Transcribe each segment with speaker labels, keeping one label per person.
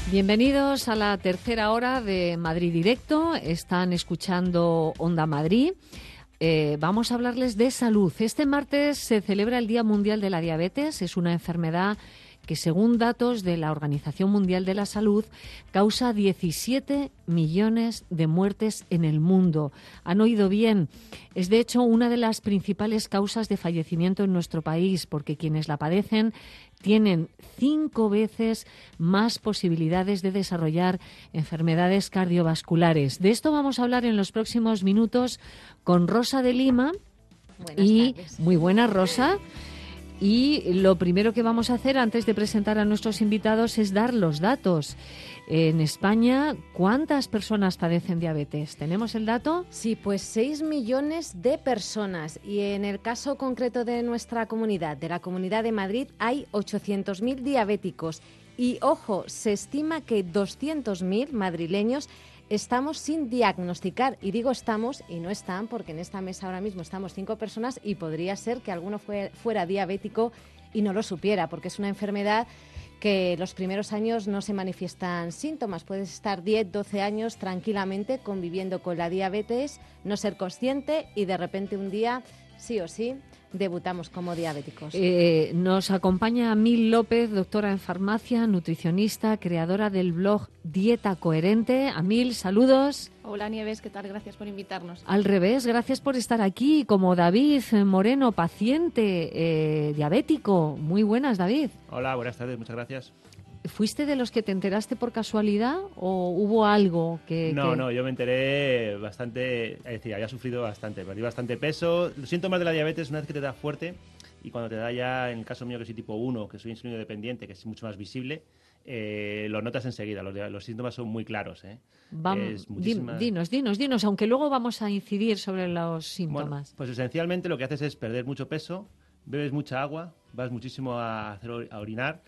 Speaker 1: Bienvenidos a la tercera hora de Madrid Directo. Están escuchando Onda Madrid. Vamos a hablarles de salud. Este martes se celebra el Día Mundial de la Diabetes. Es una enfermedad que, según datos de la Organización Mundial de la Salud, causa 17 millones de muertes en el mundo. Han oído bien. Es, de hecho, una de las principales causas de fallecimiento en nuestro país, porque quienes la padecen tienen 5 veces más posibilidades de desarrollar enfermedades cardiovasculares. De esto vamos a hablar en los próximos minutos con Rosa de Lima.
Speaker 2: Buenas tardes.
Speaker 1: Muy buena, Rosa. Y lo primero que vamos a hacer antes de presentar a nuestros invitados es dar los datos. En España, ¿cuántas personas padecen diabetes? ¿Tenemos el dato?
Speaker 2: Sí, pues 6 millones de personas. Y en el caso concreto de nuestra comunidad, de la Comunidad de Madrid, hay 800.000 diabéticos. Y, ojo, se estima que 200.000 madrileños estamos sin diagnosticar. Y digo estamos y no están, porque en esta mesa ahora mismo estamos 5 personas y podría ser que alguno fuera diabético y no lo supiera, porque es una enfermedad que los primeros años no se manifiestan síntomas. Puedes estar 10, 12 años tranquilamente conviviendo con la diabetes, no ser consciente y de repente un día, sí o sí, debutamos como diabéticos.
Speaker 1: Nos acompaña Amil López, doctora en farmacia, nutricionista, creadora del blog Dieta Coherente. Amil, saludos.
Speaker 3: Hola Nieves, ¿qué tal? Gracias por invitarnos.
Speaker 1: Al revés, gracias por estar aquí, como David Moreno, paciente diabético. Muy buenas, David.
Speaker 4: Hola, buenas tardes, muchas gracias.
Speaker 1: ¿Fuiste de los que te enteraste por casualidad o hubo algo que...?
Speaker 4: No, yo me enteré bastante, es decir, había sufrido bastante, perdí bastante peso. Los síntomas de la diabetes, una vez que te da fuerte, y cuando te da ya, en el caso mío que soy tipo 1, que soy insulino dependiente, que es mucho más visible, lo notas enseguida, los síntomas son muy claros.
Speaker 1: Dinos, aunque luego vamos a incidir sobre los síntomas.
Speaker 4: Bueno, pues esencialmente lo que haces es perder mucho peso, bebes mucha agua, vas muchísimo a orinar,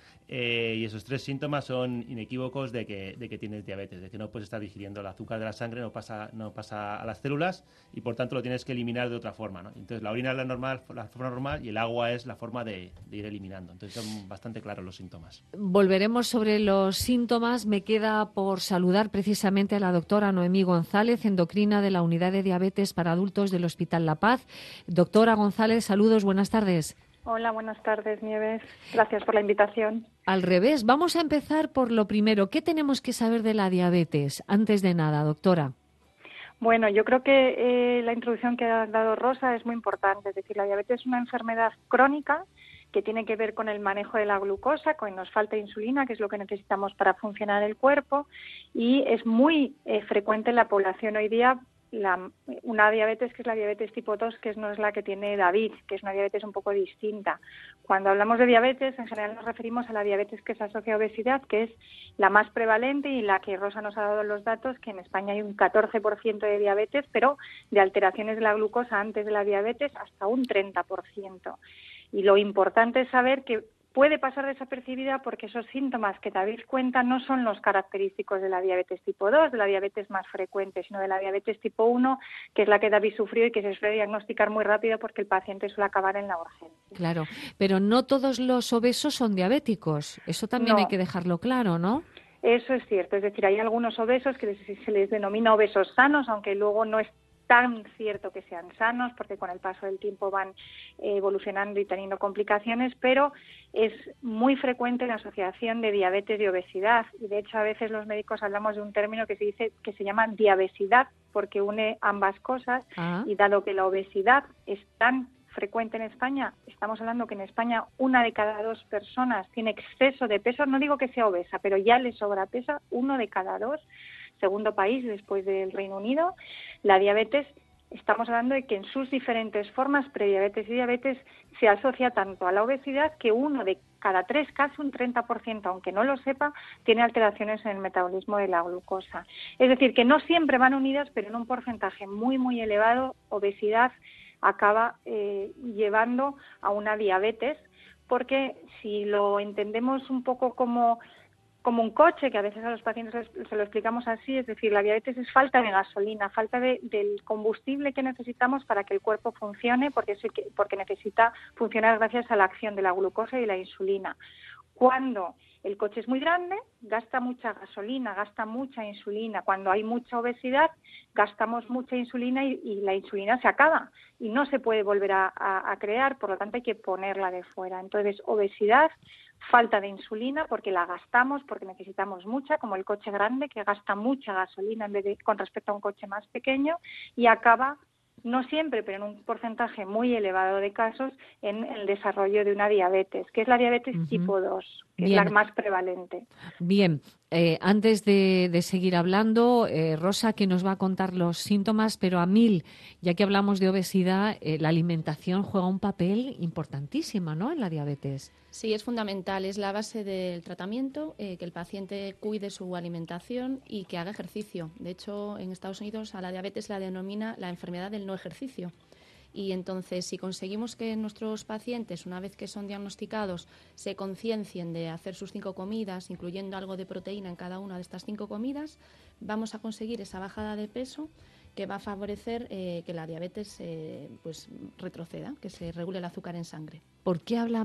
Speaker 4: y esos 3 síntomas son inequívocos de que tienes diabetes, de que no puedes estar digiriendo el azúcar de la sangre, no pasa a las células y por tanto lo tienes que eliminar de otra forma, ¿no? Entonces la orina es la forma normal y el agua es la forma de ir eliminando. Entonces son bastante claros los síntomas.
Speaker 1: Volveremos sobre los síntomas. Me queda por saludar precisamente a la doctora Noemí González, endocrina de la Unidad de Diabetes para Adultos del Hospital La Paz. Doctora González, saludos, buenas tardes.
Speaker 5: Hola, buenas tardes, Nieves. Gracias por la invitación.
Speaker 1: Al revés, vamos a empezar por lo primero. ¿Qué tenemos que saber de la diabetes? Antes de nada, doctora.
Speaker 5: Bueno, yo creo que la introducción que ha dado Rosa es muy importante. Es decir, la diabetes es una enfermedad crónica que tiene que ver con el manejo de la glucosa, con nos falta insulina, que es lo que necesitamos para funcionar el cuerpo, y es muy frecuente en la población hoy día. Una diabetes que es la diabetes tipo 2, que no es la que tiene David, que es una diabetes un poco distinta. Cuando hablamos de diabetes, en general nos referimos a la diabetes que se asocia a obesidad, que es la más prevalente y la que Rosa nos ha dado los datos, que en España hay un 14% de diabetes, pero de alteraciones de la glucosa antes de la diabetes hasta un 30%. Y lo importante es saber que puede pasar desapercibida porque esos síntomas que David cuenta no son los característicos de la diabetes tipo 2, de la diabetes más frecuente, sino de la diabetes tipo 1, que es la que David sufrió y que se suele diagnosticar muy rápido porque el paciente suele acabar en la urgencia.
Speaker 1: Claro, pero no todos los obesos son diabéticos. Eso también hay que dejarlo claro, ¿no?
Speaker 5: Eso es cierto. Es decir, hay algunos obesos que se les denomina obesos sanos, aunque luego no es tan cierto que sean sanos, porque con el paso del tiempo van evolucionando y teniendo complicaciones, pero es muy frecuente la asociación de diabetes y obesidad. Y de hecho, a veces los médicos hablamos de un término que se dice que se llama diabesidad, porque une ambas cosas. Y dado que la obesidad es tan frecuente en España, estamos hablando que en España 1 de cada 2 personas tiene exceso de peso, no digo que sea obesa, pero ya le sobrapesa 1 de cada 2, segundo país después del Reino Unido. La diabetes, estamos hablando de que en sus diferentes formas, prediabetes y diabetes, se asocia tanto a la obesidad que 1 de cada 3, casi un 30%, aunque no lo sepa, tiene alteraciones en el metabolismo de la glucosa. Es decir, que no siempre van unidas, pero en un porcentaje muy, muy elevado, obesidad acaba llevando a una diabetes, porque si lo entendemos un poco como un coche, que a veces a los pacientes se lo explicamos así, es decir, la diabetes es falta de gasolina, falta del combustible que necesitamos para que el cuerpo funcione, porque necesita funcionar gracias a la acción de la glucosa y la insulina. Cuando el coche es muy grande, gasta mucha gasolina, gasta mucha insulina. Cuando hay mucha obesidad, gastamos mucha insulina y la insulina se acaba y no se puede volver a crear, por lo tanto hay que ponerla de fuera. Entonces, obesidad, falta de insulina porque la gastamos, porque necesitamos mucha, como el coche grande que gasta mucha gasolina con respecto a un coche más pequeño, y acaba, no siempre, pero en un porcentaje muy elevado de casos, en el desarrollo de una diabetes, que es la diabetes tipo 2, que es la más prevalente.
Speaker 1: Bien, antes de seguir hablando, Rosa, que nos va a contar los síntomas, pero a 1000, ya que hablamos de obesidad, la alimentación juega un papel importantísimo, ¿no?, en la diabetes.
Speaker 3: Sí, es fundamental, es la base del tratamiento, que el paciente cuide su alimentación y que haga ejercicio. De hecho, en Estados Unidos a la diabetes la denomina la enfermedad del no ejercicio. Y entonces, si conseguimos que nuestros pacientes, una vez que son diagnosticados, se conciencien de hacer sus 5 comidas, incluyendo algo de proteína en cada una de estas 5 comidas, vamos a conseguir esa bajada de peso que va a favorecer que la diabetes pues retroceda, que se regule el azúcar en sangre.
Speaker 1: ¿Por qué habla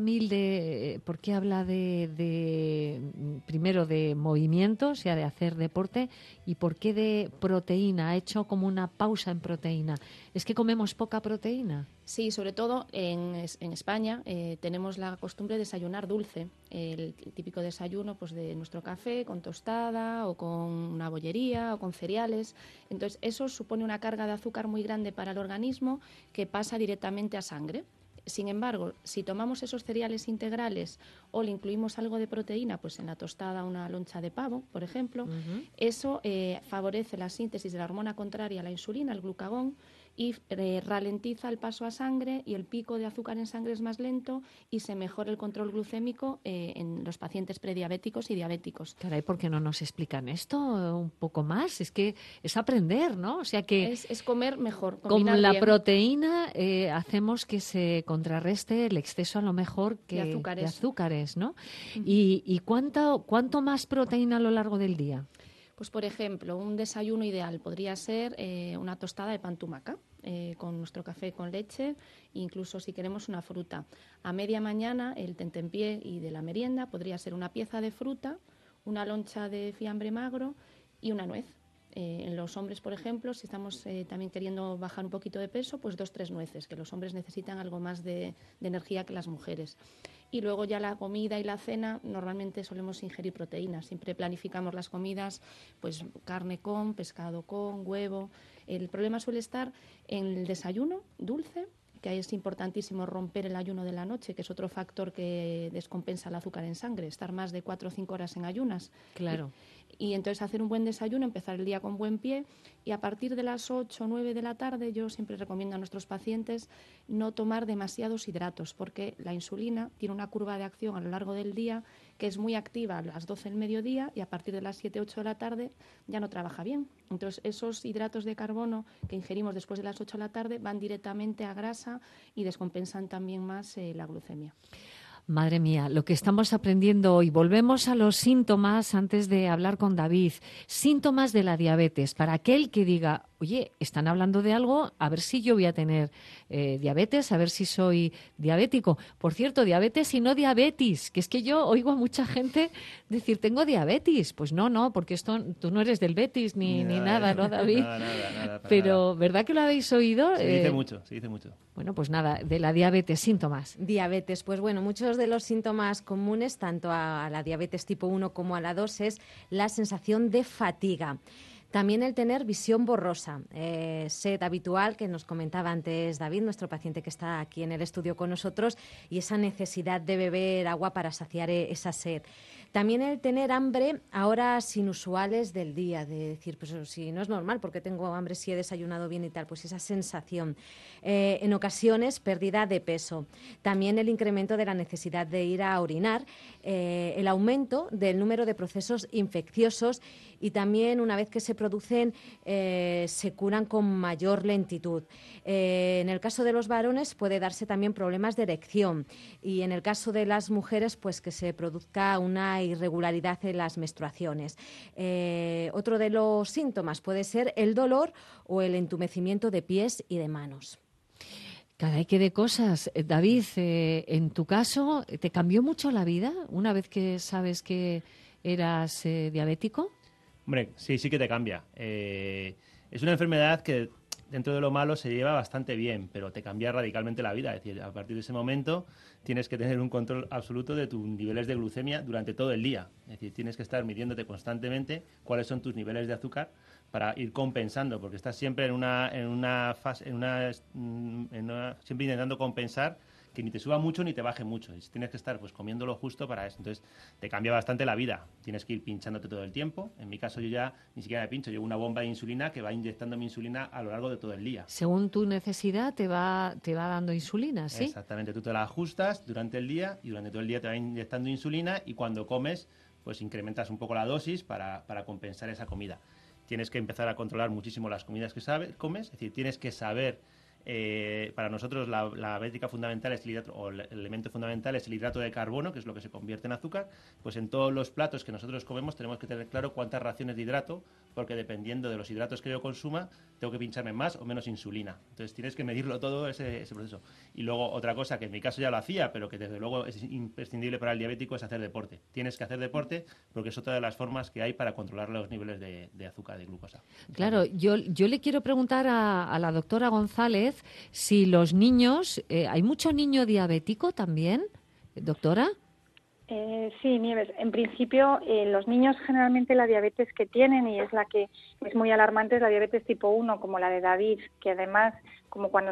Speaker 1: primero de movimiento, o sea, de hacer deporte, y por qué de proteína? Ha hecho como una pausa en proteína. ¿Es que comemos poca proteína?
Speaker 3: Sí, sobre todo en España tenemos la costumbre de desayunar dulce, el típico desayuno pues de nuestro café con tostada o con una bollería o con cereales. Entonces eso supone una carga de azúcar muy grande para el organismo que pasa directamente a sangre. Sin embargo, si tomamos esos cereales integrales o le incluimos algo de proteína, pues en la tostada una loncha de pavo, por ejemplo, eso favorece la síntesis de la hormona contraria a la insulina, el glucagón, y ralentiza el paso a sangre y el pico de azúcar en sangre es más lento y se mejora el control glucémico en los pacientes prediabéticos y diabéticos.
Speaker 1: Caray, ¿por qué no nos explican esto un poco más? Es que es aprender, ¿no? O sea que
Speaker 3: es comer mejor,
Speaker 1: con la
Speaker 3: bien.
Speaker 1: proteína hacemos que se contrarreste el exceso a lo mejor de azúcares, ¿no? ¿Y cuánto más proteína a lo largo del día?
Speaker 3: Pues, por ejemplo, un desayuno ideal podría ser una tostada de pan tumaca con nuestro café con leche, incluso si queremos una fruta. A media mañana, el tentempié y de la merienda podría ser una pieza de fruta, una loncha de fiambre magro y una nuez. En los hombres, por ejemplo, si estamos también queriendo bajar un poquito de peso, pues 2-3 nueces, que los hombres necesitan algo más de energía que las mujeres. Y luego ya la comida y la cena, normalmente solemos ingerir proteínas. Siempre planificamos las comidas, pues carne con, pescado con, huevo. El problema suele estar en el desayuno dulce, que ahí es importantísimo romper el ayuno de la noche, que es otro factor que descompensa el azúcar en sangre, estar más de 4 o 5 horas en ayunas.
Speaker 1: Claro.
Speaker 3: Y entonces hacer un buen desayuno, empezar el día con buen pie, y a partir de las 8 o 9 de la tarde yo siempre recomiendo a nuestros pacientes no tomar demasiados hidratos, porque la insulina tiene una curva de acción a lo largo del día que es muy activa a las 12 del mediodía y a partir de las 7 o 8 de la tarde ya no trabaja bien. Entonces esos hidratos de carbono que ingerimos después de las 8 de la tarde van directamente a grasa y descompensan también más la glucemia.
Speaker 1: Madre mía, lo que estamos aprendiendo hoy. Volvemos a los síntomas antes de hablar con David. Síntomas de la diabetes. Para aquel que diga, oye, están hablando de algo, a ver si yo voy a tener diabetes, a ver si soy diabético. Por cierto, diabetes y no diabetes, que es que yo oigo a mucha gente decir, tengo diabetes. Pues no, porque tú no eres del Betis ni nada, ¿no, David?
Speaker 4: Nada.
Speaker 1: Pero,
Speaker 4: nada.
Speaker 1: ¿verdad que lo habéis oído?
Speaker 4: Se dice mucho.
Speaker 1: Bueno, pues nada, de la diabetes, síntomas.
Speaker 2: Diabetes, pues bueno, muchos de los síntomas comunes, tanto a la diabetes tipo 1 como a la 2, es la sensación de fatiga. También el tener visión borrosa, sed habitual, que nos comentaba antes David, nuestro paciente que está aquí en el estudio con nosotros, y esa necesidad de beber agua para saciar esa sed. También el tener hambre a horas inusuales del día, de decir, pues si no es normal, porque tengo hambre si he desayunado bien y tal, pues esa sensación. En ocasiones, pérdida de peso. También el incremento de la necesidad de ir a orinar, el aumento del número de procesos infecciosos y también, una vez que se producen, se curan con mayor lentitud. En el caso de los varones puede darse también problemas de erección y en el caso de las mujeres, pues que se produzca una irregularidad en las menstruaciones. Otro de los síntomas puede ser el dolor o el entumecimiento de pies y de manos.
Speaker 1: Caray, qué de cosas. David, en tu caso, ¿te cambió mucho la vida una vez que sabes que eras diabético?
Speaker 4: Hombre, sí que te cambia. Es una enfermedad que dentro de lo malo se lleva bastante bien, pero te cambia radicalmente la vida. Es decir, a partir de ese momento tienes que tener un control absoluto de tus niveles de glucemia durante todo el día. Es decir, tienes que estar midiéndote constantemente cuáles son tus niveles de azúcar para ir compensando, porque estás siempre siempre intentando compensar que ni te suba mucho ni te baje mucho. Y tienes que estar pues comiendo lo justo para eso. Entonces te cambia bastante la vida. Tienes que ir pinchándote todo el tiempo. En mi caso yo ya ni siquiera me pincho. Llevo una bomba de insulina que va inyectando mi insulina a lo largo de todo el día.
Speaker 1: Según tu necesidad te va dando insulina, ¿sí?
Speaker 4: Exactamente. Tú te la ajustas durante el día y durante todo el día te va inyectando insulina y cuando comes pues incrementas un poco la dosis para compensar esa comida. Tienes que empezar a controlar muchísimo las comidas que comes. Es decir, tienes que saber... para nosotros la métrica fundamental es el hidrato, o el elemento fundamental es el hidrato de carbono, que es lo que se convierte en azúcar. Pues en todos los platos que nosotros comemos tenemos que tener claro cuántas raciones de hidrato, porque dependiendo de los hidratos que yo consuma, tengo que pincharme más o menos insulina. Entonces tienes que medirlo todo ese proceso. Y luego otra cosa que en mi caso ya lo hacía, pero que desde luego es imprescindible para el diabético, es hacer deporte. Tienes que hacer deporte porque es otra de las formas que hay para controlar los niveles de azúcar, de glucosa.
Speaker 1: Claro, yo le quiero preguntar a la doctora González si los niños, ¿hay mucho niño diabético también, doctora?
Speaker 5: Sí, Nieves. En principio, los niños generalmente la diabetes que tienen, y es la que es muy alarmante, es la diabetes tipo 1, como la de David, que además, como cuando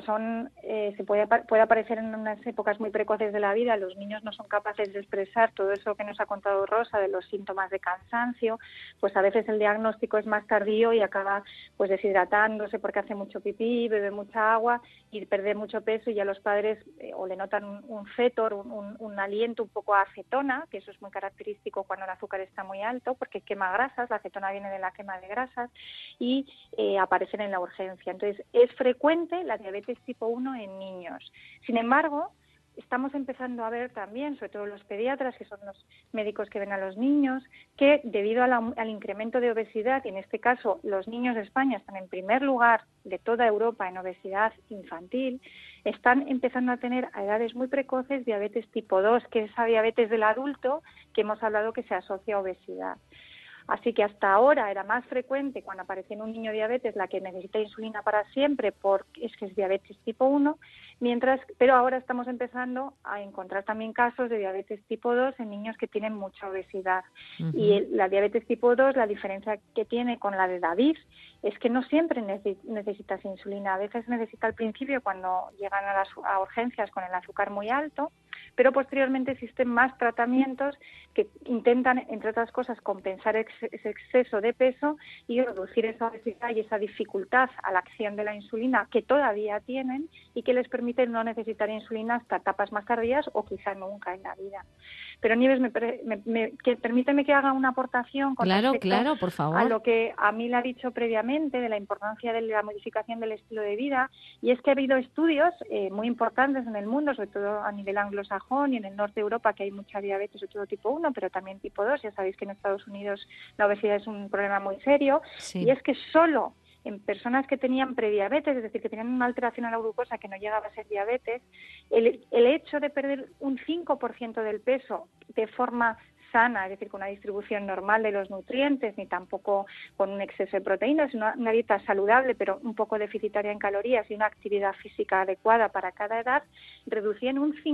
Speaker 5: puede aparecer en unas épocas muy precoces de la vida, los niños no son capaces de expresar todo eso que nos ha contado Rosa de los síntomas de cansancio, pues a veces el diagnóstico es más tardío y acaba pues deshidratándose porque hace mucho pipí, bebe mucha agua y pierde mucho peso, y ya los padres o le notan un fétor, un aliento un poco a acetona, que eso es muy característico cuando el azúcar está muy alto, porque quema grasas, la acetona viene de la quema de grasas, y aparecen en la urgencia. Entonces, es frecuente la diabetes tipo 1 en niños. Sin embargo, estamos empezando a ver también, sobre todo los pediatras, que son los médicos que ven a los niños, que debido al incremento de obesidad, y en este caso los niños de España están en primer lugar de toda Europa en obesidad infantil, están empezando a tener a edades muy precoces diabetes tipo 2, que es esa diabetes del adulto que hemos hablado que se asocia a obesidad. Así que hasta ahora era más frecuente cuando aparecía en un niño diabetes la que necesita insulina para siempre porque es que es diabetes tipo 1, pero ahora estamos empezando a encontrar también casos de diabetes tipo 2 en niños que tienen mucha obesidad. Uh-huh. Y la diabetes tipo 2, la diferencia que tiene con la de David es que no siempre necesitas insulina. A veces necesita al principio cuando llegan a urgencias con el azúcar muy alto, pero posteriormente existen más tratamientos que intentan, entre otras cosas, compensar ese exceso de peso y reducir esa obesidad y esa dificultad a la acción de la insulina que todavía tienen y que les permite no necesitar insulina hasta etapas más tardías o quizá nunca en la vida. Pero Nieves, permíteme que haga una aportación con
Speaker 1: respecto por favor.
Speaker 5: A lo que a mí le ha dicho previamente de la importancia de la modificación del estilo de vida, y es que ha habido estudios muy importantes en el mundo, sobre todo a nivel anglosajón y en el norte de Europa, que hay mucha diabetes, sobre todo tipo 1, pero también tipo 2. Ya sabéis que en Estados Unidos la obesidad es un problema muy serio, sí. Y es que solo en personas que tenían prediabetes, es decir, que tenían una alteración a la glucosa que no llegaba a ser diabetes, el hecho de perder un 5% del peso de forma sana, es decir, con una distribución normal de los nutrientes, ni tampoco con un exceso de proteínas, sino una dieta saludable pero un poco deficitaria en calorías y una actividad física adecuada para cada edad, reducía en un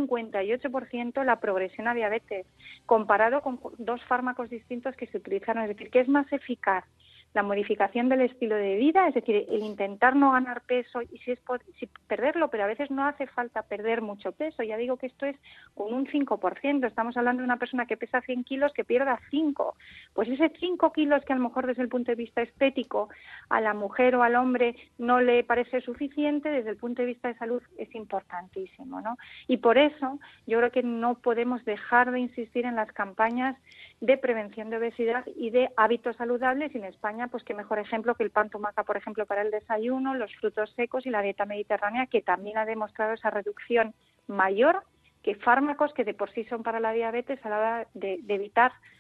Speaker 5: 58% la progresión a diabetes, comparado con dos fármacos distintos que se utilizaron. Es decir, que es más eficaz la modificación del estilo de vida, es decir, el intentar no ganar peso y si perderlo, pero a veces no hace falta perder mucho peso. Ya digo que esto es con un 5%. Estamos hablando de una persona que pesa 100 kilos que pierda 5. Pues ese 5 kilos que a lo mejor desde el punto de vista estético a la mujer o al hombre no le parece suficiente, desde el punto de vista de salud es importantísimo, ¿no? Y por eso yo creo que no podemos dejar de insistir en las campañas de prevención de obesidad y de hábitos saludables. Y en España, pues qué mejor ejemplo que el pan tumaca, por ejemplo, para el desayuno, los frutos secos y la dieta mediterránea, que también ha demostrado esa reducción mayor que fármacos que de por sí son para la diabetes a la hora de evitar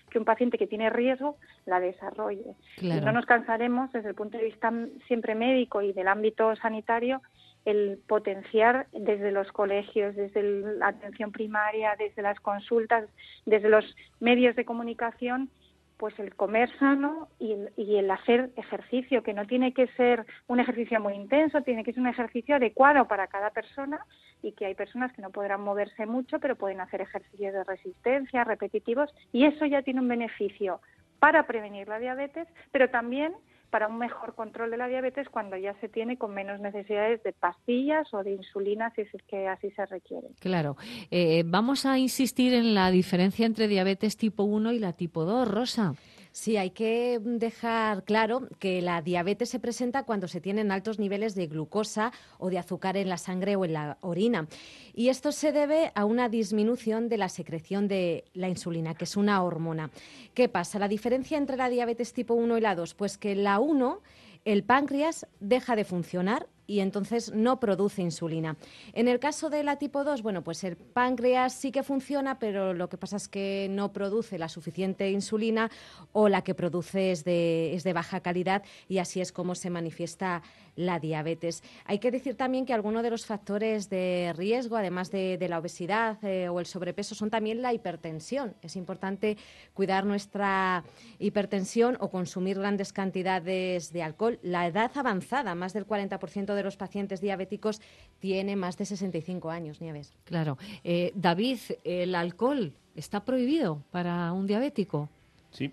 Speaker 5: que un paciente que tiene riesgo la desarrolle.
Speaker 1: Claro.
Speaker 5: Y no nos cansaremos, desde el punto de vista siempre médico y del ámbito sanitario, el potenciar desde los colegios, desde la atención primaria, desde las consultas, desde los medios de comunicación, pues el comer sano y el hacer ejercicio, que no tiene que ser un ejercicio muy intenso, tiene que ser un ejercicio adecuado para cada persona, y que hay personas que no podrán moverse mucho, pero pueden hacer ejercicios de resistencia, repetitivos, y eso ya tiene un beneficio para prevenir la diabetes, pero también para un mejor control de la diabetes cuando ya se tiene con menos necesidades de pastillas o de insulina, si es que así se requiere.
Speaker 1: Claro. Vamos a insistir en la diferencia entre diabetes tipo 1 y la tipo 2, Rosa.
Speaker 2: Sí, hay que dejar claro que la diabetes se presenta cuando se tienen altos niveles de glucosa o de azúcar en la sangre o en la orina. Y esto se debe a una disminución de la secreción de la insulina, que es una hormona. ¿Qué pasa? La diferencia entre la diabetes tipo 1 y la 2, pues que la 1, el páncreas deja de funcionar y entonces no produce insulina. En el caso de la tipo 2, bueno, pues el páncreas sí que funciona, pero lo que pasa es que no produce la suficiente insulina, o la que produce es de baja calidad, y así es como se manifiesta la diabetes. Hay que decir también que algunos de los factores de riesgo, además de la obesidad o el sobrepeso, son también la hipertensión. Es importante cuidar nuestra hipertensión o consumir grandes cantidades de alcohol. La edad avanzada, más del 40% de los pacientes diabéticos tiene más de 65 años, Nieves.
Speaker 1: Claro. David, ¿el alcohol está prohibido para un diabético?
Speaker 4: Sí.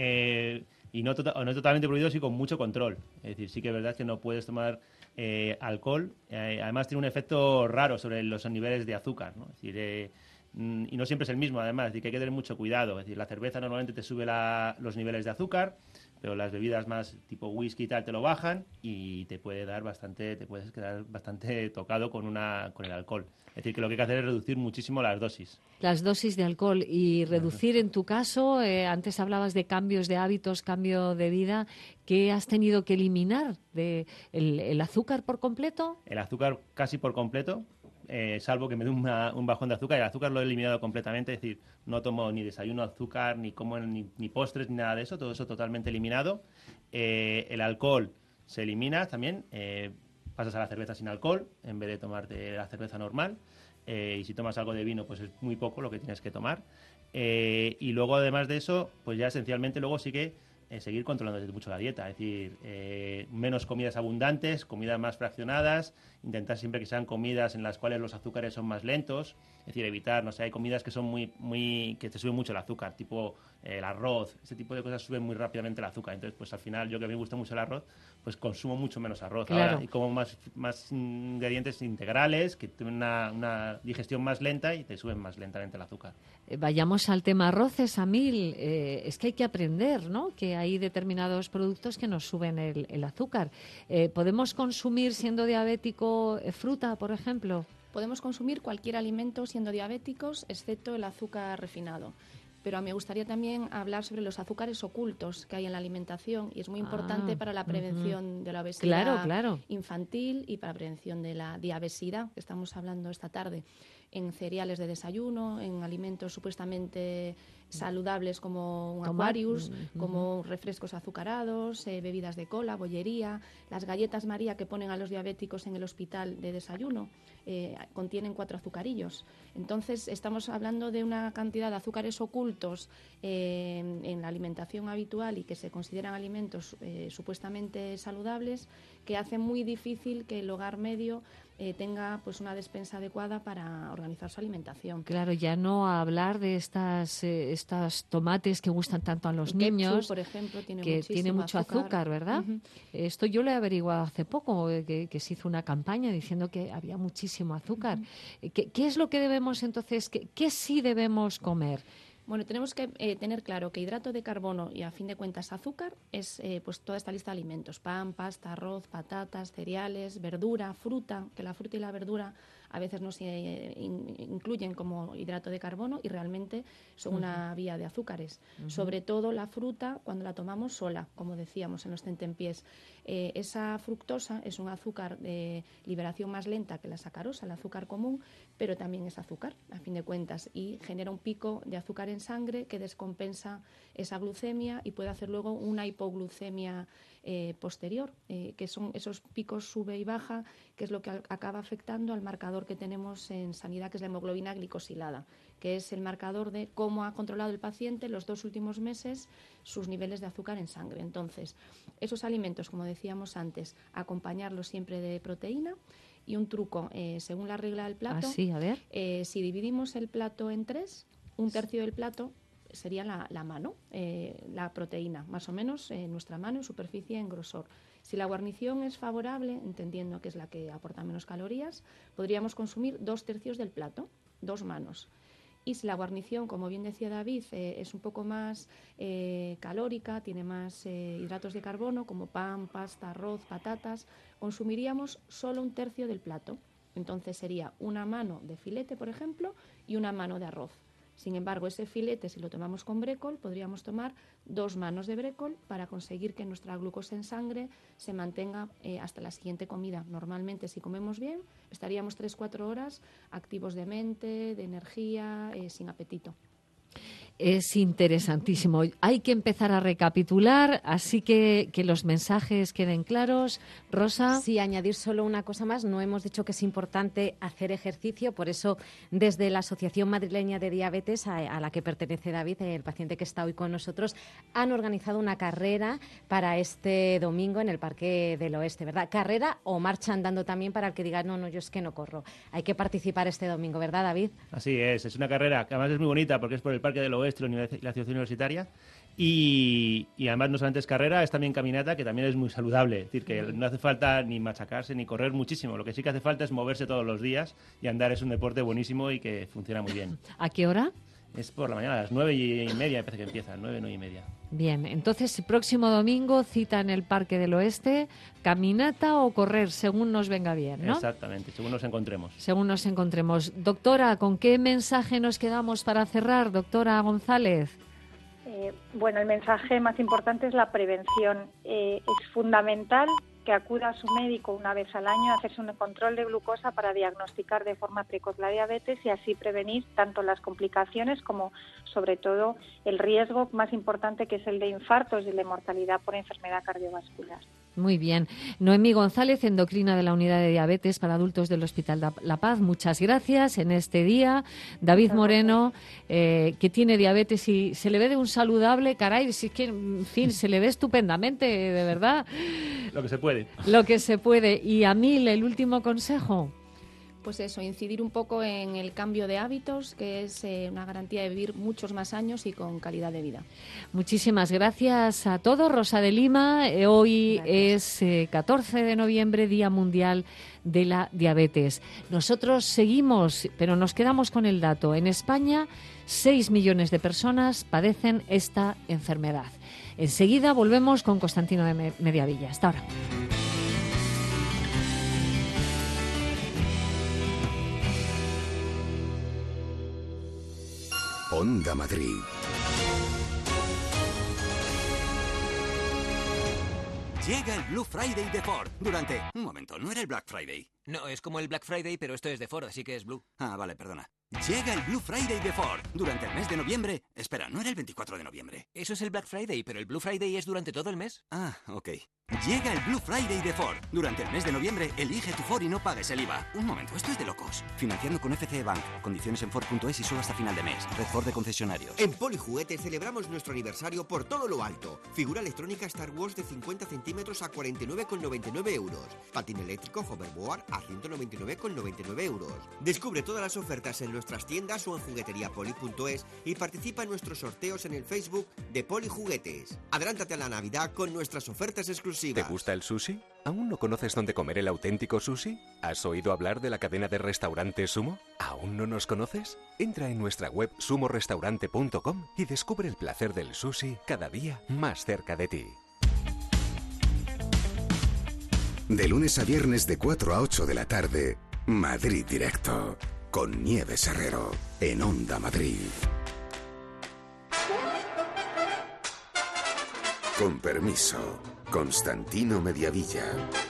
Speaker 4: Y no totalmente prohibido, sí con mucho control. Es decir, sí que es verdad que no puedes tomar alcohol. Además tiene un efecto raro sobre los niveles de azúcar, ¿no? Es decir, y no siempre es el mismo, además. Es decir, que hay que tener mucho cuidado. Es decir, la cerveza normalmente te sube los niveles de azúcar, pero las bebidas más tipo whisky y tal te lo bajan, y te puedes quedar bastante tocado con el alcohol. Es decir, que lo que hay que hacer es reducir muchísimo las dosis.
Speaker 1: Las dosis de alcohol y reducir, en tu caso, antes hablabas de cambios de hábitos, cambio de vida, ¿qué has tenido que eliminar? ¿El azúcar por completo?
Speaker 4: El azúcar casi por completo, salvo que me dé un bajón de azúcar. El azúcar lo he eliminado completamente, es decir, no tomo ni desayuno azúcar, ni como ni postres, ni nada de eso, todo eso totalmente eliminado. El alcohol se elimina también, pasas a la cerveza sin alcohol en vez de tomarte la cerveza normal. Y si tomas algo de vino, pues es muy poco lo que tienes que tomar. Y luego, además de eso, pues ya esencialmente luego sí que seguir controlando mucho la dieta. Es decir, menos comidas abundantes, comidas más fraccionadas, intentar siempre que sean comidas en las cuales los azúcares son más lentos. Es decir, evitar, no sé, hay comidas que son que te suben mucho el azúcar, tipo el arroz, ese tipo de cosas suben muy rápidamente el azúcar. Entonces, pues al final, yo que me gusta mucho el arroz, pues consumo mucho menos arroz.
Speaker 1: Claro.
Speaker 4: Ahora, y como más ingredientes integrales, que tienen una digestión más lenta y te suben más lentamente el azúcar.
Speaker 1: Vayamos al tema arroces, Amil. Es que hay que aprender, ¿no?, que hay determinados productos que nos suben el azúcar. ¿Podemos consumir, siendo diabético, fruta, por ejemplo?
Speaker 3: Podemos consumir cualquier alimento siendo diabéticos, excepto el azúcar refinado. Pero me gustaría también hablar sobre los azúcares ocultos que hay en la alimentación, y es muy importante para la prevención de la obesidad infantil y para la prevención de la diabesidad, que estamos hablando esta tarde, en cereales de desayuno, en alimentos supuestamente saludables como un Aquarius, como refrescos azucarados, bebidas de cola, bollería, las galletas María que ponen a los diabéticos en el hospital de desayuno, contienen 4 azucarillos. Entonces estamos hablando de una cantidad de azúcares ocultos en la alimentación habitual y que se consideran alimentos supuestamente saludables, que hacen muy difícil que el hogar medio tenga pues una despensa adecuada para organizar su alimentación.
Speaker 1: Claro, ya no hablar de estas tomates que gustan tanto a los niños,
Speaker 3: ketchup, por ejemplo,
Speaker 1: tiene mucho azúcar, ¿verdad? Esto yo lo he averiguado hace poco, que se hizo una campaña diciendo que había muchísimo azúcar. ¿Qué es lo que debemos entonces, qué sí debemos comer?
Speaker 3: Bueno, tenemos que tener claro que hidrato de carbono y, a fin de cuentas, azúcar es pues toda esta lista de alimentos: pan, pasta, arroz, patatas, cereales, verdura, fruta, que la fruta y la verdura a veces no se incluyen como hidrato de carbono y realmente son una vía de azúcares. Sobre todo la fruta cuando la tomamos sola, como decíamos en los tentempiés. Esa fructosa es un azúcar de liberación más lenta que la sacarosa, el azúcar común, pero también es azúcar, a fin de cuentas, y genera un pico de azúcar en sangre que descompensa esa glucemia y puede hacer luego una hipoglucemia posterior, que son esos picos sube y baja, que es lo que acaba afectando al marcador que tenemos en sanidad, que es la hemoglobina glicosilada, que es el marcador de cómo ha controlado el paciente los 2 últimos meses sus niveles de azúcar en sangre. Entonces, esos alimentos, como decíamos antes, acompañarlos siempre de proteína. Y un truco, según la regla del plato,
Speaker 1: a ver.
Speaker 3: Si dividimos el plato en 3, 1/3 del plato sería la mano, la proteína, más o menos nuestra mano en superficie, en grosor. Si la guarnición es favorable, entendiendo que es la que aporta menos calorías, podríamos consumir 2/3 del plato, 2 manos. Y si la guarnición, como bien decía David, es un poco más calórica, tiene más hidratos de carbono, como pan, pasta, arroz, patatas, consumiríamos solo 1/3 del plato. Entonces sería una mano de filete, por ejemplo, y una mano de arroz. Sin embargo, ese filete, si lo tomamos con brécol, podríamos tomar 2 manos de brécol para conseguir que nuestra glucosa en sangre se mantenga hasta la siguiente comida. Normalmente, si comemos bien, estaríamos 3-4 horas activos de mente, de energía, sin apetito.
Speaker 1: Es interesantísimo. Hay que empezar a recapitular, así que los mensajes queden claros. Rosa.
Speaker 2: Sí, añadir solo una cosa más. No hemos dicho que es importante hacer ejercicio, por eso desde la Asociación Madrileña de Diabetes, a la que pertenece David, el paciente que está hoy con nosotros, han organizado una carrera para este domingo en el Parque del Oeste, ¿verdad? Carrera o marcha andando también para el que diga, no, yo es que no corro. Hay que participar este domingo, ¿verdad, David?
Speaker 4: Así es una carrera que además es muy bonita porque es por el Parque del Oeste, la ciudad universitaria, y además no solamente es carrera, es también caminata, que también es muy saludable. Es decir, que no hace falta ni machacarse ni correr muchísimo. Lo que sí que hace falta es moverse todos los días, y andar es un deporte buenísimo y que funciona muy bien.
Speaker 1: ¿A qué hora?
Speaker 4: Es por la mañana, a las 9:30 me parece que empieza, 9:30.
Speaker 1: Bien, entonces el próximo domingo cita en el Parque del Oeste, caminata o correr, según nos venga bien, ¿no?
Speaker 4: Exactamente, según nos encontremos.
Speaker 1: Según nos encontremos. Doctora, ¿con qué mensaje nos quedamos para cerrar, doctora González?
Speaker 5: Bueno, el mensaje más importante es la prevención. Es fundamental que acuda a su médico una vez al año a hacerse un control de glucosa para diagnosticar de forma precoz la diabetes y así prevenir tanto las complicaciones como, sobre todo, el riesgo más importante, que es el de infartos y de mortalidad por enfermedad cardiovascular.
Speaker 1: Muy bien. Noemí González, endocrina de la Unidad de Diabetes para Adultos del Hospital La Paz, muchas gracias en este día. David Moreno, que tiene diabetes y se le ve de un saludable, caray, si es que, en fin, se le ve estupendamente, de verdad.
Speaker 4: Lo que se puede.
Speaker 1: Lo que se puede. Y a mí, el último consejo.
Speaker 3: Pues eso, incidir un poco en el cambio de hábitos, que es una garantía de vivir muchos más años y con calidad de vida.
Speaker 1: Muchísimas gracias a todos. Rosa de Lima, hoy es 14 de noviembre, Día Mundial de la Diabetes. Nosotros seguimos, pero nos quedamos con el dato. En España, 6 millones de personas padecen esta enfermedad. Enseguida volvemos con Constantino de Mediavilla. Hasta ahora.
Speaker 6: Onda Madrid.
Speaker 7: Llega el Blue Friday de Ford durante... Un momento, ¿no era el Black Friday?
Speaker 8: No, es como el Black Friday, pero esto es de Ford, así que es Blue.
Speaker 7: Ah, vale, perdona. Llega el Blue Friday de Ford durante el mes de noviembre. Espera, ¿no era el 24 de noviembre?
Speaker 8: Eso es el Black Friday, pero el Blue Friday es durante todo el mes.
Speaker 7: Ah, ok. Llega el Blue Friday de Ford. Durante el mes de noviembre, elige tu Ford y no pagues el IVA. Un momento, esto es de locos. Financiando con FCE Bank. Condiciones en Ford.es y solo hasta final de mes. Red Ford de concesionarios.
Speaker 9: En Polijuguetes celebramos nuestro aniversario por todo lo alto. Figura electrónica Star Wars de 50 centímetros a 49,99 euros. Patín eléctrico Hoverboard a 199,99 euros. Descubre todas las ofertas en nuestras tiendas o en jugueteriapoli.es y participa en nuestros sorteos en el Facebook de Polijuguetes. Adelántate a la Navidad con nuestras ofertas exclusivas.
Speaker 10: ¿Te gusta el sushi? ¿Aún no conoces dónde comer el auténtico sushi? ¿Has oído hablar de la cadena de restaurantes Sumo? ¿Aún no nos conoces? Entra en nuestra web sumorestaurante.com y descubre el placer del sushi cada día más cerca de ti.
Speaker 6: De lunes a viernes de 4 a 8 de la tarde, Madrid Directo, con Nieves Herrero, en Onda Madrid. Con permiso, Constantino Mediavilla.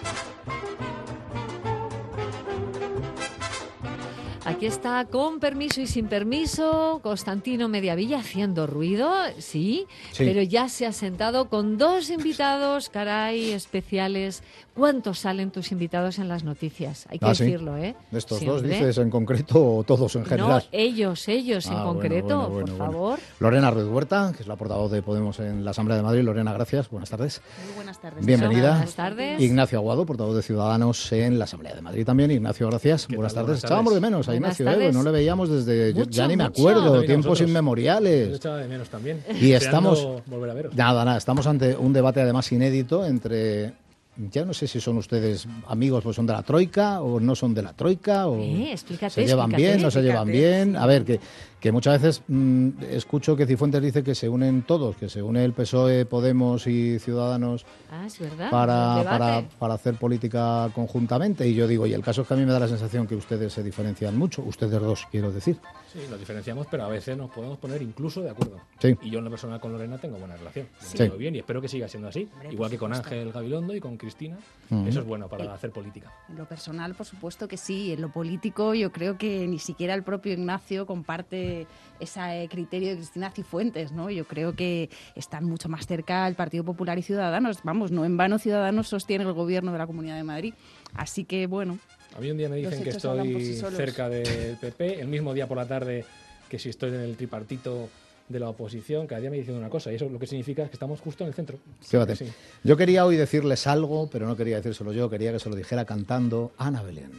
Speaker 1: Aquí está, con permiso y sin permiso, Constantino Mediavilla haciendo ruido, sí, pero ya se ha sentado con 2 invitados, caray, especiales. ¿Cuántos salen tus invitados en las noticias? Hay que decirlo, ¿eh?
Speaker 11: ¿De estos
Speaker 1: sí,
Speaker 11: 2
Speaker 1: hombre.
Speaker 11: dices en concreto o todos en general?
Speaker 1: No, ellos en concreto, por favor.
Speaker 11: Lorena Ruiz Huerta, que es la portavoz de Podemos en la Asamblea de Madrid. Lorena, gracias. Buenas tardes.
Speaker 12: Muy buenas tardes.
Speaker 11: Bienvenida.
Speaker 1: Buenas tardes.
Speaker 11: Ignacio Aguado, portavoz de Ciudadanos en la Asamblea de Madrid también. Ignacio, gracias. Buenas tardes. Echábamos de menos a Ignacio, no le veíamos desde...
Speaker 1: Mucho,
Speaker 11: ya ni me
Speaker 1: mucho.
Speaker 11: acuerdo, tiempos inmemoriales.
Speaker 13: Yo echaba de menos también.
Speaker 11: Y estamos...
Speaker 13: volver a veros.
Speaker 11: Nada, estamos ante un debate además inédito entre... Ya no sé si son ustedes amigos, pues son de la Troika o no son de la Troika, o se llevan bien, no se llevan bien. A ver, que muchas veces escucho que Cifuentes dice que se unen todos, que se une el PSOE, Podemos y Ciudadanos
Speaker 1: es verdad,
Speaker 11: para hacer política conjuntamente. Y yo digo, y el caso es que a mí me da la sensación que ustedes se diferencian mucho, ustedes dos, quiero decir.
Speaker 13: Sí, nos diferenciamos, pero a veces nos podemos poner incluso de acuerdo.
Speaker 11: Sí.
Speaker 13: Y yo en lo personal con Lorena tengo buena relación.
Speaker 11: Sí.
Speaker 13: Me llevo bien y espero que siga siendo así. Hombre, igual que con Ángel Gabilondo y con Cristina. Eso es bueno para hacer política.
Speaker 12: En lo personal, por supuesto que sí. En lo político, yo creo que ni siquiera el propio Ignacio comparte ese criterio de Cristina Cifuentes, ¿no? Yo creo que están mucho más cerca el Partido Popular y Ciudadanos. Vamos, no en vano Ciudadanos sostiene el gobierno de la Comunidad de Madrid. Así que, bueno...
Speaker 13: A mí un día me dicen que estoy cerca del PP, el mismo día por la tarde que si estoy en el tripartito de la oposición, cada día me dicen una cosa, y eso lo que significa es que estamos justo en el centro.
Speaker 11: Fíjate, sí. Yo quería hoy decirles algo, pero no quería decírselo yo, quería que se lo dijera cantando Ana Belén.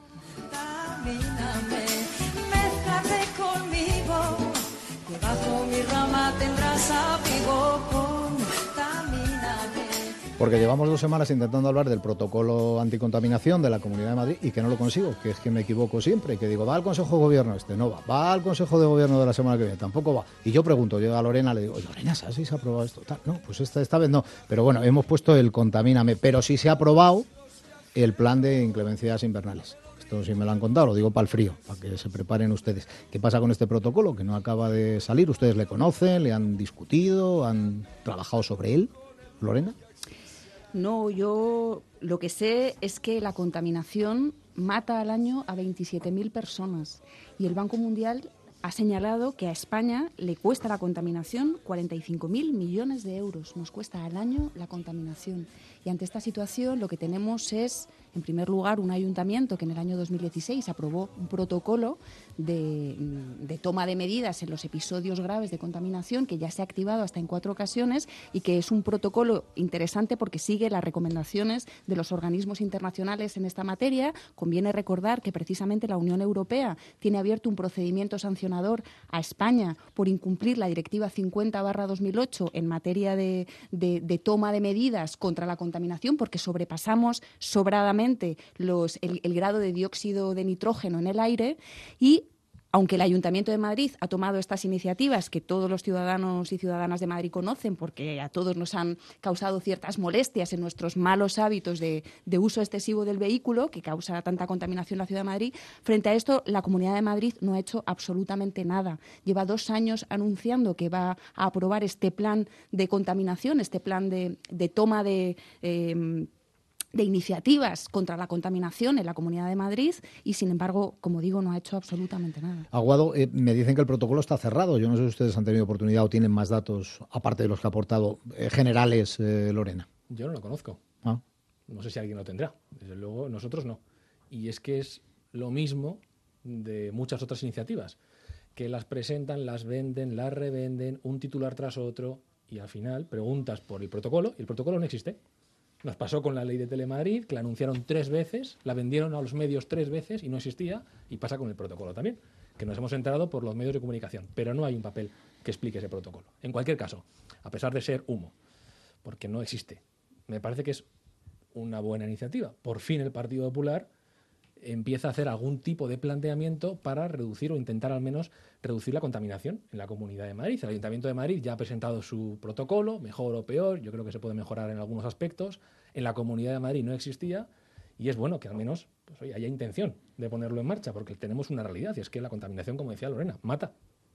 Speaker 14: Camíname, mézclate conmigo, que bajo mi rama tendrás abrigo, contamíname.
Speaker 11: Porque llevamos 2 semanas intentando hablar del protocolo anticontaminación de la Comunidad de Madrid y que no lo consigo, que es que me equivoco siempre, que digo, va al Consejo de Gobierno no va al Consejo de Gobierno de la semana que viene, tampoco va. Y yo pregunto, llega a Lorena, le digo, Lorena, ¿sabes si se ha aprobado esto? No, pues esta vez no. Pero bueno, hemos puesto el contamíname, pero sí se ha aprobado el plan de inclemencias invernales. Esto sí me lo han contado, lo digo para el frío, para que se preparen ustedes. ¿Qué pasa con este protocolo que no acaba de salir? ¿Ustedes le conocen, le han discutido, han trabajado sobre él? Lorena.
Speaker 12: No, yo lo que sé es que la contaminación mata al año a 27.000 personas y el Banco Mundial ha señalado que a España le cuesta la contaminación 45.000 millones de euros. Nos cuesta al año la contaminación. Y ante esta situación lo que tenemos es, en primer lugar, un ayuntamiento que en el año 2016 aprobó un protocolo de toma de medidas en los episodios graves de contaminación que ya se ha activado hasta en 4 ocasiones y que es un protocolo interesante porque sigue las recomendaciones de los organismos internacionales en esta materia. Conviene recordar que precisamente la Unión Europea tiene abierto un procedimiento sancionador a España por incumplir la Directiva 50/2008 en materia de toma de medidas contra la contaminación porque sobrepasamos sobradamente el grado de dióxido de nitrógeno en el aire y aunque el Ayuntamiento de Madrid ha tomado estas iniciativas que todos los ciudadanos y ciudadanas de Madrid conocen porque a todos nos han causado ciertas molestias en nuestros malos hábitos de uso excesivo del vehículo que causa tanta contaminación en la Ciudad de Madrid, frente a esto la Comunidad de Madrid no ha hecho absolutamente nada. Lleva 2 años anunciando que va a aprobar este plan de contaminación, este plan de toma de iniciativas contra la contaminación en la Comunidad de Madrid y, sin embargo, como digo, no ha hecho absolutamente nada.
Speaker 11: Aguado, me dicen que el protocolo está cerrado. Yo no sé si ustedes han tenido oportunidad o tienen más datos, aparte de los que ha aportado, generales, Lorena.
Speaker 13: Yo no lo conozco. No sé si alguien lo tendrá. Desde luego, nosotros no. Y es que es lo mismo de muchas otras iniciativas, que las presentan, las venden, las revenden, un titular tras otro, y al final preguntas por el protocolo y el protocolo no existe. Nos pasó con la ley de Telemadrid, que la anunciaron 3 veces, la vendieron a los medios 3 veces y no existía, y pasa con el protocolo también, que nos hemos enterado por los medios de comunicación, pero no hay un papel que explique ese protocolo. En cualquier caso, a pesar de ser humo, porque no existe, me parece que es una buena iniciativa. Por fin el Partido Popular empieza a hacer algún tipo de planteamiento para reducir o intentar al menos reducir la contaminación en la Comunidad de Madrid. El Ayuntamiento de Madrid ya ha presentado su protocolo, mejor o peor, yo creo que se puede mejorar en algunos aspectos. En la Comunidad de Madrid no existía y es bueno que al menos pues oye, haya intención de ponerlo en marcha, porque tenemos una realidad, y es que la contaminación, como decía Lorena, mata.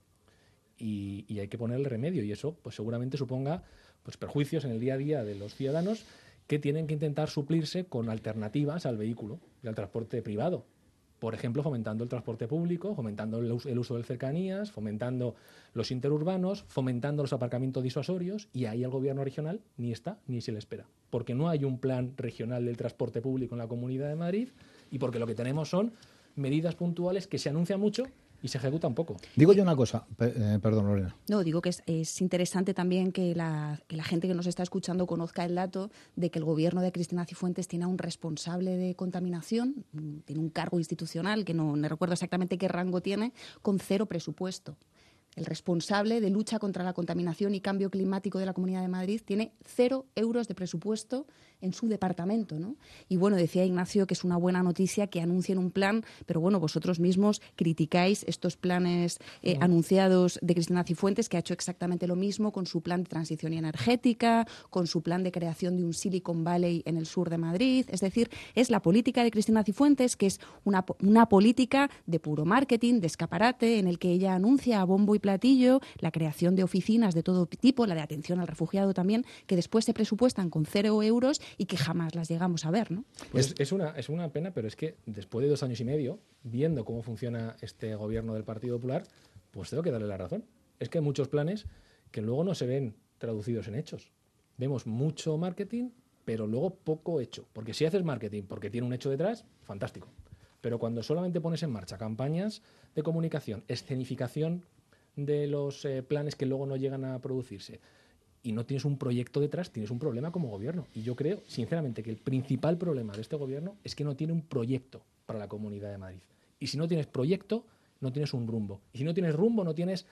Speaker 13: Y hay que ponerle remedio, y eso pues seguramente suponga pues perjuicios en el día a día de los ciudadanos que tienen que intentar suplirse con alternativas al vehículo y al transporte privado. Por ejemplo, fomentando el transporte público, fomentando el uso de cercanías, fomentando los interurbanos, fomentando los aparcamientos disuasorios, y ahí el gobierno regional ni está ni se le espera. Porque no hay un plan regional del transporte público en la Comunidad de Madrid y porque lo que tenemos son medidas puntuales que se anuncian mucho y se ejecutan poco.
Speaker 11: Digo yo una cosa, perdón, Lorena.
Speaker 12: No, digo que es interesante también que la gente que nos está escuchando conozca el dato de que el gobierno de Cristina Cifuentes tiene a un responsable de contaminación, tiene un cargo institucional, que no recuerdo exactamente qué rango tiene, con 0 presupuesto. El responsable de lucha contra la contaminación y cambio climático de la Comunidad de Madrid tiene 0 euros de presupuesto en su departamento, ¿no? Y bueno, decía Ignacio que es una buena noticia que anuncien un plan, pero bueno, vosotros mismos criticáis estos planes anunciados de Cristina Cifuentes, que ha hecho exactamente lo mismo con su plan de transición energética, con su plan de creación de un Silicon Valley en el sur de Madrid. Es decir, es la política de Cristina Cifuentes, que es una política de puro marketing, de escaparate, en el que ella anuncia a bombo y platillo la creación de oficinas de todo tipo, la de atención al refugiado también, que después se presupuestan con 0 euros y que jamás las llegamos a ver, ¿no?
Speaker 13: Pues es una pena, pero es que después de 2 años y medio, viendo cómo funciona este gobierno del Partido Popular, pues tengo que darle la razón. Es que hay muchos planes que luego no se ven traducidos en hechos. Vemos mucho marketing, pero luego poco hecho. Porque si haces marketing porque tiene un hecho detrás, fantástico. Pero cuando solamente pones en marcha campañas de comunicación, escenificación de los planes que luego no llegan a producirse, y no tienes un proyecto detrás, tienes un problema como gobierno. Y yo creo, sinceramente, que el principal problema de este gobierno es que no tiene un proyecto para la Comunidad de Madrid. Y si no tienes proyecto, no tienes un rumbo. Y si no tienes rumbo, no tienes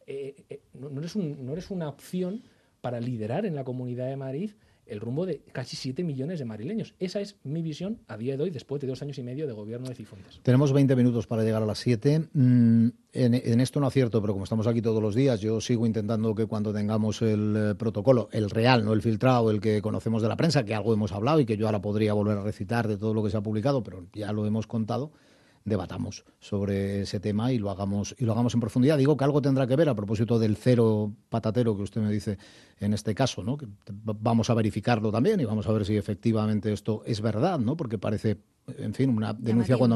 Speaker 13: no eres una opción para liderar en la Comunidad de Madrid el rumbo de casi 7 millones de madrileños. Esa es mi visión a día de hoy, después de 2 años y medio de gobierno de Cifuentes.
Speaker 11: Tenemos 20 minutos para llegar a las 7. En esto no acierto, pero como estamos aquí todos los días, yo sigo intentando que cuando tengamos el protocolo, el real, no el filtrado, el que conocemos de la prensa, que algo hemos hablado y que yo ahora podría volver a recitar de todo lo que se ha publicado, pero ya lo hemos contado, debatamos sobre ese tema y lo hagamos en profundidad. Digo que algo tendrá que ver a propósito del 0 patatero que usted me dice en este caso, ¿no? Que vamos a verificarlo también y vamos a ver si efectivamente esto es verdad, ¿no? Porque parece, en fin, una denuncia cuando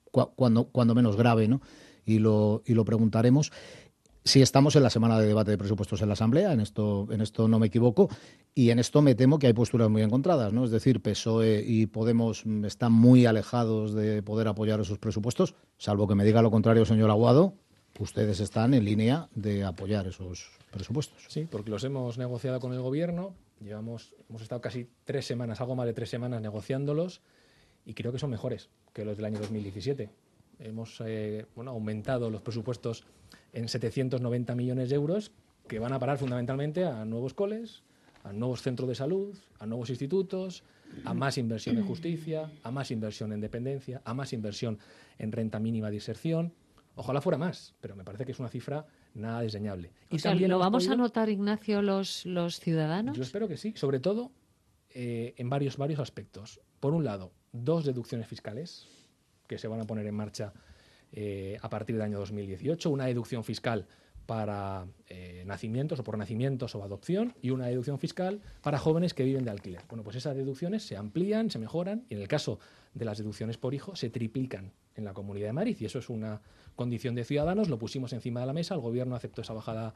Speaker 11: menos grave, ¿no? Y lo preguntaremos. Si estamos en la semana de debate de presupuestos en la Asamblea, en esto no me equivoco, y en esto me temo que hay posturas muy encontradas, ¿no? Es decir, PSOE y Podemos están muy alejados de poder apoyar esos presupuestos, salvo que me diga lo contrario, señor Aguado, ustedes están en línea de apoyar esos presupuestos.
Speaker 13: Sí, porque los hemos negociado con el Gobierno, hemos estado casi 3 semanas, algo más de 3 semanas negociándolos, y creo que son mejores que los del año 2017. Hemos aumentado los presupuestos en 790 millones de euros que van a parar fundamentalmente a nuevos coles, a nuevos centros de salud, a nuevos institutos, a más inversión en justicia, a más inversión en dependencia, a más inversión en renta mínima de inserción. Ojalá fuera más, pero me parece que es una cifra nada desdeñable.
Speaker 1: Y también ¿lo vamos a notar, Ignacio, los ciudadanos?
Speaker 13: Yo espero que sí, sobre todo en varios aspectos. Por un lado, 2 deducciones fiscales que se van a poner en marcha a partir del año 2018, una deducción fiscal para nacimientos o por nacimientos o adopción y una deducción fiscal para jóvenes que viven de alquiler. Bueno, pues esas deducciones se amplían, se mejoran y en el caso de las deducciones por hijo se triplican en la Comunidad de Madrid y eso es una condición de ciudadanos, lo pusimos encima de la mesa, el Gobierno aceptó esa bajada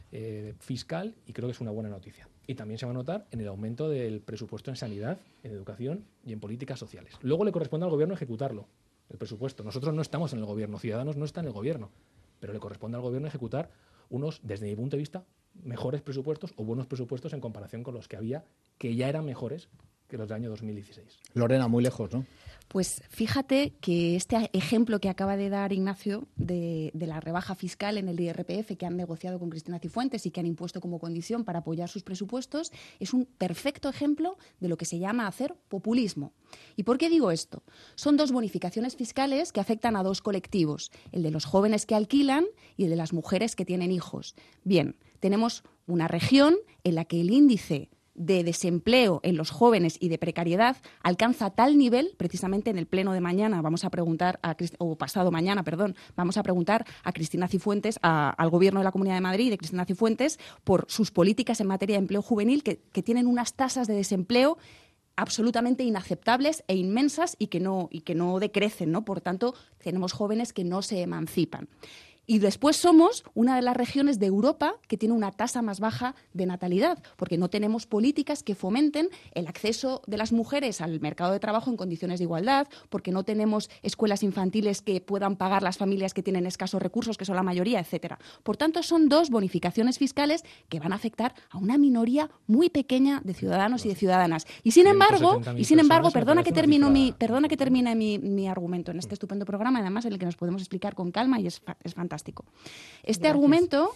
Speaker 13: fiscal y creo que es una buena noticia. Y también se va a notar en el aumento del presupuesto en sanidad, en educación y en políticas sociales. Luego le corresponde al Gobierno ejecutarlo, el presupuesto. Nosotros no estamos en el Gobierno, Ciudadanos no está en el Gobierno, pero le corresponde al Gobierno ejecutar unos, desde mi punto de vista, mejores presupuestos o buenos presupuestos en comparación con los que había, que ya eran mejores que los del año 2016.
Speaker 11: Lorena, muy lejos, ¿no?
Speaker 12: Pues fíjate que este ejemplo que acaba de dar Ignacio de la rebaja fiscal en el IRPF que han negociado con Cristina Cifuentes y que han impuesto como condición para apoyar sus presupuestos es un perfecto ejemplo de lo que se llama hacer populismo. ¿Y por qué digo esto? Son 2 bonificaciones fiscales que afectan a 2 colectivos, el de los jóvenes que alquilan y el de las mujeres que tienen hijos. Bien, tenemos una región en la que el índice de desempleo en los jóvenes y de precariedad alcanza tal nivel, precisamente en el pleno de mañana vamos a preguntar pasado mañana, vamos a preguntar a Cristina Cifuentes, al Gobierno de la Comunidad de Madrid, de Cristina Cifuentes, por sus políticas en materia de empleo juvenil que tienen unas tasas de desempleo absolutamente inaceptables e inmensas y que no decrecen, ¿no? Por tanto, tenemos jóvenes que no se emancipan. Y después somos una de las regiones de Europa que tiene una tasa más baja de natalidad, porque no tenemos políticas que fomenten el acceso de las mujeres al mercado de trabajo en condiciones de igualdad, porque no tenemos escuelas infantiles que puedan pagar las familias que tienen escasos recursos, que son la mayoría, etcétera. Por tanto, son dos bonificaciones fiscales que van a afectar a una minoría muy pequeña de ciudadanos y de ciudadanas. Y sin embargo, perdona que termine mi argumento en este estupendo programa, además en el que nos podemos explicar con calma y es fantástico. Este argumento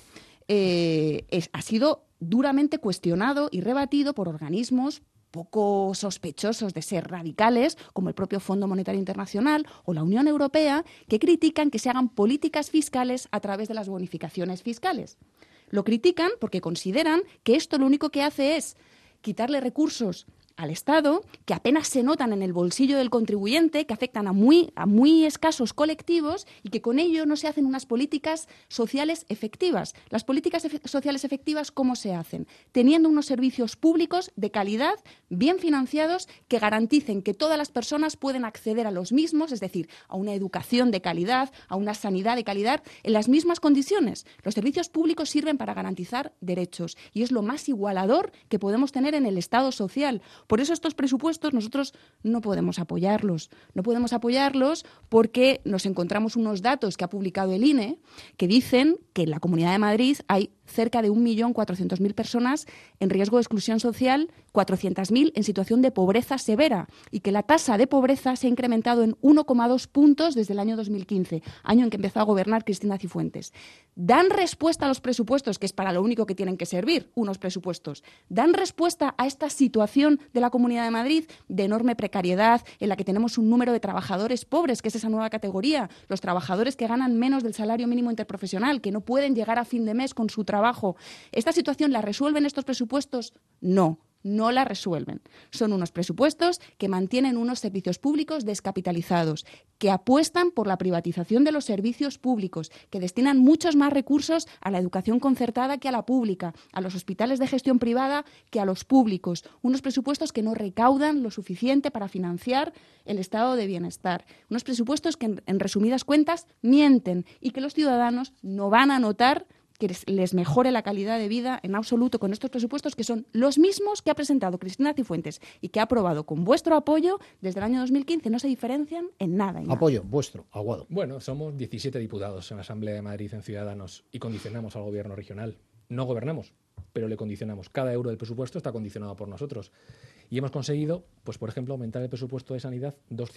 Speaker 12: ha sido duramente cuestionado y rebatido por organismos poco sospechosos de ser radicales, como el propio Fondo Monetario Internacional o la Unión Europea, que critican que se hagan políticas fiscales a través de las bonificaciones fiscales. Lo critican porque consideran que esto lo único que hace es quitarle recursos al Estado, que apenas se notan en el bolsillo del contribuyente, que afectan a muy escasos colectivos y que con ello no se hacen unas políticas sociales efectivas. Las políticas sociales efectivas, ¿cómo se hacen? Teniendo unos servicios públicos de calidad, bien financiados, que garanticen que todas las personas pueden acceder a los mismos, es decir, a una educación de calidad, a una sanidad de calidad, en las mismas condiciones. Los servicios públicos sirven para garantizar derechos y es lo más igualador que podemos tener en el Estado social. Por eso estos presupuestos nosotros no podemos apoyarlos. No podemos apoyarlos porque nos encontramos unos datos que ha publicado el INE que dicen que en la Comunidad de Madrid hay cerca de 1.400.000 personas en riesgo de exclusión social, 400.000 en situación de pobreza severa y que la tasa de pobreza se ha incrementado en 1,2 puntos desde el año 2015, año en que empezó a gobernar Cristina Cifuentes. ¿Dan respuesta a los presupuestos, que es para lo único que tienen que servir, unos presupuestos? ¿Dan respuesta a esta situación de la Comunidad de Madrid de enorme precariedad, en la que tenemos un número de trabajadores pobres, que es esa nueva categoría, los trabajadores que ganan menos del salario mínimo interprofesional, que no pueden llegar a fin de mes con su trabajo? ¿Esta situación la resuelven estos presupuestos? No la resuelven. Son unos presupuestos que mantienen unos servicios públicos descapitalizados, que apuestan por la privatización de los servicios públicos, que destinan muchos más recursos a la educación concertada que a la pública, a los hospitales de gestión privada que a los públicos. Unos presupuestos que no recaudan lo suficiente para financiar el estado de bienestar. Unos presupuestos que, en resumidas cuentas, mienten y que los ciudadanos no van a notar que les mejore la calidad de vida en absoluto con estos presupuestos, que son los mismos que ha presentado Cristina Cifuentes y que ha aprobado con vuestro apoyo desde el año 2015. No se diferencian en nada.
Speaker 11: Apoyo vuestro, Aguado.
Speaker 13: Bueno, somos 17 diputados en la Asamblea de Madrid en Ciudadanos y condicionamos al Gobierno regional. No gobernamos, pero le condicionamos. Cada euro del presupuesto está condicionado por nosotros. Y hemos conseguido, pues por ejemplo, aumentar el presupuesto de sanidad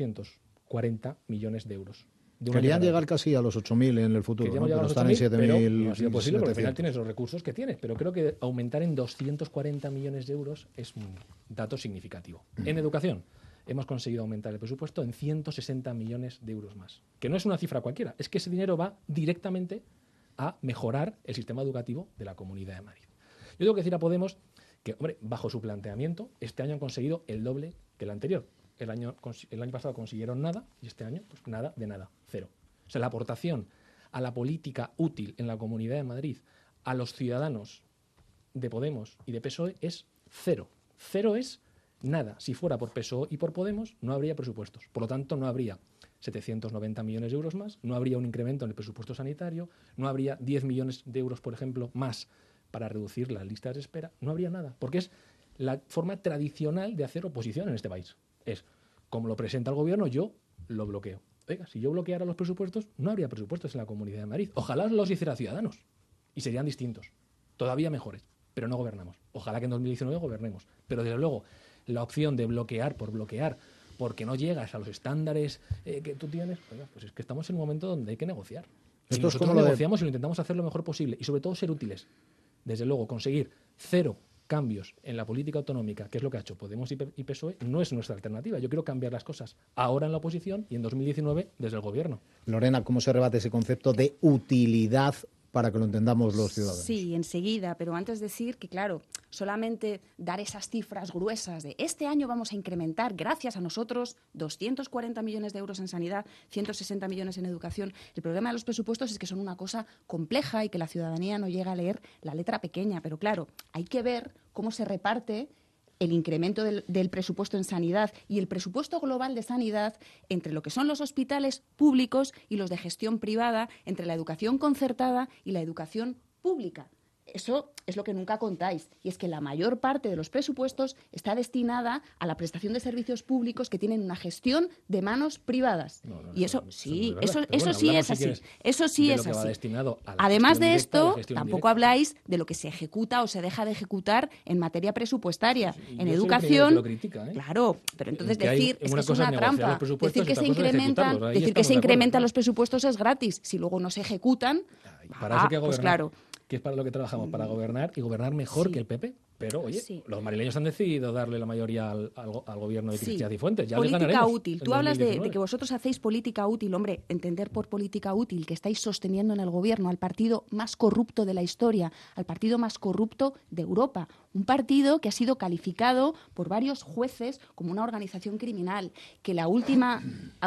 Speaker 13: 240 millones de euros.
Speaker 11: Querían llegar casi a los 8.000 en el futuro, ¿no? Pero están en 7.000.
Speaker 13: No ha sido posible porque al final tienes los recursos que tienes. Pero creo que aumentar en 240 millones de euros es un dato significativo. En educación hemos conseguido aumentar el presupuesto en 160 millones de euros más. Que no es una cifra cualquiera, es que ese dinero va directamente a mejorar el sistema educativo de la Comunidad de Madrid. Yo tengo que decir a Podemos que, hombre, bajo su planteamiento, este año han conseguido el doble que el anterior. El año pasado consiguieron nada y este año, pues nada de nada, cero. O sea, la aportación a la política útil en la Comunidad de Madrid a los ciudadanos de Podemos y de PSOE es cero. Cero es nada. Si fuera por PSOE y por Podemos, no habría presupuestos. Por lo tanto, no habría 790 millones de euros más, no habría un incremento en el presupuesto sanitario, no habría 10 millones de euros, por ejemplo, más para reducir las listas de espera. No habría nada, porque es la forma tradicional de hacer oposición en este país. Es, como lo presenta el gobierno, yo lo bloqueo. Oiga, si yo bloqueara los presupuestos, no habría presupuestos en la Comunidad de Madrid. Ojalá los hiciera Ciudadanos y serían distintos, todavía mejores, pero no gobernamos. Ojalá que en 2019 gobernemos. Pero desde luego, la opción de bloquear por bloquear, porque no llegas a los estándares que tú tienes, oiga, pues es que estamos en un momento donde hay que negociar. Y nosotros negociamos y lo intentamos hacer lo mejor posible y sobre todo ser útiles. Desde luego, conseguir cero cambios en la política autonómica, que es lo que ha hecho Podemos y PSOE, no es nuestra alternativa. Yo quiero cambiar las cosas ahora en la oposición y en 2019 desde el gobierno.
Speaker 11: Lorena, ¿cómo se rebate ese concepto de utilidad para que lo entendamos los ciudadanos.
Speaker 12: Sí, enseguida, pero antes decir que, claro, solamente dar esas cifras gruesas de este año vamos a incrementar, gracias a nosotros, 240 millones de euros en sanidad, 160 millones en educación. El problema de los presupuestos es que son una cosa compleja y que la ciudadanía no llega a leer la letra pequeña, pero claro, hay que ver cómo se reparte el incremento del presupuesto en sanidad y el presupuesto global de sanidad entre lo que son los hospitales públicos y los de gestión privada, entre la educación concertada y la educación pública. Eso es lo que nunca contáis, y es que la mayor parte de los presupuestos está destinada a la prestación de servicios públicos que tienen una gestión de manos privadas. Y eso sí, eso sí es así. Eso sí es así. Además de esto, tampoco habláis de lo que se ejecuta o se deja de ejecutar en materia presupuestaria, en educación. Claro, pero entonces decir es que es una trampa. Decir que se incrementan los presupuestos es gratis. Si luego no se ejecutan, pues claro.
Speaker 13: Que es para lo que trabajamos, para gobernar y gobernar mejor que el PP. Pero, oye, los madrileños han decidido darle la mayoría al gobierno de Cristina Cifuentes. Ya
Speaker 12: política útil. Tú hablas de que vosotros hacéis política útil. Hombre, entender por política útil que estáis sosteniendo en el gobierno al partido más corrupto de la historia, al partido más corrupto de Europa. Un partido que ha sido calificado por varios jueces como una organización criminal, que la última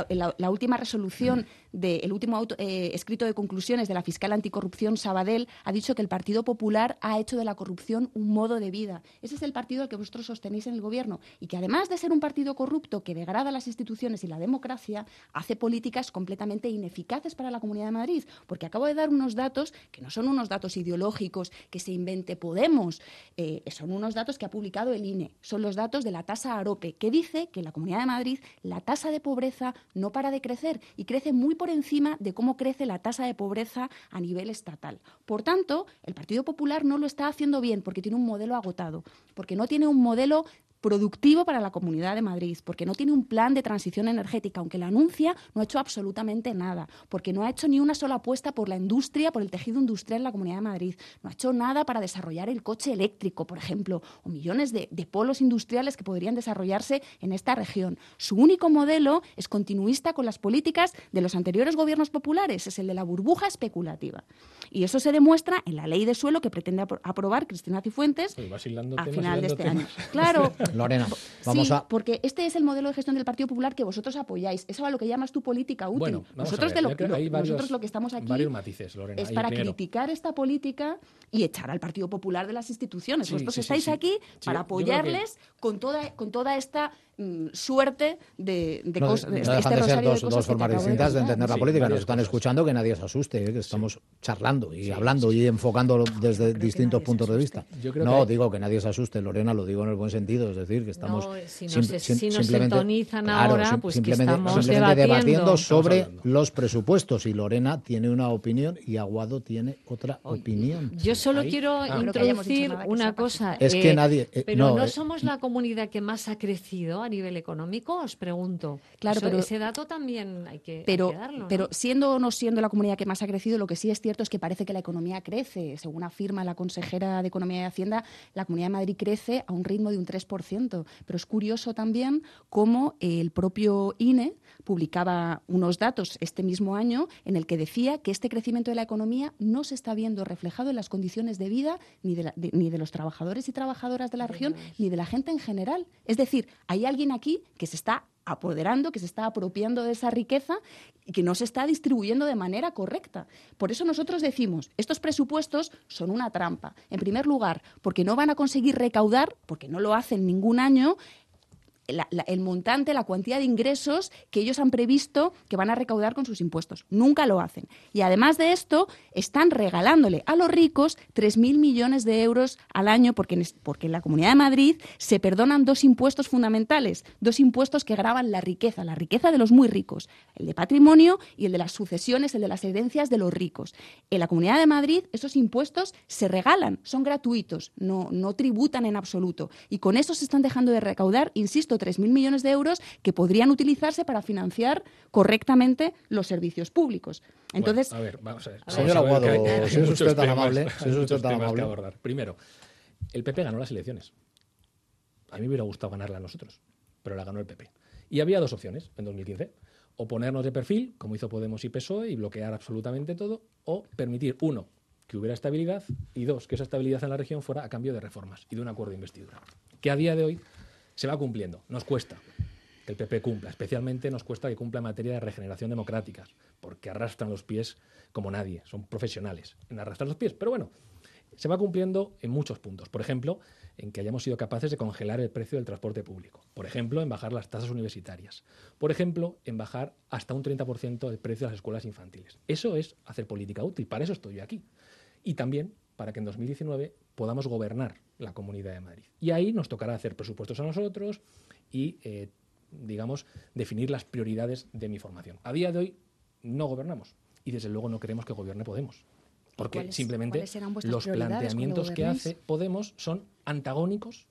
Speaker 12: resolución del último escrito de conclusiones de la fiscal anticorrupción Sabadell ha dicho que el Partido Popular ha hecho de la corrupción un modo de vida. Ese es el partido al que vosotros sostenéis en el gobierno y que además de ser un partido corrupto que degrada las instituciones y la democracia, hace políticas completamente ineficaces para la Comunidad de Madrid, porque acabo de dar unos datos que no son unos datos ideológicos que se invente Podemos, son unos datos que ha publicado el INE, son los datos de la tasa AROPE, que dice que en la Comunidad de Madrid la tasa de pobreza no para de crecer y crece muy por encima de cómo crece la tasa de pobreza a nivel estatal. Por tanto, el Partido Popular no lo está haciendo bien porque tiene un modelo agotado, porque no tiene un modelo productivo para la Comunidad de Madrid, porque no tiene un plan de transición energética, aunque lo anuncia, no ha hecho absolutamente nada, porque no ha hecho ni una sola apuesta por la industria, por el tejido industrial en la Comunidad de Madrid, no ha hecho nada para desarrollar el coche eléctrico, por ejemplo, o millones de polos industriales que podrían desarrollarse en esta región. Su único modelo es continuista con las políticas de los anteriores gobiernos populares, es el de la burbuja especulativa. Y eso se demuestra en la ley de suelo que pretende aprobar Cristina Cifuentes a final de este año. Claro.
Speaker 11: Lorena, vamos
Speaker 12: porque este es el modelo de gestión del Partido Popular que vosotros apoyáis. Eso es a lo que llamas tu política útil.
Speaker 13: Bueno,
Speaker 12: nosotros lo que estamos aquí
Speaker 13: matices, Lorena.
Speaker 12: es para criticar esta política y echar al Partido Popular de las instituciones. Vosotros estáis aquí para apoyarles con toda esta suerte de cosas.
Speaker 11: No dejan de ser dos formas distintas de entender la política. Nos están escuchando, que nadie se asuste, que estamos charlando y hablando y enfocando desde distintos puntos de vista. Digo que nadie se asuste, Lorena, lo digo en el buen sentido, es decir, que estamos
Speaker 1: si nos sintonizan ahora, pues que estamos
Speaker 11: debatiendo sobre los presupuestos, y Lorena tiene una opinión y Aguado tiene otra opinión.
Speaker 1: Yo solo quiero introducir una cosa.
Speaker 11: Es que nadie...
Speaker 1: pero no somos la comunidad que más ha crecido a nivel económico, os pregunto.
Speaker 12: Claro, pero
Speaker 1: ese dato también hay que darlo, ¿no?
Speaker 12: Pero siendo o no siendo la comunidad que más ha crecido, lo que sí es cierto es que parece que la economía crece. Según afirma la consejera de Economía y Hacienda, la Comunidad de Madrid crece a un ritmo de un 3%. Pero es curioso también cómo el propio INE publicaba unos datos este mismo año en el que decía que este crecimiento de la economía no se está viendo reflejado en las condiciones de vida ni de los trabajadores y trabajadoras de la región, ni de la gente en general. Es decir, hay alguien aquí que se está apoderando, que se está apropiando de esa riqueza y que no se está distribuyendo de manera correcta. Por eso nosotros decimos, estos presupuestos son una trampa. En primer lugar, porque no van a conseguir recaudar, porque no lo hacen ningún año, el montante, la cuantía de ingresos que ellos han previsto que van a recaudar con sus impuestos. Nunca lo hacen. Y además de esto, están regalándole a los ricos 3.000 millones de euros al año porque en la Comunidad de Madrid se perdonan dos impuestos fundamentales, dos impuestos que gravan la riqueza de los muy ricos, el de patrimonio y el de las sucesiones, el de las herencias de los ricos. En la Comunidad de Madrid esos impuestos se regalan, son gratuitos, no tributan en absoluto. Y con eso se están dejando de recaudar, insisto, 3.000 millones de euros que podrían utilizarse para financiar correctamente los servicios públicos. Entonces,
Speaker 13: bueno, a ver, vamos a ver.
Speaker 11: Señor Aguado, si es usted tan amable.
Speaker 13: Que abordar. Primero, el PP ganó las elecciones. A mí me hubiera gustado ganarla a nosotros, pero la ganó el PP. Y había dos opciones en 2015. O ponernos de perfil, como hizo Podemos y PSOE, y bloquear absolutamente todo, o permitir, uno, que hubiera estabilidad y 2, que esa estabilidad en la región fuera a cambio de reformas y de un acuerdo de investidura. Que a día de hoy se va cumpliendo. Nos cuesta que el PP cumpla. Especialmente nos cuesta que cumpla en materia de regeneración democrática, porque arrastran los pies como nadie. Son profesionales en arrastrar los pies. Pero bueno, se va cumpliendo en muchos puntos. Por ejemplo, en que hayamos sido capaces de congelar el precio del transporte público. Por ejemplo, en bajar las tasas universitarias. Por ejemplo, en bajar hasta un 30% el precio de las escuelas infantiles. Eso es hacer política útil. Para eso estoy yo aquí. Y también para que en 2019 podamos gobernar la Comunidad de Madrid. Y ahí nos tocará hacer presupuestos a nosotros y, digamos, definir las prioridades de mi formación. A día de hoy no gobernamos y desde luego no queremos que gobierne Podemos. Porque simplemente los planteamientos que hace Podemos son antagónicos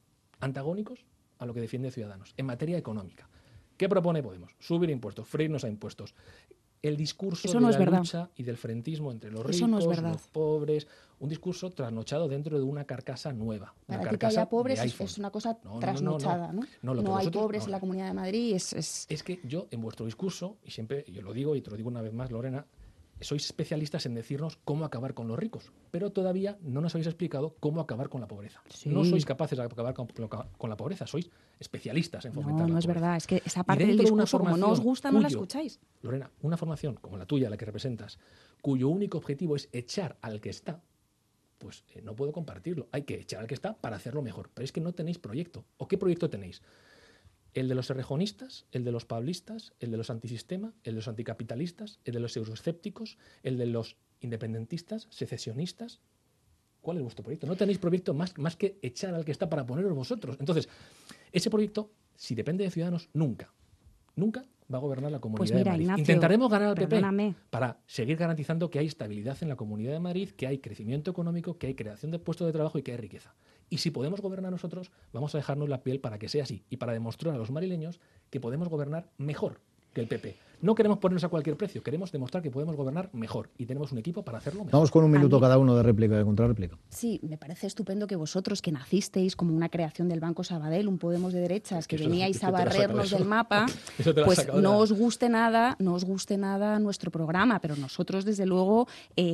Speaker 13: a lo que defiende Ciudadanos en materia económica. ¿Qué propone Podemos? Subir impuestos, freírnos a impuestos. El discurso de la lucha y del frentismo entre los ricos, los pobres, un discurso trasnochado dentro de una carcasa nueva.
Speaker 12: Para ti que haya pobres es una cosa trasnochada, ¿no? No hay pobres en la Comunidad de Madrid.
Speaker 13: Es que yo, en vuestro discurso, y siempre yo lo digo y te lo digo una vez más, Lorena, sois especialistas en decirnos cómo acabar con los ricos, pero todavía no nos habéis explicado cómo acabar con la pobreza. Sí. No sois capaces de acabar con la pobreza, sois especialistas en fomentar la pobreza.
Speaker 12: No es verdad, es que esa parte del discurso, como no os gusta, no la escucháis.
Speaker 13: Lorena, una formación como la tuya, la que representas, cuyo único objetivo es echar al que está, pues no puedo compartirlo. Hay que echar al que está para hacerlo mejor. Pero es que no tenéis proyecto. ¿O qué proyecto tenéis? ¿El de los errejonistas, el de los pablistas, el de los antisistema, el de los anticapitalistas, el de los euroescépticos, el de los independentistas, secesionistas? ¿Cuál es vuestro proyecto? No tenéis proyecto más que echar al que está para poneros vosotros. Entonces, ese proyecto, si depende de Ciudadanos, nunca va a gobernar la Comunidad de Madrid.
Speaker 12: Ignacio,
Speaker 13: intentaremos ganar al PP para seguir garantizando que hay estabilidad en la Comunidad de Madrid, que hay crecimiento económico, que hay creación de puestos de trabajo y que hay riqueza. Y si podemos gobernar nosotros, vamos a dejarnos la piel para que sea así y para demostrar a los madrileños que podemos gobernar mejor que el PP. No queremos ponernos a cualquier precio, queremos demostrar que podemos gobernar mejor y tenemos un equipo para hacerlo mejor.
Speaker 11: Vamos con un minuto cada uno de réplica, de contrarréplica.
Speaker 12: Sí, me parece estupendo que vosotros, que nacisteis como una creación del Banco Sabadell, un Podemos de derechas, que veníais a barrernos del mapa, pues no os guste nada nuestro programa, pero nosotros desde luego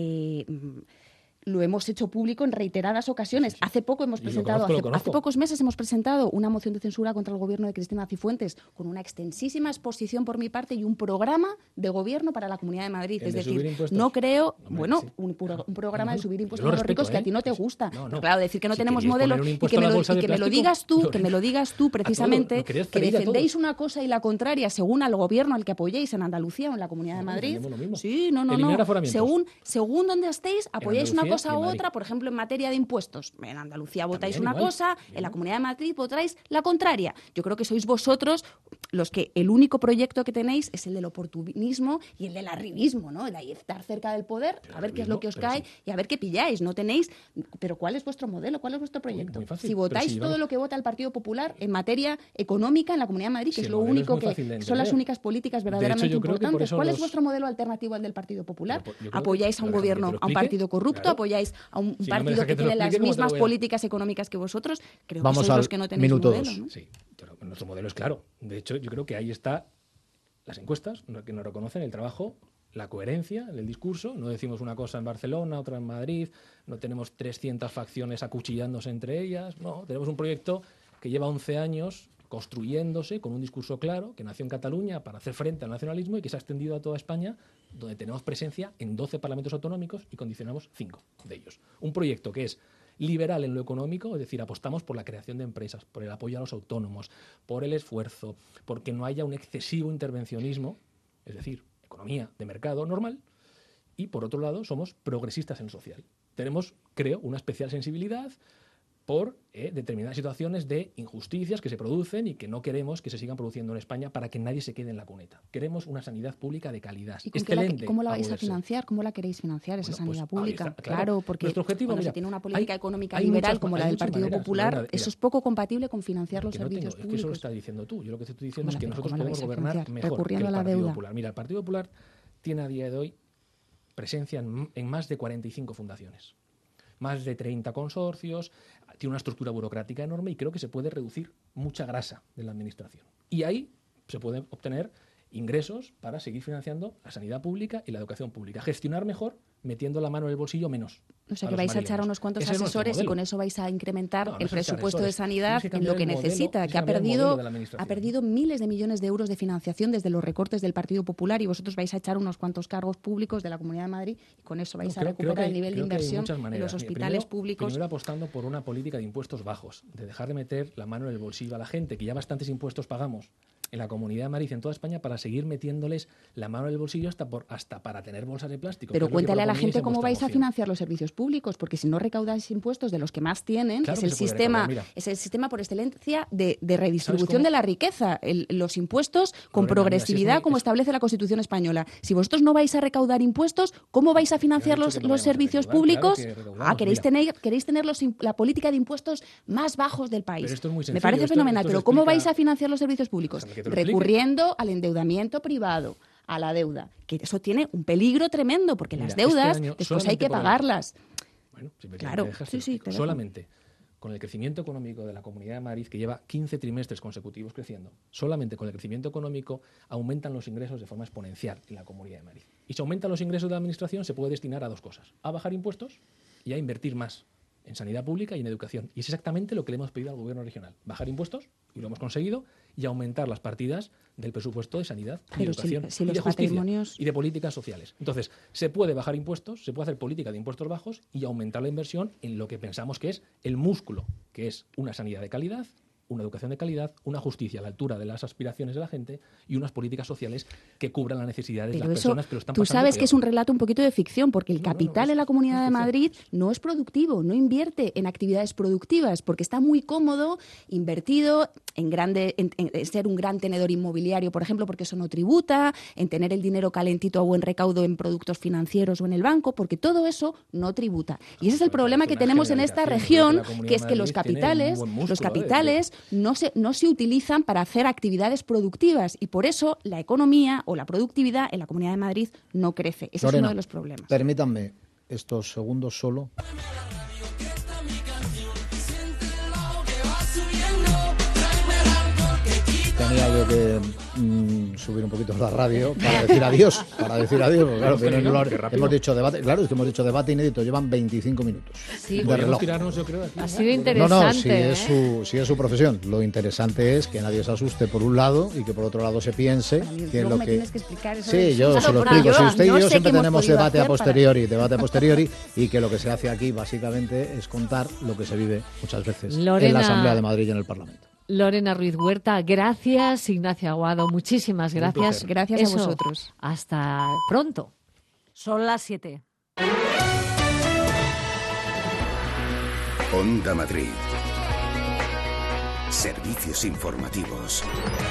Speaker 12: lo hemos hecho público en reiteradas ocasiones. Hace poco hemos presentado, hace pocos meses hemos presentado una moción de censura contra el gobierno de Cristina Cifuentes con una extensísima exposición por mi parte y un programa de gobierno para la Comunidad de Madrid. Es decir, no creo, un programa de subir impuestos a los ricos que a ti no te gusta. Pero claro, decir que no tenemos modelo y que me lo digas tú precisamente, que defendéis una cosa y la contraria según al gobierno al que apoyéis en Andalucía o en la Comunidad de Madrid. Sí, no. Según donde estéis, apoyáis una cosa u otra, por ejemplo, en materia de impuestos. En Andalucía votáis una cosa, en la Comunidad de Madrid votáis la contraria. Yo creo que sois vosotros los que el único proyecto que tenéis es el del oportunismo y el del arribismo, ¿no? De ahí estar cerca del poder, a ver qué es lo que os cae y a ver qué pilláis. No tenéis... Pero ¿cuál es vuestro modelo? ¿Cuál es vuestro proyecto? Muy fácil, si votáis todo lo que vota el Partido Popular en materia económica en la Comunidad de Madrid, que es lo único que son las únicas políticas verdaderamente importantes. ¿Cuál es vuestro modelo alternativo al del Partido Popular? ¿Apoyáis a un gobierno, a un partido corrupto? ¿Apoyáis a un partido que tiene las mismas políticas económicas que vosotros? Creo que sois los que no tenéis modelo, ¿no?
Speaker 13: Sí, nuestro modelo es claro. De hecho, yo creo que ahí está las encuestas que nos reconocen el trabajo, la coherencia del discurso. No decimos una cosa en Barcelona, otra en Madrid, no tenemos 300 facciones acuchillándose entre ellas. No, tenemos un proyecto que lleva 11 años construyéndose con un discurso claro, que nació en Cataluña para hacer frente al nacionalismo y que se ha extendido a toda España, donde tenemos presencia en 12 parlamentos autonómicos y condicionamos 5 de ellos. Un proyecto que es liberal en lo económico, es decir, apostamos por la creación de empresas, por el apoyo a los autónomos, por el esfuerzo, porque no haya un excesivo intervencionismo, es decir, economía de mercado normal, y por otro lado somos progresistas en social. Tenemos, creo, una especial sensibilidad por determinadas situaciones de injusticias que se producen y que no queremos que se sigan produciendo en España para que nadie se quede en la cuneta. Queremos una sanidad pública de calidad.
Speaker 12: ¿Y cómo la vais a financiar? ¿Cómo la queréis financiar, esa sanidad pública? Está, claro, porque
Speaker 13: objetivo,
Speaker 12: cuando se tiene una política económica liberal como la del Partido Popular, eso es poco compatible con financiar los servicios públicos.
Speaker 13: Es que eso lo estás diciendo tú. Yo lo que te estoy diciendo es que nosotros podemos gobernar mejor que el Partido Popular. Mira, el Partido Popular tiene a día de hoy presencia en más de 45 fundaciones. Más de 30 consorcios, tiene una estructura burocrática enorme y creo que se puede reducir mucha grasa de la administración. Y ahí se puede obtener ingresos para seguir financiando la sanidad pública y la educación pública. Gestionar mejor, metiendo la mano en el bolsillo menos.
Speaker 12: O sea, que vais a echar a unos cuantos asesores y con eso vais a incrementar el presupuesto de sanidad en lo que necesita, que ha perdido miles de millones de euros de financiación desde los recortes del Partido Popular, y vosotros vais a echar unos cuantos cargos públicos de la Comunidad de Madrid y con eso vais a recuperar el nivel de inversión en los hospitales públicos.
Speaker 13: Primero apostando por una política de impuestos bajos, de dejar de meter la mano en el bolsillo a la gente, que ya bastantes impuestos pagamos en la Comunidad de Madrid, en toda España, para seguir metiéndoles la mano en el bolsillo hasta para tener bolsas de plástico.
Speaker 12: Pero cuéntale a la gente cómo vais a financiar los servicios públicos, porque si no recaudáis impuestos de los que más tienen, claro, que es el sistema por excelencia de redistribución de la riqueza, los impuestos con progresividad, como establece la Constitución española. Si vosotros no vais a recaudar impuestos, ¿cómo vais a financiar los servicios públicos? Queréis tener la política de impuestos más bajos del país.
Speaker 13: Pero esto es muy sencillo,
Speaker 12: me parece fenomenal, pero ¿cómo vais a financiar los servicios públicos? Recurriendo al endeudamiento privado, a la deuda, que eso tiene un peligro tremendo, porque las deudas después hay que pagarlas.
Speaker 13: Bueno,
Speaker 12: claro,
Speaker 13: solamente con el crecimiento económico de la Comunidad de Madrid, que lleva 15 trimestres consecutivos creciendo, solamente con el crecimiento económico aumentan los ingresos de forma exponencial en la Comunidad de Madrid. Y si aumentan los ingresos de la Administración, se puede destinar a dos cosas: a bajar impuestos y a invertir más en sanidad pública y en educación. Y es exactamente lo que le hemos pedido al Gobierno regional: bajar impuestos, y lo hemos conseguido, y aumentar las partidas del presupuesto de sanidad y educación y de justicia y de políticas sociales. Entonces, se puede bajar impuestos, se puede hacer política de impuestos bajos y aumentar la inversión en lo que pensamos que es el músculo, que es una sanidad de calidad, una educación de calidad, una justicia a la altura de las aspiraciones de la gente y unas políticas sociales que cubran las necesidades de las personas que lo están pasando.
Speaker 12: Tú sabes
Speaker 13: peor.
Speaker 12: que es un relato un poquito de ficción, porque el capital en la Comunidad de Madrid no es productivo, no invierte en actividades productivas, porque está muy cómodo invertido en ser un gran tenedor inmobiliario, por ejemplo, porque eso no tributa, en tener el dinero calentito a buen recaudo en productos financieros o en el banco, porque todo eso no tributa. Y ese es el problema que tenemos en esta región, que es que los capitales no se utilizan para hacer actividades productivas, y por eso la economía o la productividad en la Comunidad de Madrid no crece. Ese es uno de los problemas.
Speaker 11: Permítanme estos segundos solo. Tenía yo que subir un poquito la radio para decir adiós, porque claro, hemos dicho debate, claro, es que hemos dicho debate inédito, llevan 25 minutos de reloj.
Speaker 13: Yo creo, aquí,
Speaker 1: ha sido interesante.
Speaker 11: Si es su profesión. Lo interesante es que nadie se asuste por un lado y que por otro lado se piense que es lo que...
Speaker 12: Tienes que explicar eso.
Speaker 11: Sí, yo se lo explico. Si usted y yo siempre tenemos debate a posteriori, y que lo que se hace aquí básicamente es contar lo que se vive muchas veces en la Asamblea de Madrid y en el Parlamento.
Speaker 1: Lorena Ruiz Huerta, gracias. Ignacio Aguado, muchísimas gracias.
Speaker 12: Gracias a vosotros.
Speaker 1: Hasta pronto. Son las 7.
Speaker 6: Onda Madrid. Servicios informativos.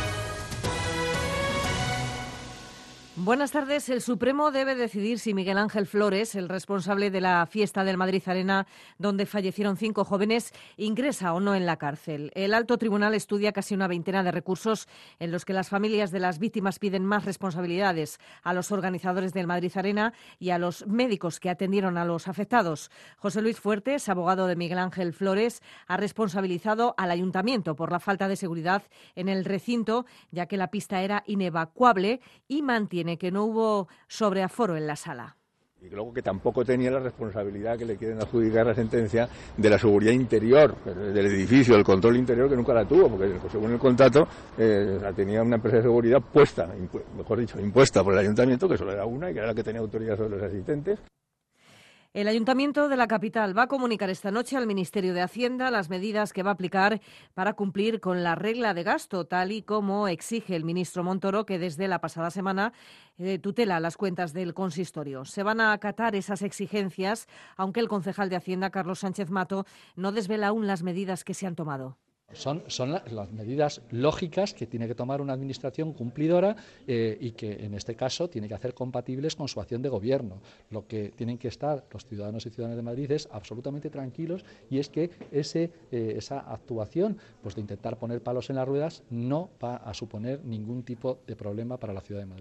Speaker 15: Buenas tardes. El Supremo debe decidir si Miguel Ángel Flores, el responsable de la fiesta del Madrid Arena, donde fallecieron 5 jóvenes, ingresa o no en la cárcel. El alto tribunal estudia casi una veintena de recursos en los que las familias de las víctimas piden más responsabilidades a los organizadores del Madrid Arena y a los médicos que atendieron a los afectados. José Luis Fuertes, abogado de Miguel Ángel Flores, ha responsabilizado al ayuntamiento por la falta de seguridad en el recinto, ya que la pista era inevacuable, y mantiene que no hubo sobreaforo en la sala.
Speaker 16: Y luego que tampoco tenía la responsabilidad que le quieren adjudicar la sentencia de la seguridad interior del edificio, el control interior, que nunca la tuvo, porque según el contrato la tenía una empresa de seguridad impuesta por el ayuntamiento, que solo era una y que era la que tenía autoridad sobre los asistentes.
Speaker 15: El Ayuntamiento de la capital va a comunicar esta noche al Ministerio de Hacienda las medidas que va a aplicar para cumplir con la regla de gasto, tal y como exige el ministro Montoro, que desde la pasada semana tutela las cuentas del consistorio. Se van a acatar esas exigencias, aunque el concejal de Hacienda, Carlos Sánchez Mato, no desvela aún las medidas que se han tomado.
Speaker 17: Son las medidas lógicas que tiene que tomar una administración cumplidora y que en este caso tiene que hacer compatibles con su acción de gobierno. Lo que tienen que estar los ciudadanos y ciudadanas de Madrid es absolutamente tranquilos, y es que esa actuación de intentar poner palos en las ruedas no va a suponer ningún tipo de problema para la ciudad de Madrid.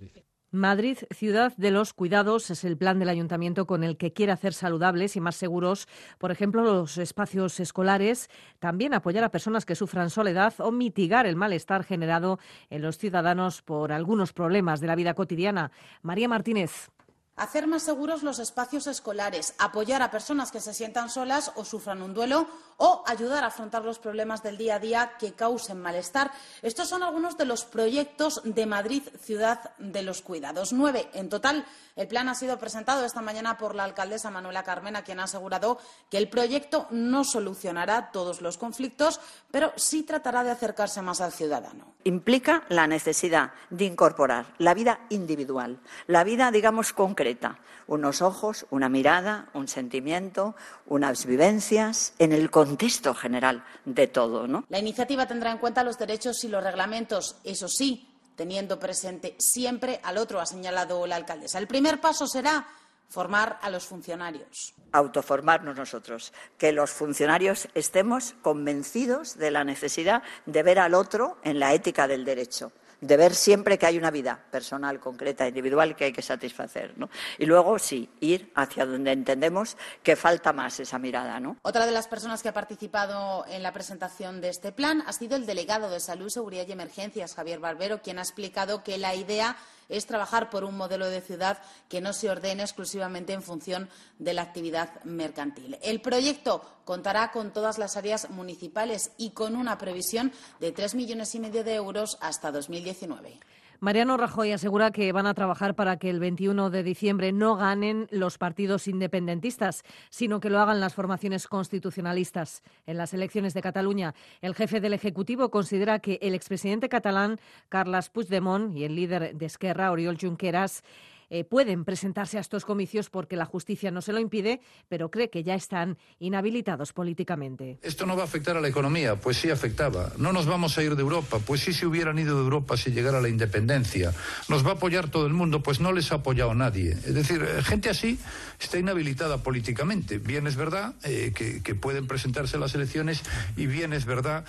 Speaker 15: Madrid, ciudad de los cuidados, es el plan del ayuntamiento con el que quiere hacer saludables y más seguros, por ejemplo, los espacios escolares, también apoyar a personas que sufran soledad o mitigar el malestar generado en los ciudadanos por algunos problemas de la vida cotidiana. María Martínez.
Speaker 18: Hacer más seguros los espacios escolares, apoyar a personas que se sientan solas o sufran un duelo o ayudar a afrontar los problemas del día a día que causen malestar. Estos son algunos de los proyectos de Madrid, ciudad de los cuidados. 9 en total. El plan ha sido presentado esta mañana por la alcaldesa Manuela Carmena, quien ha asegurado que el proyecto no solucionará todos los conflictos, pero sí tratará de acercarse más al ciudadano.
Speaker 19: Implica la necesidad de incorporar la vida individual, la vida, digamos, concreta, unos ojos, una mirada, un sentimiento, unas vivencias, en el contexto general de todo, ¿no?
Speaker 18: La iniciativa tendrá en cuenta los derechos y los reglamentos, eso sí, teniendo presente siempre al otro, ha señalado la alcaldesa. El primer paso será formar a los funcionarios.
Speaker 19: Autoformarnos nosotros, que los funcionarios estemos convencidos de la necesidad de ver al otro en la ética del derecho, de ver siempre que hay una vida personal, concreta, individual que hay que satisfacer, ¿no? Y luego, sí, ir hacia donde entendemos que falta más esa mirada, ¿no?
Speaker 18: Otra de las personas que ha participado en la presentación de este plan ha sido el delegado de Salud, Seguridad y Emergencias, Javier Barbero, quien ha explicado que la idea es trabajar por un modelo de ciudad que no se ordene exclusivamente en función de la actividad mercantil. El proyecto contará con todas las áreas municipales y con una previsión de 3,5 millones de euros hasta 2019.
Speaker 15: Mariano Rajoy asegura que van a trabajar para que el 21 de diciembre no ganen los partidos independentistas, sino que lo hagan las formaciones constitucionalistas. En las elecciones de Cataluña, el jefe del Ejecutivo considera que el expresidente catalán, Carles Puigdemont, y el líder de Esquerra, Oriol Junqueras, pueden presentarse a estos comicios porque la justicia no se lo impide, pero cree que ya están inhabilitados políticamente.
Speaker 20: ¿Esto no va a afectar a la economía? Pues sí afectaba. ¿No nos vamos a ir de Europa? Pues sí se hubieran ido de Europa si llegara la independencia. ¿Nos va a apoyar todo el mundo? Pues no les ha apoyado nadie. Es decir, gente así está inhabilitada políticamente. Bien es verdad que pueden presentarse a las elecciones y bien es verdad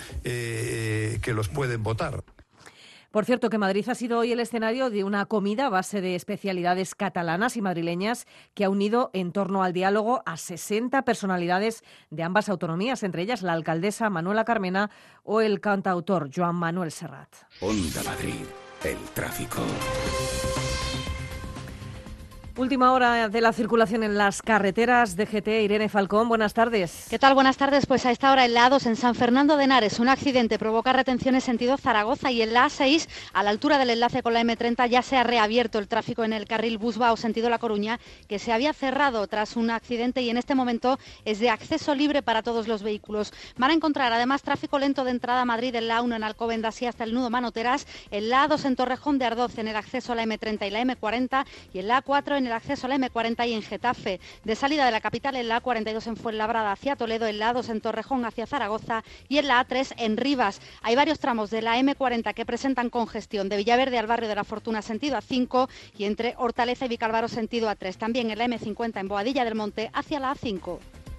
Speaker 20: que los pueden votar.
Speaker 15: Por cierto, que Madrid ha sido hoy el escenario de una comida a base de especialidades catalanas y madrileñas que ha unido en torno al diálogo a 60 personalidades de ambas autonomías, entre ellas la alcaldesa Manuela Carmena o el cantautor Joan Manuel Serrat.
Speaker 6: Onda Madrid, el tráfico.
Speaker 15: Última hora de la circulación en las carreteras. DGT, Irene Falcón, buenas tardes.
Speaker 21: ¿Qué tal? Buenas tardes. Pues a esta hora en la A2 en San Fernando de Henares un accidente provoca retenciones sentido Zaragoza y en la A6 a la altura del enlace con la M30 ya se ha reabierto el tráfico en el carril Busbao sentido La Coruña, que se había cerrado tras un accidente y en este momento es de acceso libre para todos los vehículos. Van a encontrar además tráfico lento de entrada a Madrid en la A1 en Alcobendas y hasta el nudo Manoteras, en la A2 en Torrejón de Ardoz en el acceso a la M30 y la M40 y en la A4 en el acceso a la M40 y en Getafe. De salida de la capital en la A42 en Fuenlabrada hacia Toledo, en la A2 en Torrejón hacia Zaragoza y en la A3 en Rivas. Hay varios tramos de la M40 que presentan congestión de Villaverde al barrio de la Fortuna sentido A5 y entre Hortaleza y Vicálvaro sentido A3. También en la M50 en Boadilla del Monte hacia la A5.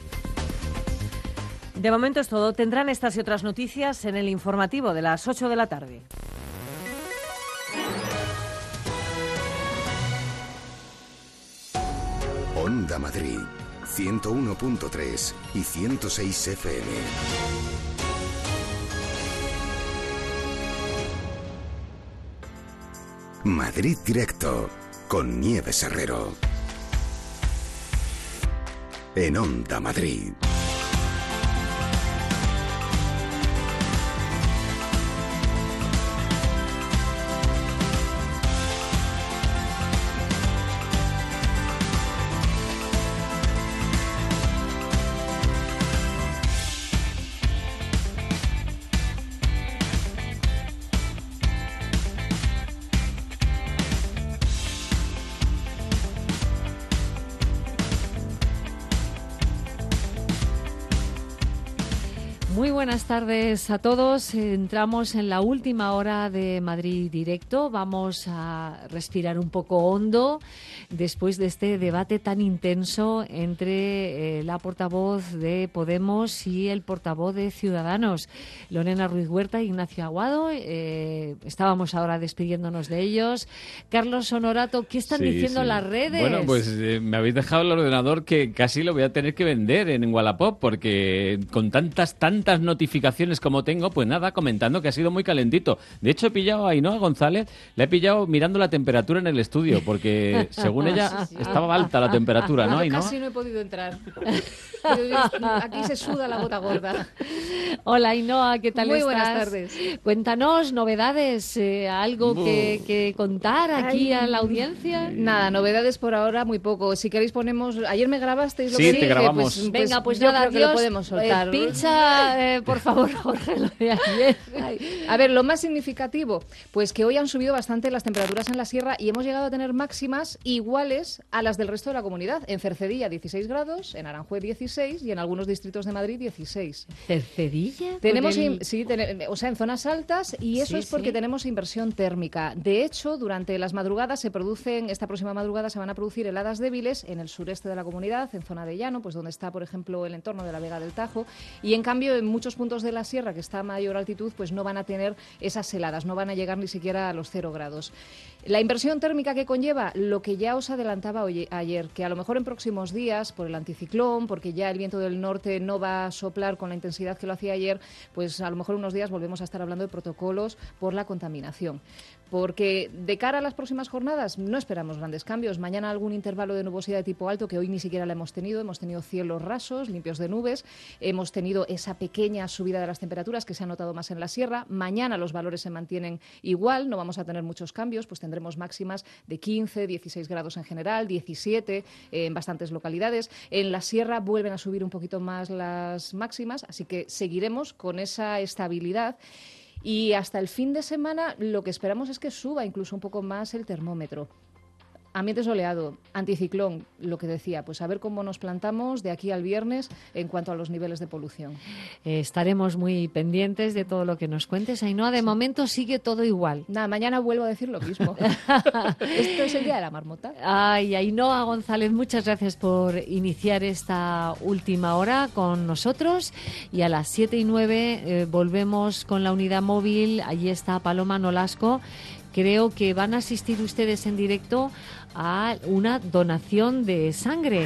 Speaker 15: De momento es todo. Tendrán estas y otras noticias en el informativo de las 8 de la tarde.
Speaker 6: Onda Madrid, 101.3 y 106 FM. Madrid Directo, con Nieves Herrero. En Onda Madrid.
Speaker 1: Muy buenas tardes a todos. Entramos en la última hora de Madrid Directo. Vamos a respirar un poco hondo después de este debate tan intenso entre la portavoz de Podemos y el portavoz de Ciudadanos, Lorena Ruiz Huerta e Ignacio Aguado. Estábamos ahora despidiéndonos de ellos. Carlos Honorato, ¿qué están diciendo las redes?
Speaker 2: Bueno, pues me habéis dejado el ordenador que casi lo voy a tener que vender en Wallapop, porque con tantas notificaciones como tengo, pues nada, comentando que ha sido muy calentito. De hecho, he pillado a Ainhoa González, la he pillado mirando la temperatura en el estudio, porque según ella estaba alta la temperatura, ¿no, Ainhoa?
Speaker 22: Casi no he podido entrar. Pero aquí se suda la gota gorda.
Speaker 1: Hola, Ainhoa, ¿qué tal
Speaker 22: Muy
Speaker 1: estás?
Speaker 22: buenas tardes.
Speaker 1: Cuéntanos novedades, algo que contar aquí a la audiencia.
Speaker 22: Nada, novedades por ahora, muy poco. Si queréis ponemos... Ayer me grabasteis lo
Speaker 2: sí,
Speaker 22: que
Speaker 2: te
Speaker 22: dije,
Speaker 2: grabamos.
Speaker 1: Venga, pues
Speaker 22: yo
Speaker 1: nada,
Speaker 22: creo que lo podemos soltar.
Speaker 1: Pincha, por favor, Jorge, lo de ayer.
Speaker 22: A ver, lo más significativo, pues que hoy han subido bastante las temperaturas en la sierra y hemos llegado a tener máximas iguales a las del resto de la comunidad. En Cercedilla 16 grados, en Aranjuez 16 y en algunos distritos de Madrid 16.
Speaker 1: ¿Cercedilla?
Speaker 22: Tenemos, o sea, en zonas altas, y eso es porque tenemos inversión térmica. De hecho, durante las madrugadas esta próxima madrugada se van a producir heladas débiles en el sureste de la comunidad, en zona de llano, pues donde está, por ejemplo, el entorno de la Vega del Tajo, y en cambio en muchos puntos de la sierra que está a mayor altitud, pues no van a tener esas heladas, no van a llegar ni siquiera a los 0 grados. La inversión térmica que conlleva, lo que ya os adelantaba ayer, que a lo mejor en próximos días, por el anticiclón, porque ya el viento del norte no va a soplar con la intensidad que lo hacía ayer, pues a lo mejor unos días volvemos a estar hablando de protocolos por la contaminación. Porque de cara a las próximas jornadas no esperamos grandes cambios. Mañana algún intervalo de nubosidad de tipo alto que hoy ni siquiera la hemos tenido. Hemos tenido cielos rasos, limpios de nubes. Hemos tenido esa pequeña subida de las temperaturas que se ha notado más en la sierra. Mañana los valores se mantienen igual, no vamos a tener muchos cambios, pues tendremos máximas de 15, 16 grados en general, 17 en bastantes localidades. En la sierra vuelven a subir un poquito más las máximas, así que seguiremos con esa estabilidad. Y hasta el fin de semana lo que esperamos es que suba incluso un poco más el termómetro. Ambiente soleado, anticiclón, lo que decía, pues a ver cómo nos plantamos de aquí al viernes en cuanto a los niveles de polución.
Speaker 1: Estaremos muy pendientes de todo lo que nos cuentes. Ainhoa, de momento sigue todo igual.
Speaker 22: Nada, mañana vuelvo a decir lo mismo. Esto es el día de la marmota.
Speaker 1: Ay, Ainhoa González, muchas gracias por iniciar esta última hora con nosotros. Y a las 7:09 volvemos con la unidad móvil. Allí está Paloma Nolasco. Creo que van a asistir ustedes en directo a una donación de sangre.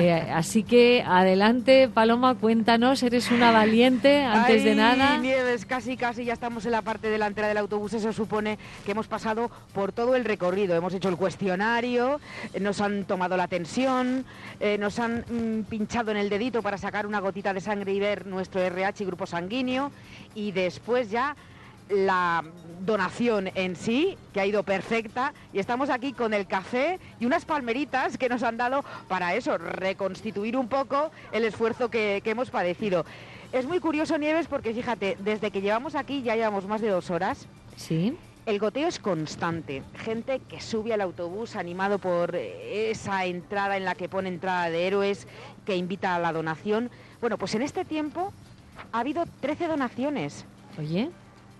Speaker 1: Así que adelante, Paloma, cuéntanos, eres una valiente antes de nada.
Speaker 23: Nieves, casi ya estamos en la parte delantera del autobús. Eso supone que hemos pasado por todo el recorrido. Hemos hecho el cuestionario, nos han tomado la tensión, nos han pinchado en el dedito para sacar una gotita de sangre y ver nuestro RH y grupo sanguíneo, y después ya la donación en sí, que ha ido perfecta, y estamos aquí con el café y unas palmeritas que nos han dado para eso, reconstituir un poco el esfuerzo que hemos padecido. Es muy curioso, Nieves, porque fíjate, desde que llevamos aquí, ya llevamos más de 2 horas.
Speaker 1: Sí.
Speaker 23: El goteo es constante, gente que sube al autobús animado por esa entrada en la que pone entrada de héroes, que invita a la donación. Bueno, pues en este tiempo ha habido 13 donaciones.
Speaker 1: Oye,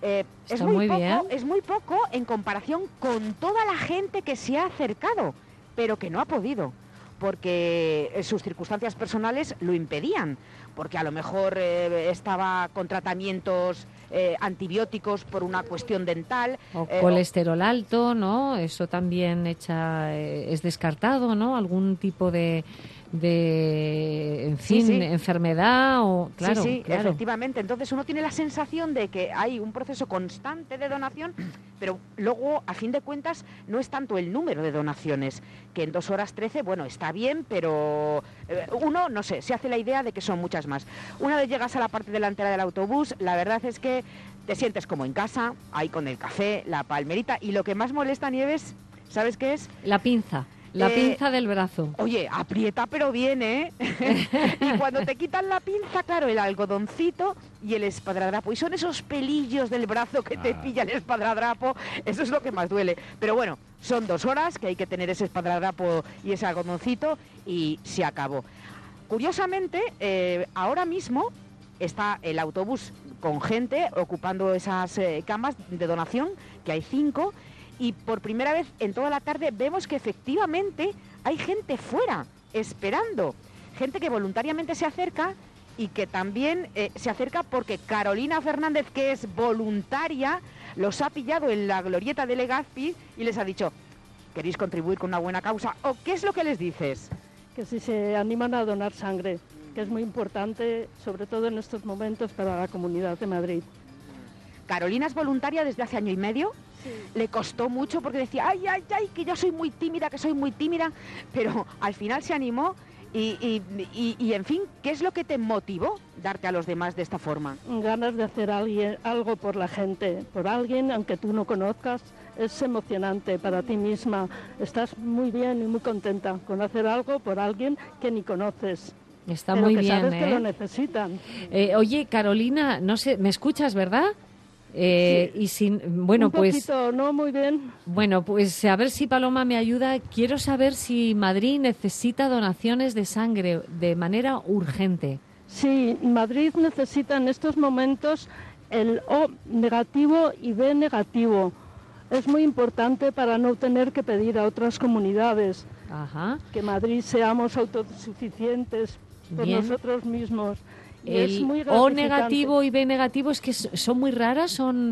Speaker 23: es muy poco en comparación con toda la gente que se ha acercado, pero que no ha podido, porque sus circunstancias personales lo impedían, porque a lo mejor estaba con tratamientos antibióticos por una cuestión dental.
Speaker 1: O colesterol alto, ¿no? Eso también es descartado, ¿no? Algún tipo de enfermedad o claro,
Speaker 23: efectivamente. Entonces uno tiene la sensación de que hay un proceso constante de donación, pero luego a fin de cuentas no es tanto el número de donaciones, que en 2 horas 13, bueno, está bien, pero uno, no sé, se hace la idea de que son muchas más. Una vez llegas a la parte delantera del autobús, la verdad es que te sientes como en casa, ahí con el café, la palmerita, y lo que más molesta, Nieves, ¿sabes qué es?
Speaker 1: La pinza. La pinza del brazo.
Speaker 23: Oye, aprieta pero bien, ¿eh? Y cuando te quitan la pinza, claro, el algodoncito y el espadradrapo. Y son esos pelillos del brazo que te pilla el espadradrapo. Eso es lo que más duele. Pero bueno, son 2 horas que hay que tener ese espadradrapo y ese algodoncito y se acabó. Curiosamente, ahora mismo está el autobús con gente ocupando esas camas de donación, que hay 5, y por primera vez en toda la tarde vemos que efectivamente hay gente fuera, esperando. Gente que voluntariamente se acerca y que también se acerca porque Carolina Fernández, que es voluntaria, los ha pillado en la glorieta de Legazpi y les ha dicho: ¿queréis contribuir con una buena causa? ¿O qué es lo que les dices?
Speaker 3: Que si se animan a donar sangre, que es muy importante, sobre todo en estos momentos, para la Comunidad de Madrid.
Speaker 23: Carolina es voluntaria desde hace año y medio. Sí. Le costó mucho porque decía, ay, que yo soy muy tímida, pero al final se animó y en fin, ¿qué es lo que te motivó darte a los demás de esta forma?
Speaker 3: Ganas de hacer algo por la gente, por alguien, aunque tú no conozcas. Es emocionante para ti misma, estás muy bien y muy contenta con hacer algo por alguien que ni conoces.
Speaker 1: Está
Speaker 3: pero
Speaker 1: muy
Speaker 3: que
Speaker 1: bien,
Speaker 3: sabes que lo necesitan.
Speaker 1: Oye, Carolina, no sé, ¿me escuchas, verdad?
Speaker 3: Sí,
Speaker 1: y sin, bueno,
Speaker 3: un
Speaker 1: pues
Speaker 3: poquito, no muy bien.
Speaker 1: Bueno, pues a ver si Paloma me ayuda. Quiero saber si Madrid necesita donaciones de sangre de manera urgente.
Speaker 3: Sí, Madrid necesita en estos momentos el O negativo y B negativo. Es muy importante para no tener que pedir a otras comunidades.
Speaker 1: Ajá.
Speaker 3: Que Madrid seamos autosuficientes por
Speaker 1: Bien.
Speaker 3: nosotros mismos. Y
Speaker 1: El
Speaker 3: es muy
Speaker 1: O
Speaker 3: gratificante.
Speaker 1: negativo y B negativo es que son muy raras, son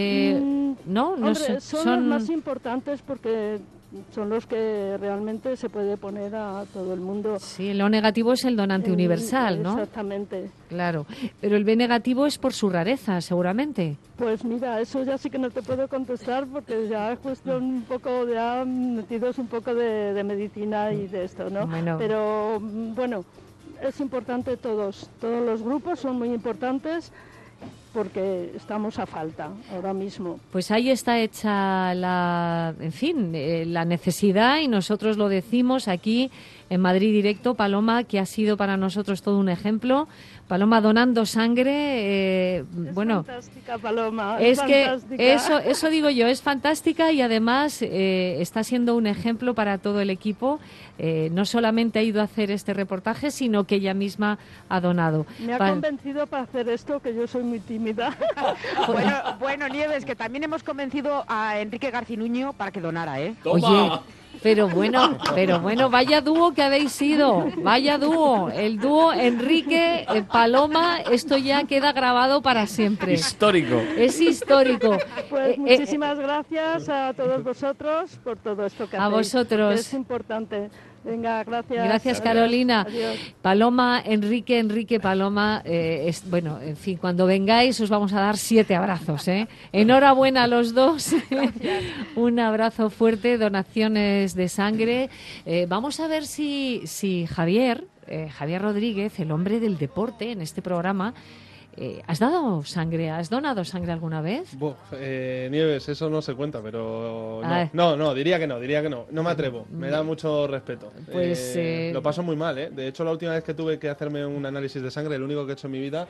Speaker 1: no
Speaker 3: Hombre,
Speaker 1: sé,
Speaker 3: son los más importantes porque son los que realmente se puede poner a todo el mundo.
Speaker 1: Sí, el O negativo es el donante universal, ¿no?
Speaker 3: Exactamente.
Speaker 1: Claro, pero el B negativo es por su rareza, seguramente.
Speaker 3: Pues mira, eso ya sí que no te puedo contestar porque ya es cuestión un poco, ya metidos un poco de medicina y de esto, ¿no?
Speaker 1: Bueno.
Speaker 3: Pero bueno, es importante todos los grupos son muy importantes porque estamos a falta ahora mismo.
Speaker 1: Pues ahí está hecha la necesidad y nosotros lo decimos aquí en Madrid Directo, Paloma, que ha sido para nosotros todo un ejemplo. Paloma donando sangre, bueno,
Speaker 3: fantástica, Paloma,
Speaker 1: es que
Speaker 3: fantástica.
Speaker 1: eso digo yo, es fantástica y además está siendo un ejemplo para todo el equipo. No solamente ha ido a hacer este reportaje, sino que ella misma ha donado.
Speaker 3: Me ha convencido para hacer esto, que yo soy muy tímida.
Speaker 23: Bueno, Nieves, que también hemos convencido a Enrique Garcinuño para que donara, ¿eh?
Speaker 1: Oye, pero bueno, vaya dúo que habéis sido, vaya dúo, el dúo Enrique, Paloma, esto ya queda grabado para siempre.
Speaker 2: Histórico.
Speaker 1: Es histórico.
Speaker 3: Pues muchísimas gracias a todos vosotros por todo esto que hacéis.
Speaker 1: A vosotros.
Speaker 3: Es importante. Venga, gracias.
Speaker 1: Gracias,
Speaker 3: Adiós.
Speaker 1: Carolina.
Speaker 3: Adiós.
Speaker 1: Paloma, Enrique, Paloma. Bueno, en fin, cuando vengáis os vamos a dar 7 abrazos. Enhorabuena a los dos. Un abrazo fuerte, donaciones de sangre. Vamos a ver si Javier Rodríguez, el hombre del deporte en este programa, ¿has dado sangre? ¿Has donado sangre alguna vez?
Speaker 4: Nieves, eso no se cuenta, pero
Speaker 1: Ah.
Speaker 4: no, diría que no. No me atrevo, me da mucho respeto.
Speaker 1: Pues,
Speaker 4: lo paso muy mal, De hecho, la última vez que tuve que hacerme un análisis de sangre, el único que he hecho en mi vida,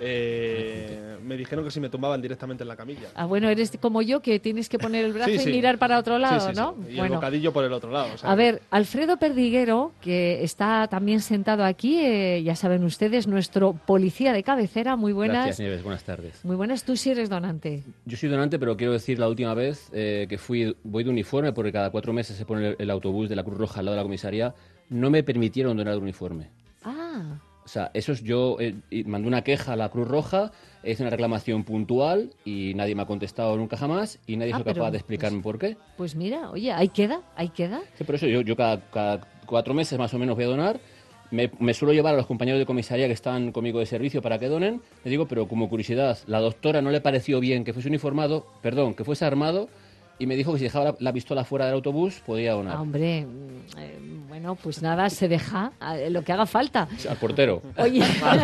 Speaker 4: me dijeron que si me tumbaban directamente en la camilla.
Speaker 1: Ah, bueno, eres como yo, que tienes que poner el brazo
Speaker 4: Sí, sí.
Speaker 1: y mirar para otro lado,
Speaker 4: Sí.
Speaker 1: ¿no?
Speaker 4: Y el
Speaker 1: Bueno.
Speaker 4: bocadillo por el otro lado. o sea
Speaker 1: A ver, Alfredo Perdiguero, que está también sentado aquí, ya saben ustedes, nuestro policía de cabecera. Muy buenas.
Speaker 5: Gracias, Nieves. Buenas tardes.
Speaker 1: Muy buenas, tú sí eres donante.
Speaker 5: Yo soy donante, pero quiero decir la última vez que voy de uniforme, porque cada 4 meses se pone el autobús de la Cruz Roja al lado de la comisaría, no me permitieron donar el uniforme.
Speaker 1: Ah.
Speaker 5: O sea, eso es yo mandé una queja a la Cruz Roja, hice una reclamación puntual y nadie me ha contestado nunca jamás y nadie es
Speaker 1: pero,
Speaker 5: capaz de explicarme por qué.
Speaker 1: Pues mira, oye, ahí queda.
Speaker 5: Sí, por eso yo cada 4 meses más o menos voy a donar. Me suelo llevar a los compañeros de comisaría que están conmigo de servicio para que donen. Le digo, pero como curiosidad, la doctora no le pareció bien que fuese que fuese armado, y me dijo que si dejaba la pistola fuera del autobús podía donar.
Speaker 1: Ah, hombre, bueno, pues nada, se deja lo que haga falta.
Speaker 5: Al portero.
Speaker 1: Oye,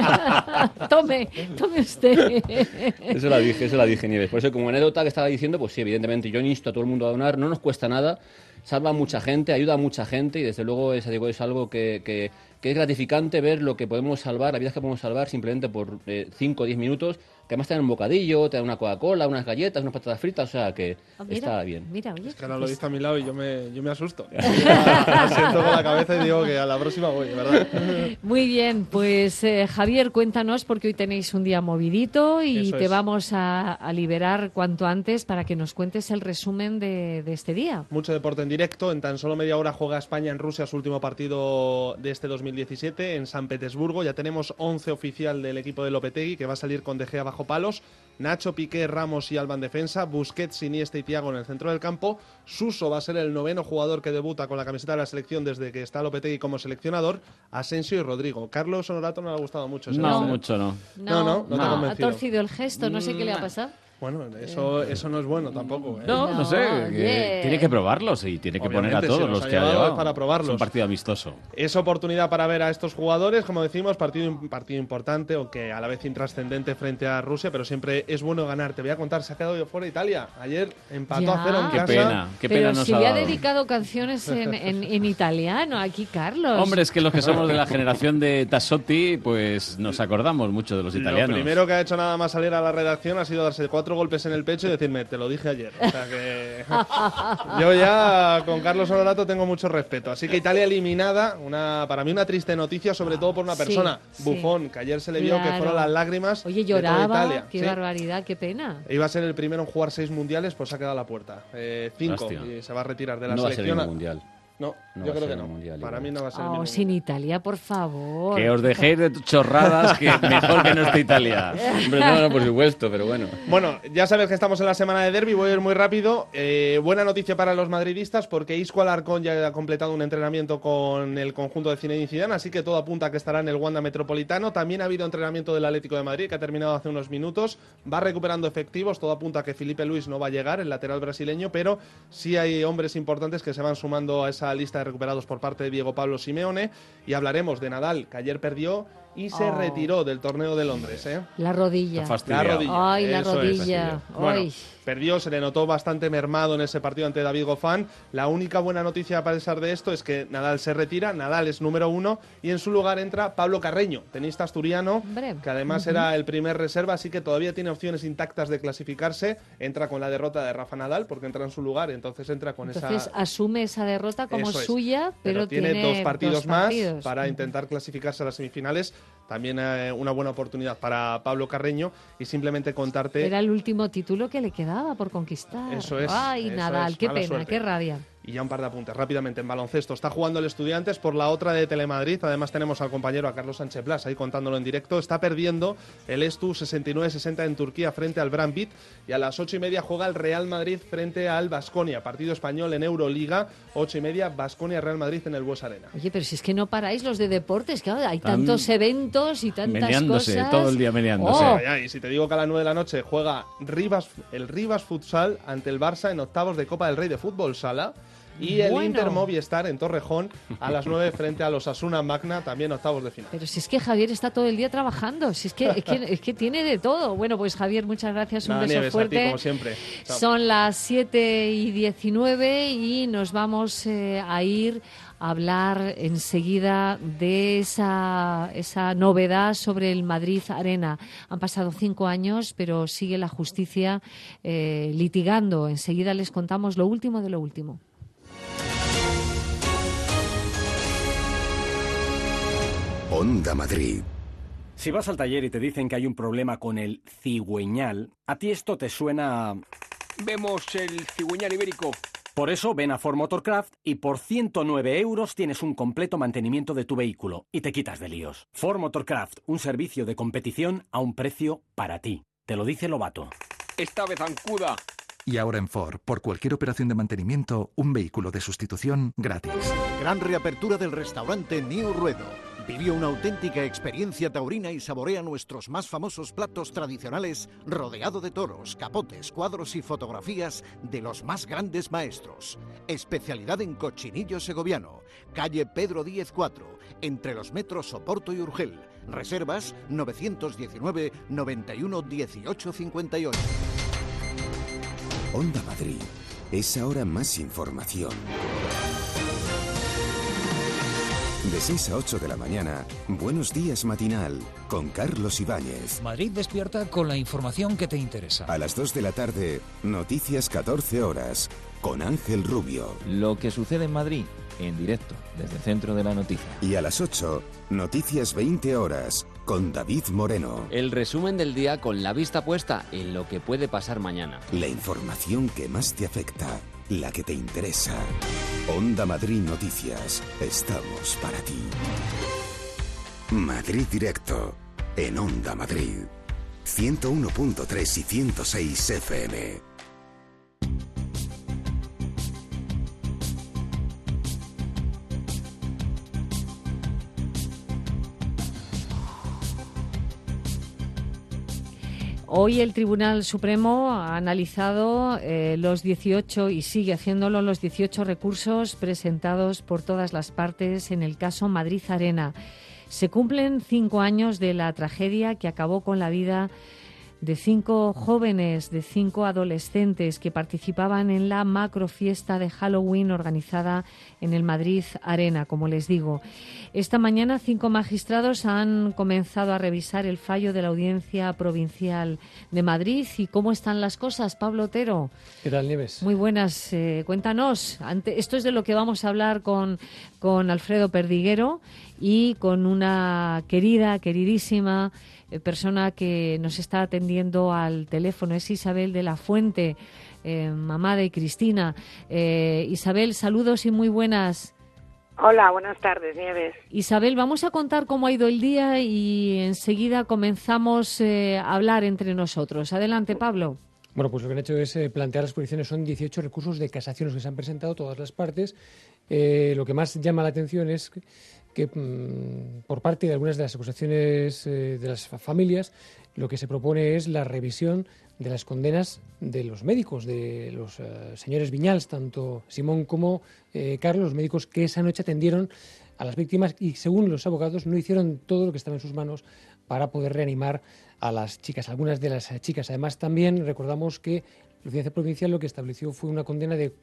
Speaker 1: tome usted.
Speaker 5: Eso la dije, Nieves. Por eso, como anécdota que estaba diciendo, pues sí, evidentemente yo insto a todo el mundo a donar, no nos cuesta nada, salva a mucha gente, ayuda a mucha gente y desde luego es algo que es gratificante ver lo que podemos salvar, las vidas que podemos salvar simplemente por 5 o 10 minutos que además te dan un bocadillo, te dan una Coca-Cola, unas galletas, unas patatas fritas, o sea que
Speaker 1: Mira,
Speaker 5: está bien.
Speaker 1: Mira, oye,
Speaker 4: Es que ahora lo dice a mi lado y yo me asusto. Siento con la cabeza y digo que a la próxima voy, ¿verdad?
Speaker 1: Muy bien, pues Javier, cuéntanos porque hoy tenéis un día movidito y
Speaker 4: Eso
Speaker 1: te
Speaker 4: es.
Speaker 1: vamos a liberar cuanto antes para que nos cuentes el resumen de este día.
Speaker 4: Mucho deporte en directo. En tan solo media hora juega España en Rusia su último partido de este 2017 en San Petersburgo. Ya tenemos 11 oficial del equipo de Lopetegui, que va a salir con De Gea bajo palos, Nacho, Piqué, Ramos y Alba en defensa, Busquets, Iniesta y Thiago en el centro del campo. Suso va a ser el 9º jugador que debuta con la camiseta de la selección desde que está Lopetegui como seleccionador. Asensio y Rodrigo. Carlos Honorato no le ha gustado mucho ese
Speaker 2: No,
Speaker 4: once.
Speaker 2: mucho no.
Speaker 4: No te ha
Speaker 1: ha
Speaker 4: convencido.
Speaker 1: torcido el gesto, no sé qué le ha pasado.
Speaker 4: Bueno, eso no es bueno tampoco. ¿eh?
Speaker 2: No sé.
Speaker 1: oye.
Speaker 2: Tiene que probarlos y tiene que poner a
Speaker 4: Obviamente,
Speaker 2: todos
Speaker 4: si los
Speaker 2: los
Speaker 4: ha
Speaker 2: que ha
Speaker 4: llevado
Speaker 2: llevado.
Speaker 4: es para probarlos.
Speaker 2: Es un partido amistoso.
Speaker 4: Es oportunidad para ver a estos jugadores, como decimos, partido importante, aunque a la vez intrascendente frente a Rusia, pero siempre es bueno ganar. Te voy a contar, se ha quedado fuera Italia. Ayer empató a 0 en
Speaker 2: Qué
Speaker 4: casa.
Speaker 2: pena, qué pena
Speaker 1: Pero
Speaker 2: nos
Speaker 1: si
Speaker 2: ha
Speaker 1: le ha
Speaker 2: dado.
Speaker 1: dedicado canciones en italiano aquí, Carlos.
Speaker 2: Hombre, es que los que somos de la generación de Tassotti, pues nos acordamos mucho de los italianos.
Speaker 4: Lo primero que ha hecho nada más salir a la redacción ha sido darse 4 golpes en el pecho y decirme, te lo dije ayer. O sea que yo ya con Carlos Honorato tengo mucho respeto. Así que Italia eliminada, para mí una triste noticia, sobre todo por una
Speaker 1: Sí,
Speaker 4: persona,
Speaker 1: sí.
Speaker 4: Buffon, que ayer se le vio que
Speaker 1: Claro.
Speaker 4: fueron las lágrimas
Speaker 1: Oye,
Speaker 4: de toda
Speaker 1: lloraba,
Speaker 4: Italia.
Speaker 1: qué
Speaker 4: Sí.
Speaker 1: barbaridad, qué pena.
Speaker 4: Iba a ser el primero en jugar 6 mundiales, pues se ha quedado a la puerta. 5
Speaker 5: Hostia.
Speaker 4: y se va a retirar de la
Speaker 5: No va a ser
Speaker 4: selección.
Speaker 5: ningún mundial.
Speaker 4: No,
Speaker 5: No
Speaker 4: yo
Speaker 5: va a
Speaker 4: creo
Speaker 5: ser
Speaker 4: que
Speaker 5: el
Speaker 4: no.
Speaker 5: mundial,
Speaker 4: Para
Speaker 5: igual.
Speaker 4: mí no va a ser el
Speaker 1: Oh,
Speaker 4: mismo.
Speaker 1: sin Italia, por favor.
Speaker 2: Que os dejéis de chorradas, que mejor que no esté Italia.
Speaker 5: Hombre, no, por supuesto, pero bueno.
Speaker 4: Bueno, ya sabes que estamos en la semana de derbi, voy a ir muy rápido. Buena noticia para los madridistas porque Isco Alarcón ya ha completado un entrenamiento con el conjunto de Zinedine Zidane, así que todo apunta a que estará en el Wanda Metropolitano. También ha habido entrenamiento del Atlético de Madrid que ha terminado hace unos minutos. Va recuperando efectivos, todo apunta a que Felipe Luis no va a llegar, el lateral brasileño, pero sí hay hombres importantes que se van sumando a esa lista de recuperados por parte de Diego Pablo Simeone. Y hablaremos de Nadal, que ayer perdió y se retiró del torneo de Londres.
Speaker 1: La rodilla.
Speaker 2: Está fastidiado.
Speaker 4: La rodilla.
Speaker 1: Ay, la
Speaker 4: eso es.
Speaker 1: rodilla.
Speaker 4: Bueno,
Speaker 1: Ay.
Speaker 4: perdió, se le notó bastante mermado en ese partido ante David Goffin. La única buena noticia a pesar de esto es que Nadal se retira, Nadal es número 1 y en su lugar entra Pablo Carreño, tenista asturiano,
Speaker 1: Hombre.
Speaker 4: que además era el primer reserva, así que todavía tiene opciones intactas de clasificarse. Entra con la derrota de Rafa Nadal porque entra en su lugar, entonces entra con
Speaker 1: Entonces
Speaker 4: esa...
Speaker 1: asume esa derrota como
Speaker 4: Eso es.
Speaker 1: suya, pero
Speaker 4: tiene dos partidos
Speaker 1: dos
Speaker 4: más
Speaker 1: partidos.
Speaker 4: para intentar clasificarse a las semifinales. También una buena oportunidad para Pablo Carreño y simplemente contarte...
Speaker 1: Era el último título que le quedaba por conquistar.
Speaker 4: Eso es.
Speaker 1: Ay,
Speaker 4: eso
Speaker 1: Nadal,
Speaker 4: es,
Speaker 1: qué
Speaker 4: mala
Speaker 1: pena,
Speaker 4: suerte.
Speaker 1: qué rabia.
Speaker 4: Y ya un par de apuntes rápidamente en baloncesto. Está jugando el Estudiantes por la otra de Telemadrid. Además tenemos al compañero, a Carlos Sánchez Blas, ahí contándolo en directo. Está perdiendo el Estu 69-60 en Turquía frente al Brandbit. Y a las 8:30 juega el Real Madrid frente al Baskonia. Partido español en Euroliga. 8:30, Baskonia-Real Madrid en el Bues Arena.
Speaker 1: Oye, pero si es que no paráis los de deportes, que hay
Speaker 2: Están
Speaker 1: tantos eventos y tantas
Speaker 2: meneándose,
Speaker 1: cosas.
Speaker 2: todo el día meneándose.
Speaker 1: Oh.
Speaker 4: Y si te digo que a las 9 de la noche juega el Rivas Futsal ante el Barça en octavos de Copa del Rey de Fútbol Sala. Y el
Speaker 1: Bueno.
Speaker 4: Inter Movistar en Torrejón a las 9 frente a los Asuna Magna, también octavos de final.
Speaker 1: Pero si es que Javier está todo el día trabajando, si es que, es que tiene de todo. Bueno, pues Javier, muchas gracias, un
Speaker 4: Nada,
Speaker 1: beso
Speaker 4: Nieves, a ti,
Speaker 1: fuerte.
Speaker 4: como siempre. Chao.
Speaker 1: Son las 7:19 y nos vamos a ir a hablar enseguida de esa novedad sobre el Madrid Arena. Han pasado 5 años, pero sigue la justicia litigando. Enseguida les contamos lo último de lo último.
Speaker 6: Onda Madrid.
Speaker 7: Si vas al taller y te dicen que hay un problema con el cigüeñal, a ti esto te suena a...
Speaker 8: Vemos el cigüeñal ibérico.
Speaker 7: Por eso ven a Ford Motorcraft y por 109 € tienes un completo mantenimiento de tu vehículo y te quitas de líos. Ford Motorcraft, un servicio de competición a un precio para ti. Te lo dice Lobato.
Speaker 8: Esta vez zancuda.
Speaker 9: Y ahora en Ford, por cualquier operación de mantenimiento, un vehículo de sustitución gratis.
Speaker 24: Gran reapertura del restaurante New Ruedo. Vive una auténtica experiencia taurina y saborea nuestros más famosos platos tradicionales rodeado de toros, capotes, cuadros y fotografías de los más grandes maestros. Especialidad en cochinillo segoviano. Calle Pedro Díez 4, entre los metros Oporto y Urgel. Reservas 919 91 18 58.
Speaker 6: Onda Madrid. Es ahora más información. De 6 a 8 de la mañana, Buenos Días Matinal, con Carlos Ibáñez.
Speaker 10: Madrid despierta con la información que te interesa.
Speaker 6: A las 2 de la tarde, Noticias 14 horas, con Ángel Rubio.
Speaker 11: Lo que sucede en Madrid, en directo, desde el centro de la noticia.
Speaker 6: Y a las 8, Noticias 20 horas, con David Moreno.
Speaker 13: El resumen del día con la vista puesta en lo que puede pasar mañana.
Speaker 6: La información que más te afecta, la que te interesa. Onda Madrid Noticias, estamos para ti. Madrid Directo, en Onda Madrid. 101.3 y 106 FM.
Speaker 1: Hoy el Tribunal Supremo ha analizado los 18 y sigue haciéndolo los 18 recursos presentados por todas las partes en el caso Madrid Arena. Se cumplen 5 años de la tragedia que acabó con la vida de 5 jóvenes, de 5 adolescentes que participaban en la macrofiesta de Halloween organizada en el Madrid Arena, como les digo. Esta mañana 5 magistrados han comenzado a revisar el fallo de la Audiencia Provincial de Madrid. ¿Y cómo están las cosas, Pablo Otero?
Speaker 14: ¿Qué tal, Nieves?
Speaker 1: Muy buenas. Cuéntanos. Esto es de lo que vamos a hablar con Alfredo Perdiguero y con una queridísima persona que nos está atendiendo al teléfono. Es Isabel de la Fuente, mamá de Cristina. Isabel, saludos y muy buenas.
Speaker 25: Hola, buenas tardes, Nieves.
Speaker 1: Isabel, vamos a contar cómo ha ido el día y enseguida comenzamos a hablar entre nosotros. Adelante, Pablo.
Speaker 14: Bueno, pues lo que han hecho es plantear las posiciones. Son 18 recursos de casación los que se han presentado todas las partes. Lo que más llama la atención es que por parte de algunas de las acusaciones de las familias, lo que se propone es la revisión de las condenas de los médicos, de los señores Viñals, tanto Simón como Carlos, los médicos que esa noche atendieron a las víctimas y, según los abogados, no hicieron todo lo que estaba en sus manos para poder reanimar a las chicas. Algunas de las chicas, además, también recordamos que la Audiencia Provincial lo que estableció fue una condena de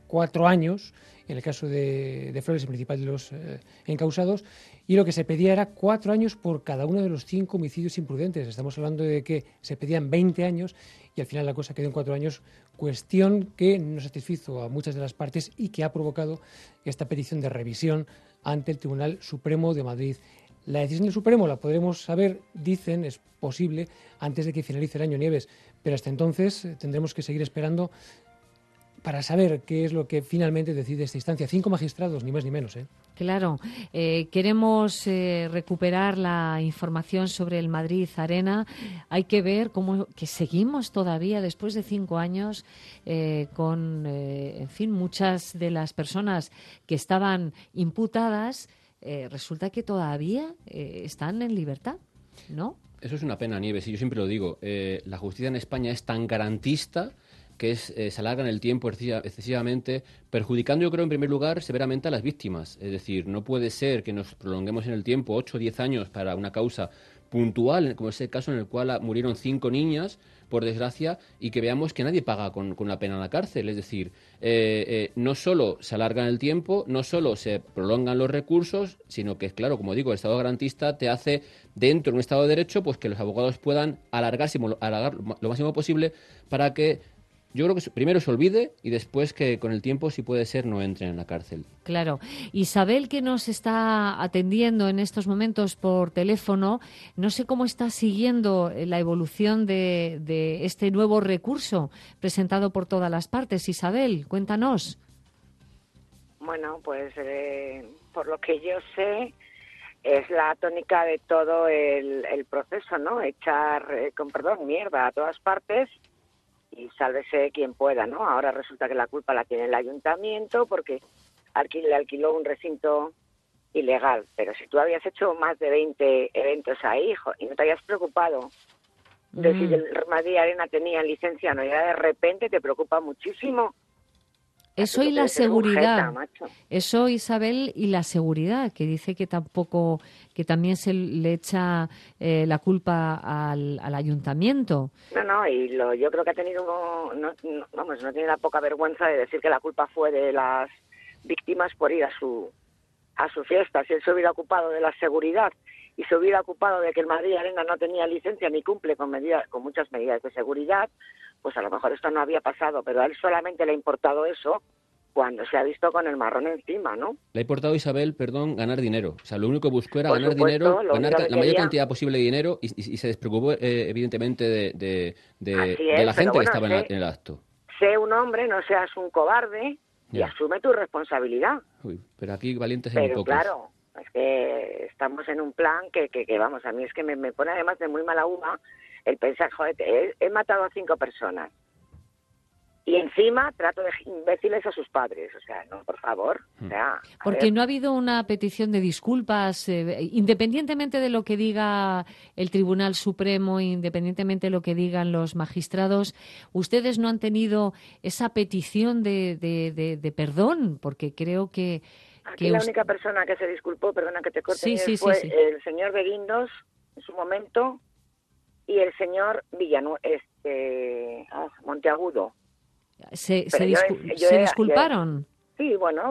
Speaker 14: 4 años, en el caso de Flores, el principal de los encausados, y lo que se pedía era 4 años por cada uno de los 5 homicidios imprudentes. Estamos hablando de que se pedían 20 años y al final la cosa quedó en 4 años, cuestión que no satisfizo a muchas de las partes y que ha provocado esta petición de revisión ante el Tribunal Supremo de Madrid. La decisión del Supremo la podremos saber, dicen, es posible, antes de que finalice el año, Nieves, pero hasta entonces tendremos que seguir esperando para saber qué es lo que finalmente decide esta instancia. 5 magistrados, ni más ni menos, ¿eh?
Speaker 1: Claro. Queremos recuperar la información sobre el Madrid Arena. Hay que ver cómo que seguimos todavía, después de 5 años, con, en fin, muchas de las personas que estaban imputadas, resulta que todavía están en libertad, ¿no?
Speaker 5: Eso es una pena, Nieves, y yo siempre lo digo. La justicia en España es tan garantista que se alarga en el tiempo excesivamente, perjudicando, yo creo, en primer lugar, severamente a las víctimas. Es decir, no puede ser que nos prolonguemos en el tiempo 8 o 10 años para una causa puntual, como es el caso en el cual murieron 5 niñas, por desgracia, y que veamos que nadie paga con la pena en la cárcel. Es decir, no solo se alarga en el tiempo, no solo se prolongan los recursos, sino que, claro, como digo, el Estado garantista te hace, dentro de un Estado de Derecho, pues que los abogados puedan alargar lo máximo posible para que, yo creo que primero se olvide y después que con el tiempo, si puede ser, no entren en la cárcel.
Speaker 1: Claro. Isabel, que nos está atendiendo en estos momentos por teléfono, no sé cómo está siguiendo la evolución de este nuevo recurso presentado por todas las partes. Isabel, cuéntanos.
Speaker 25: Bueno, pues por lo que yo sé, es la tónica de todo el proceso, ¿no? Echar, con perdón, mierda a todas partes y sálvese quien pueda, ¿no? Ahora resulta que la culpa la tiene el ayuntamiento porque le alquiló un recinto ilegal. Pero si tú habías hecho más de 20 eventos ahí, hijo, y no te habías preocupado de si el Madrid Arena tenía licencia o no, y ahora de repente te preocupa muchísimo.
Speaker 1: Eso y la seguridad. Eso, Isabel, y la seguridad, que dice que también se le echa la culpa al ayuntamiento.
Speaker 25: No, y yo creo que ha tenido, no tiene la poca vergüenza de decir que la culpa fue de las víctimas por ir a su a su fiesta, si él se hubiera ocupado de la seguridad y se hubiera ocupado de que el Madrid Arena no tenía licencia ni cumple con muchas medidas de seguridad, pues a lo mejor esto no había pasado, pero a él solamente le ha importado eso cuando se ha visto con el marrón encima, ¿no?
Speaker 5: Le ha importado, Isabel, ganar dinero. O sea, lo único que buscó era ganar
Speaker 25: supuesto,
Speaker 5: dinero, ganar la mayor cantidad posible de dinero y se despreocupó, evidentemente, de la gente que estaba en el acto.
Speaker 25: Sé un hombre, no seas un cobarde y asume tu responsabilidad.
Speaker 5: Uy, pero aquí valientes hay muy pocos.
Speaker 25: Claro, es que estamos en un plan que vamos, a mí es que me pone además de muy mala uva el pensar, joder, he matado a 5 personas. Y encima trato de imbéciles a sus padres, o sea, no, por favor. O sea,
Speaker 1: porque no ha habido una petición de disculpas, independientemente de lo que diga el Tribunal Supremo, independientemente de lo que digan los magistrados, ustedes no han tenido esa petición de perdón, porque creo que...
Speaker 25: Aquí la única persona que se disculpó, perdona que te corte, fue el señor de Guindos en su momento y el señor Monteagudo.
Speaker 1: ¿Se disculparon?
Speaker 25: Sí, bueno,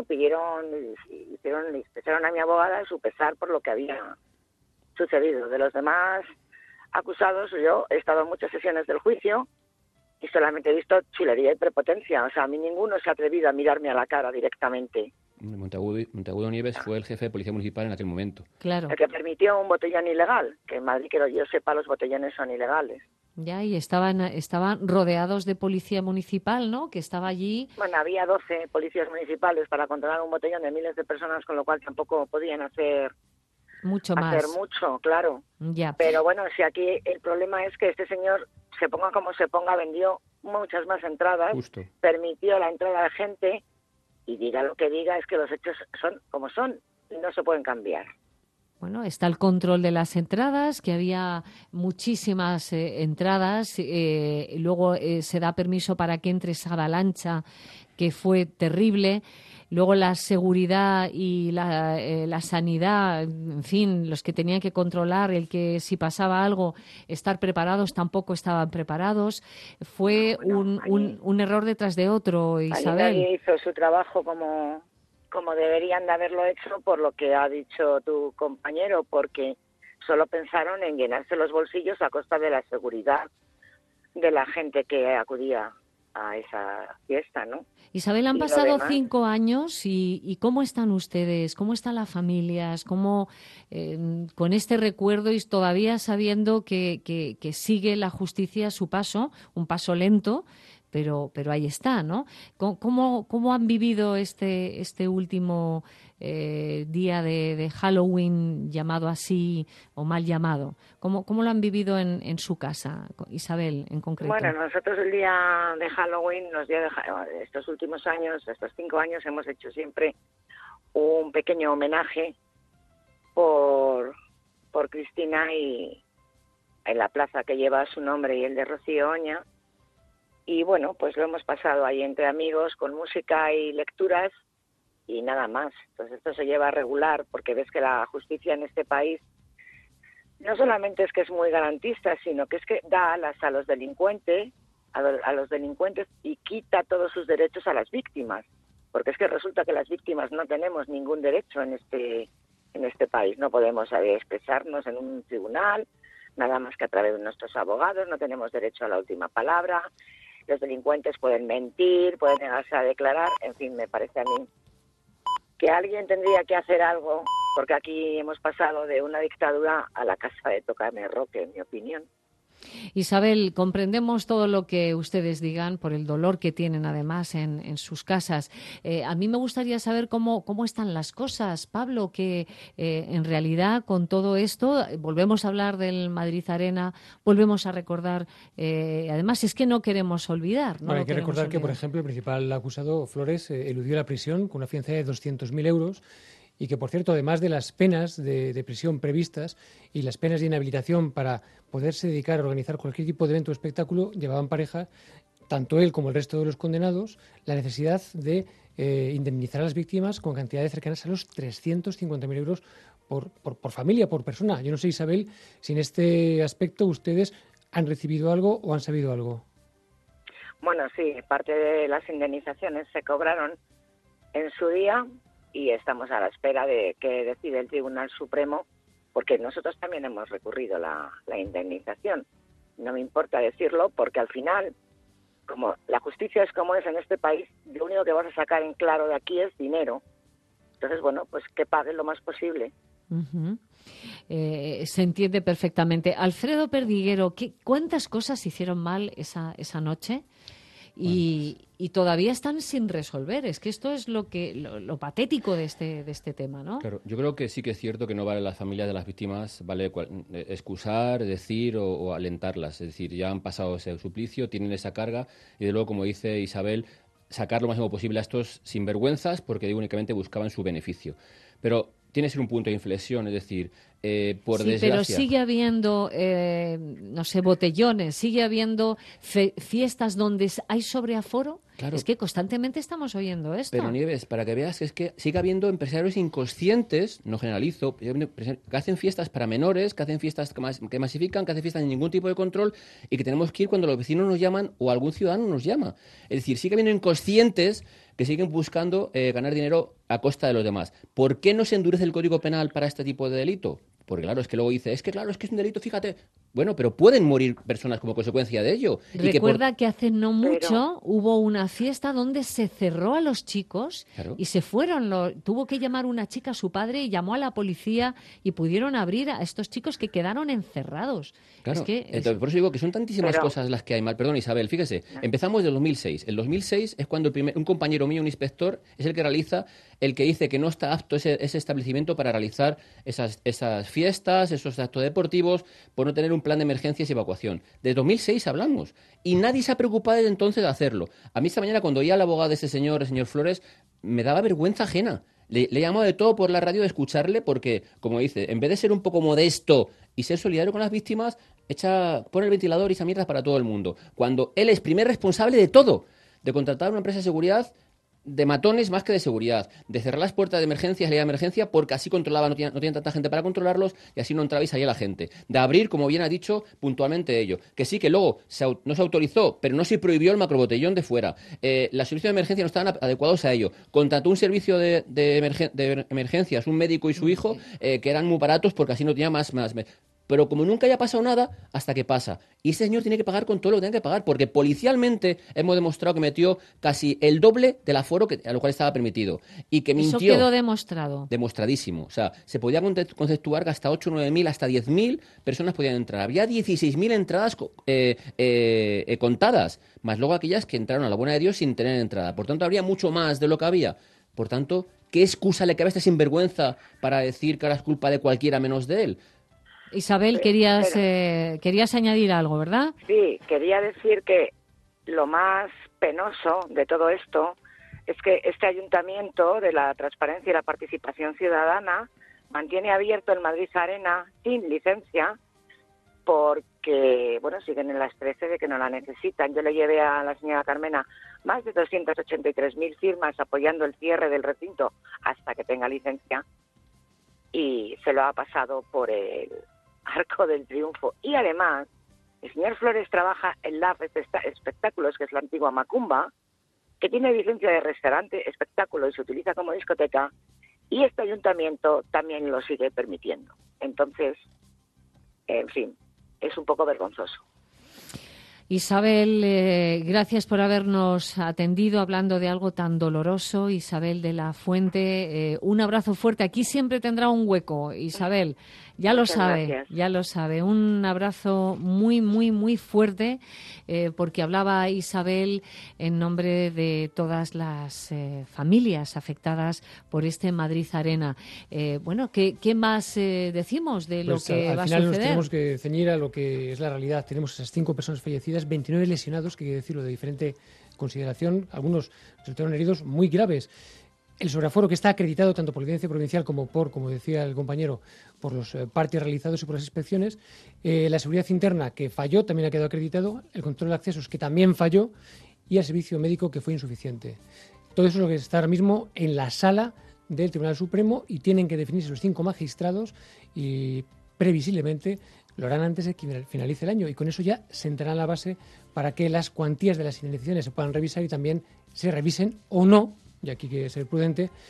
Speaker 25: expresaron a mi abogada su pesar por lo que había sucedido. De los demás acusados, yo he estado en muchas sesiones del juicio y solamente he visto chulería y prepotencia. O sea, a mí ninguno se ha atrevido a mirarme a la cara directamente.
Speaker 5: Monteagudo Nieves fue el jefe de policía municipal en aquel momento.
Speaker 1: Claro.
Speaker 25: El que permitió un botellón ilegal, que en Madrid, que yo sepa, los botellones son ilegales.
Speaker 1: Ya, y estaban rodeados de policía municipal, ¿no? Que estaba allí.
Speaker 25: Bueno, había 12 policías municipales para controlar un botellón de miles de personas, con lo cual tampoco podían hacer
Speaker 1: mucho más.
Speaker 25: Hacer mucho, claro.
Speaker 1: Ya.
Speaker 25: Pero bueno, si aquí el problema es que este señor, se ponga como se ponga, vendió muchas más entradas, permitió la entrada de gente y diga lo que diga, es que los hechos son como son y no se pueden cambiar.
Speaker 1: Bueno, está el control de las entradas, que había muchísimas entradas. Luego se da permiso para que entre esa avalancha, que fue terrible. Luego la seguridad y la sanidad, en fin, los que tenían que controlar, el que si pasaba algo, estar preparados, tampoco estaban preparados. Fue un error detrás de otro, Isabel.
Speaker 25: Nadie hizo su trabajo como deberían de haberlo hecho, por lo que ha dicho tu compañero, porque solo pensaron en llenarse los bolsillos a costa de la seguridad de la gente que acudía a esa fiesta, ¿no?
Speaker 1: Isabel, han pasado 5 años y ¿cómo están ustedes? ¿Cómo están las familias? ¿Cómo con este recuerdo y todavía sabiendo que sigue la justicia a su paso, un paso lento, pero ahí está, ¿no? ¿Cómo han vivido este último día de Halloween, llamado así o mal llamado? ¿Cómo lo han vivido en su casa, Isabel, en concreto?
Speaker 25: Bueno, nosotros el día de Halloween, estos últimos años, estos 5 años, hemos hecho siempre un pequeño homenaje por Cristina y en la plaza que lleva su nombre y el de Rocío Oña. Y bueno, pues lo hemos pasado ahí entre amigos, con música y lecturas y nada más. Entonces esto se lleva regular, porque ves que la justicia en este país no solamente es que es muy garantista, sino que es que da alas a los delincuentes, y quita todos sus derechos a las víctimas. Porque es que resulta que las víctimas no tenemos ningún derecho en este país. No podemos expresarnos en un tribunal, nada más que a través de nuestros abogados, no tenemos derecho a la última palabra. Los delincuentes pueden mentir, pueden negarse a declarar, en fin, me parece a mí que alguien tendría que hacer algo, porque aquí hemos pasado de una dictadura a la casa de Tócame Roque, en mi opinión.
Speaker 1: Isabel, comprendemos todo lo que ustedes digan por el dolor que tienen además en sus casas. A mí me gustaría saber cómo están las cosas, Pablo, que en realidad con todo esto volvemos a hablar del Madrid Arena, volvemos a recordar, además es que no queremos olvidar.
Speaker 14: Bueno, hay que recordar que, por ejemplo, el principal acusado, Flores, eludió la prisión con una fianza de 200.000 euros. Y que, por cierto, además de las penas de prisión previstas y las penas de inhabilitación para poderse dedicar a organizar cualquier tipo de evento o espectáculo, llevaban pareja, tanto él como el resto de los condenados, la necesidad de indemnizar a las víctimas con cantidades cercanas a los 350.000 euros por familia, por persona. Yo no sé, Isabel, si en este aspecto ustedes han recibido algo o han sabido algo.
Speaker 25: Bueno, sí, parte de las indemnizaciones se cobraron en su día, y estamos a la espera de que decida el Tribunal Supremo, porque nosotros también hemos recurrido la indemnización. No me importa decirlo, porque al final, como la justicia es como es en este país, lo único que vas a sacar en claro de aquí es dinero. Entonces, bueno, pues que paguen lo más posible.
Speaker 1: Uh-huh. Se entiende perfectamente. Alfredo Perdiguero, ¿cuántas cosas hicieron mal esa noche? Y todavía están sin resolver. Es que esto es lo patético de este tema, ¿no?
Speaker 5: Claro, yo creo que sí que es cierto que no vale las familias de las víctimas, vale excusar, decir o alentarlas. Es decir, ya han pasado ese suplicio, tienen esa carga y de luego, como dice Isabel, sacar lo máximo posible a estos sinvergüenzas porque únicamente buscaban su beneficio. Pero tiene que ser un punto de inflexión, es decir, por desgracia...
Speaker 1: pero sigue habiendo, no sé, botellones, sigue habiendo fiestas donde hay sobreaforo. Claro. Es que constantemente estamos oyendo esto.
Speaker 5: Pero Nieves, para que veas, es que sigue habiendo empresarios inconscientes, no generalizo, que hacen fiestas para menores, que hacen fiestas que masifican, que hacen fiestas sin ningún tipo de control y que tenemos que ir cuando los vecinos nos llaman o algún ciudadano nos llama. Es decir, sigue habiendo inconscientes que siguen buscando ganar dinero a costa de los demás. ¿Por qué no se endurece el Código Penal para este tipo de delito? Porque claro, es que luego dice, es que es un delito, fíjate. Bueno, pero pueden morir personas como consecuencia de ello.
Speaker 1: Recuerda que hace no mucho hubo una fiesta donde se cerró a los chicos y se fueron. Tuvo que llamar una chica a su padre y llamó a la policía y pudieron abrir a estos chicos que quedaron encerrados.
Speaker 5: Claro, entonces, por eso digo que son tantísimas cosas las que hay mal. Perdón, Isabel, fíjese, empezamos del 2006. El 2006 es cuando un compañero mío, un inspector, es el que realiza, el que dice que no está apto ese establecimiento para realizar esas fiestas, esos actos deportivos, por no tener un plan de emergencias y evacuación. De 2006 hablamos y nadie se ha preocupado desde entonces de hacerlo. A mí esta mañana cuando oía al abogado de ese señor, el señor Flores, me daba vergüenza ajena. Le llamaba de todo por la radio de escucharle porque, como dice, en vez de ser un poco modesto y ser solidario con las víctimas, pone el ventilador y esa mierda para todo el mundo. Cuando él es primer responsable de todo, de contratar una empresa de seguridad de matones más que de seguridad, de cerrar las puertas de emergencia, salida de emergencia, porque así controlaba, no tenían tanta gente para controlarlos y así no entraba y salía la gente. De abrir, como bien ha dicho puntualmente ello. Que sí, que luego no se autorizó, pero no se prohibió el macrobotellón de fuera. Las servicios de emergencia no estaban adecuados a ello. Contrató un servicio de emergencias, un médico y su hijo, que eran muy baratos porque así no tenía más. Pero como nunca haya pasado nada, hasta que pasa. Y ese señor tiene que pagar con todo lo que tiene que pagar, porque policialmente hemos demostrado que metió casi el doble del aforo a lo cual estaba permitido. Y que mintió.
Speaker 1: Eso quedó demostrado.
Speaker 5: Demostradísimo. O sea, se podía conceptuar que hasta 8, 9.000, hasta 10.000 personas podían entrar. Había 16.000 entradas contadas, más luego aquellas que entraron a la buena de Dios sin tener entrada. Por tanto, habría mucho más de lo que había. Por tanto, ¿qué excusa le cabe a este sinvergüenza para decir que ahora es culpa de cualquiera menos de él?
Speaker 1: Isabel, querías añadir algo, ¿verdad?
Speaker 25: Sí, quería decir que lo más penoso de todo esto es que este ayuntamiento de la transparencia y la participación ciudadana mantiene abierto el Madrid Arena sin licencia porque, bueno, siguen en las 13 de que no la necesitan. Yo le llevé a la señora Carmena más de 283.000 firmas apoyando el cierre del recinto hasta que tenga licencia y se lo ha pasado por el Arco del Triunfo. Y además, el señor Flores trabaja en la Espectáculos, que es la antigua Macumba, que tiene licencia de restaurante, espectáculo y se utiliza como discoteca, y este ayuntamiento también lo sigue permitiendo. Entonces, en fin, es un poco vergonzoso.
Speaker 1: Isabel, gracias por habernos atendido hablando de algo tan doloroso. Isabel de la Fuente, un abrazo fuerte. Aquí siempre tendrá un hueco, Isabel. Ya lo sabe, gracias. Ya lo sabe. Un abrazo muy, muy, muy fuerte, porque hablaba Isabel en nombre de todas las familias afectadas por este Madrid Arena. Bueno, ¿qué más decimos de lo que va a suceder?
Speaker 14: Al final nos tenemos que ceñir a lo que es la realidad. Tenemos esas 5 personas fallecidas, 29 lesionados, que hay que decirlo de diferente consideración. Algunos resultaron heridos muy graves. El sobreaforo que está acreditado tanto por la Audiencia Provincial como decía el compañero, por los partes realizados y por las inspecciones. La seguridad interna, que falló, también ha quedado acreditado. El control de accesos, que también falló. Y el servicio médico, que fue insuficiente. Todo eso es lo que está ahora mismo en la sala del Tribunal Supremo y tienen que definirse los 5 magistrados y previsiblemente lo harán antes de que finalice el año. Y con eso ya sentarán la base para que las cuantías de las indemnizaciones se puedan revisar y también se revisen o no, y aquí hay que ser prudente,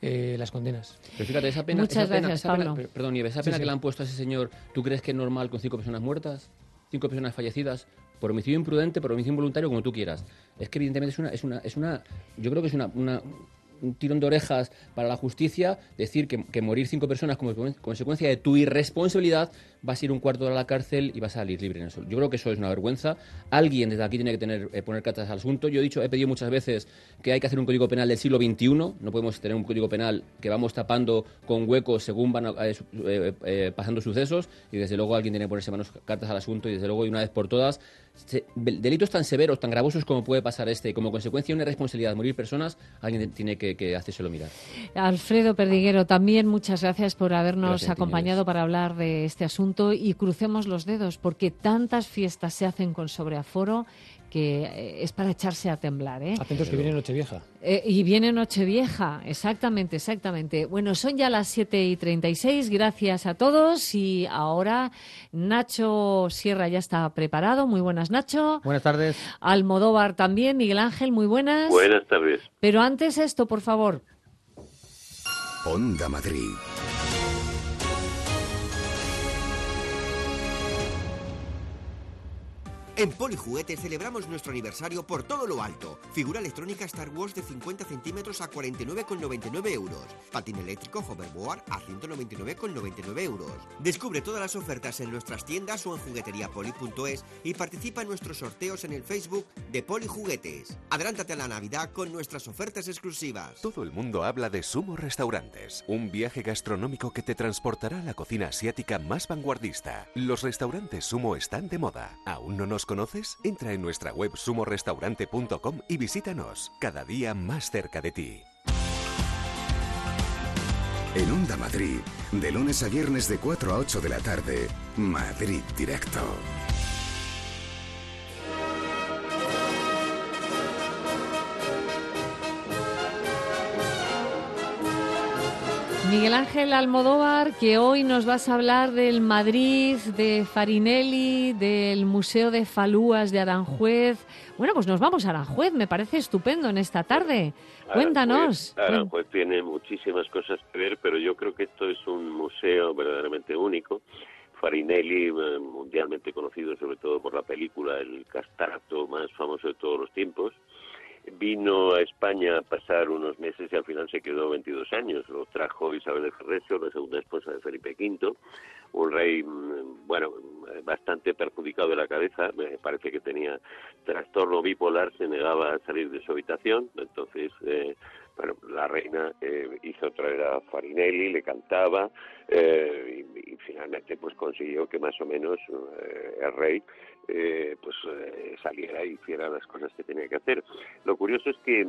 Speaker 14: las condenas.
Speaker 5: Pero fíjate, esa pena,
Speaker 1: Muchas gracias, Pablo.
Speaker 5: Perdón, Nieves, esa pena que le han puesto a ese señor, ¿tú crees que es normal con 5 personas muertas? 5 personas fallecidas por homicidio imprudente, por homicidio involuntario, como tú quieras. Es que evidentemente yo creo que es un tirón de orejas para la justicia decir que morir 5 personas como consecuencia de tu irresponsabilidad vas a ir un cuarto de hora a la cárcel y vas a salir libre en eso. Yo creo que eso es una vergüenza. Alguien desde aquí tiene que poner cartas al asunto. Yo he pedido muchas veces que hay que hacer un código penal del siglo XXI. No podemos tener un código penal que vamos tapando con huecos según van pasando sucesos, y desde luego alguien tiene que ponerse cartas al asunto, y desde luego, y una vez por todas, delitos tan severos, tan gravosos como puede pasar como consecuencia de una irresponsabilidad de morir personas, alguien tiene que hacérselo mirar.
Speaker 1: Alfredo Perdiguero, también muchas gracias por habernos acompañado para hablar de este asunto, y crucemos los dedos porque tantas fiestas se hacen con sobreaforo que es para echarse a temblar, ¿eh?
Speaker 14: Atentos que viene Nochevieja.
Speaker 1: Y viene Nochevieja, exactamente. Bueno, son ya las 7:36, gracias a todos, y ahora Nacho Sierra ya está preparado. Muy buenas, Nacho.
Speaker 12: Buenas tardes.
Speaker 1: Almodóvar también. Miguel Ángel, muy buenas.
Speaker 16: Buenas tardes.
Speaker 1: Pero antes esto, por favor.
Speaker 6: Onda Madrid.
Speaker 17: En Polijuguetes celebramos nuestro aniversario por todo lo alto. Figura electrónica Star Wars de 50 centímetros a 49,99 euros. Patín eléctrico hoverboard a 199,99 euros. Descubre todas las ofertas en nuestras tiendas o en jugueteriapoli.es y participa en nuestros sorteos en el Facebook de Polijuguetes. Adelántate a la Navidad con nuestras ofertas exclusivas.
Speaker 18: Todo el mundo habla de Sumo Restaurantes, un viaje gastronómico que te transportará a la cocina asiática más vanguardista. Los restaurantes Sumo están de moda. ¿Aún no nos conoces? Entra en nuestra web sumorestaurante.com y visítanos, cada día más cerca de ti.
Speaker 6: En Onda Madrid, de lunes a viernes de 4 a 8 de la tarde, Madrid Directo.
Speaker 1: Miguel Ángel Almodóvar, que hoy nos vas a hablar del Madrid, de Farinelli, del Museo de Falúas de Aranjuez. Bueno, pues nos vamos a Aranjuez, me parece estupendo en esta tarde. Cuéntanos.
Speaker 16: Aranjuez tiene muchísimas cosas que ver, pero yo creo que esto es un museo verdaderamente único. Farinelli, mundialmente conocido sobre todo por la película El Castrato, más famoso de todos los tiempos, vino a España a pasar unos meses y al final se quedó 22 años. Lo trajo Isabel de Ferresio, la segunda esposa de Felipe V, un rey, bastante perjudicado de la cabeza. Me parece que tenía trastorno bipolar, se negaba a salir de su habitación. Entonces, la reina hizo traer a Farinelli, le cantaba, y finalmente pues consiguió que más o menos el rey saliera y hiciera las cosas que tenía que hacer. Lo curioso es que,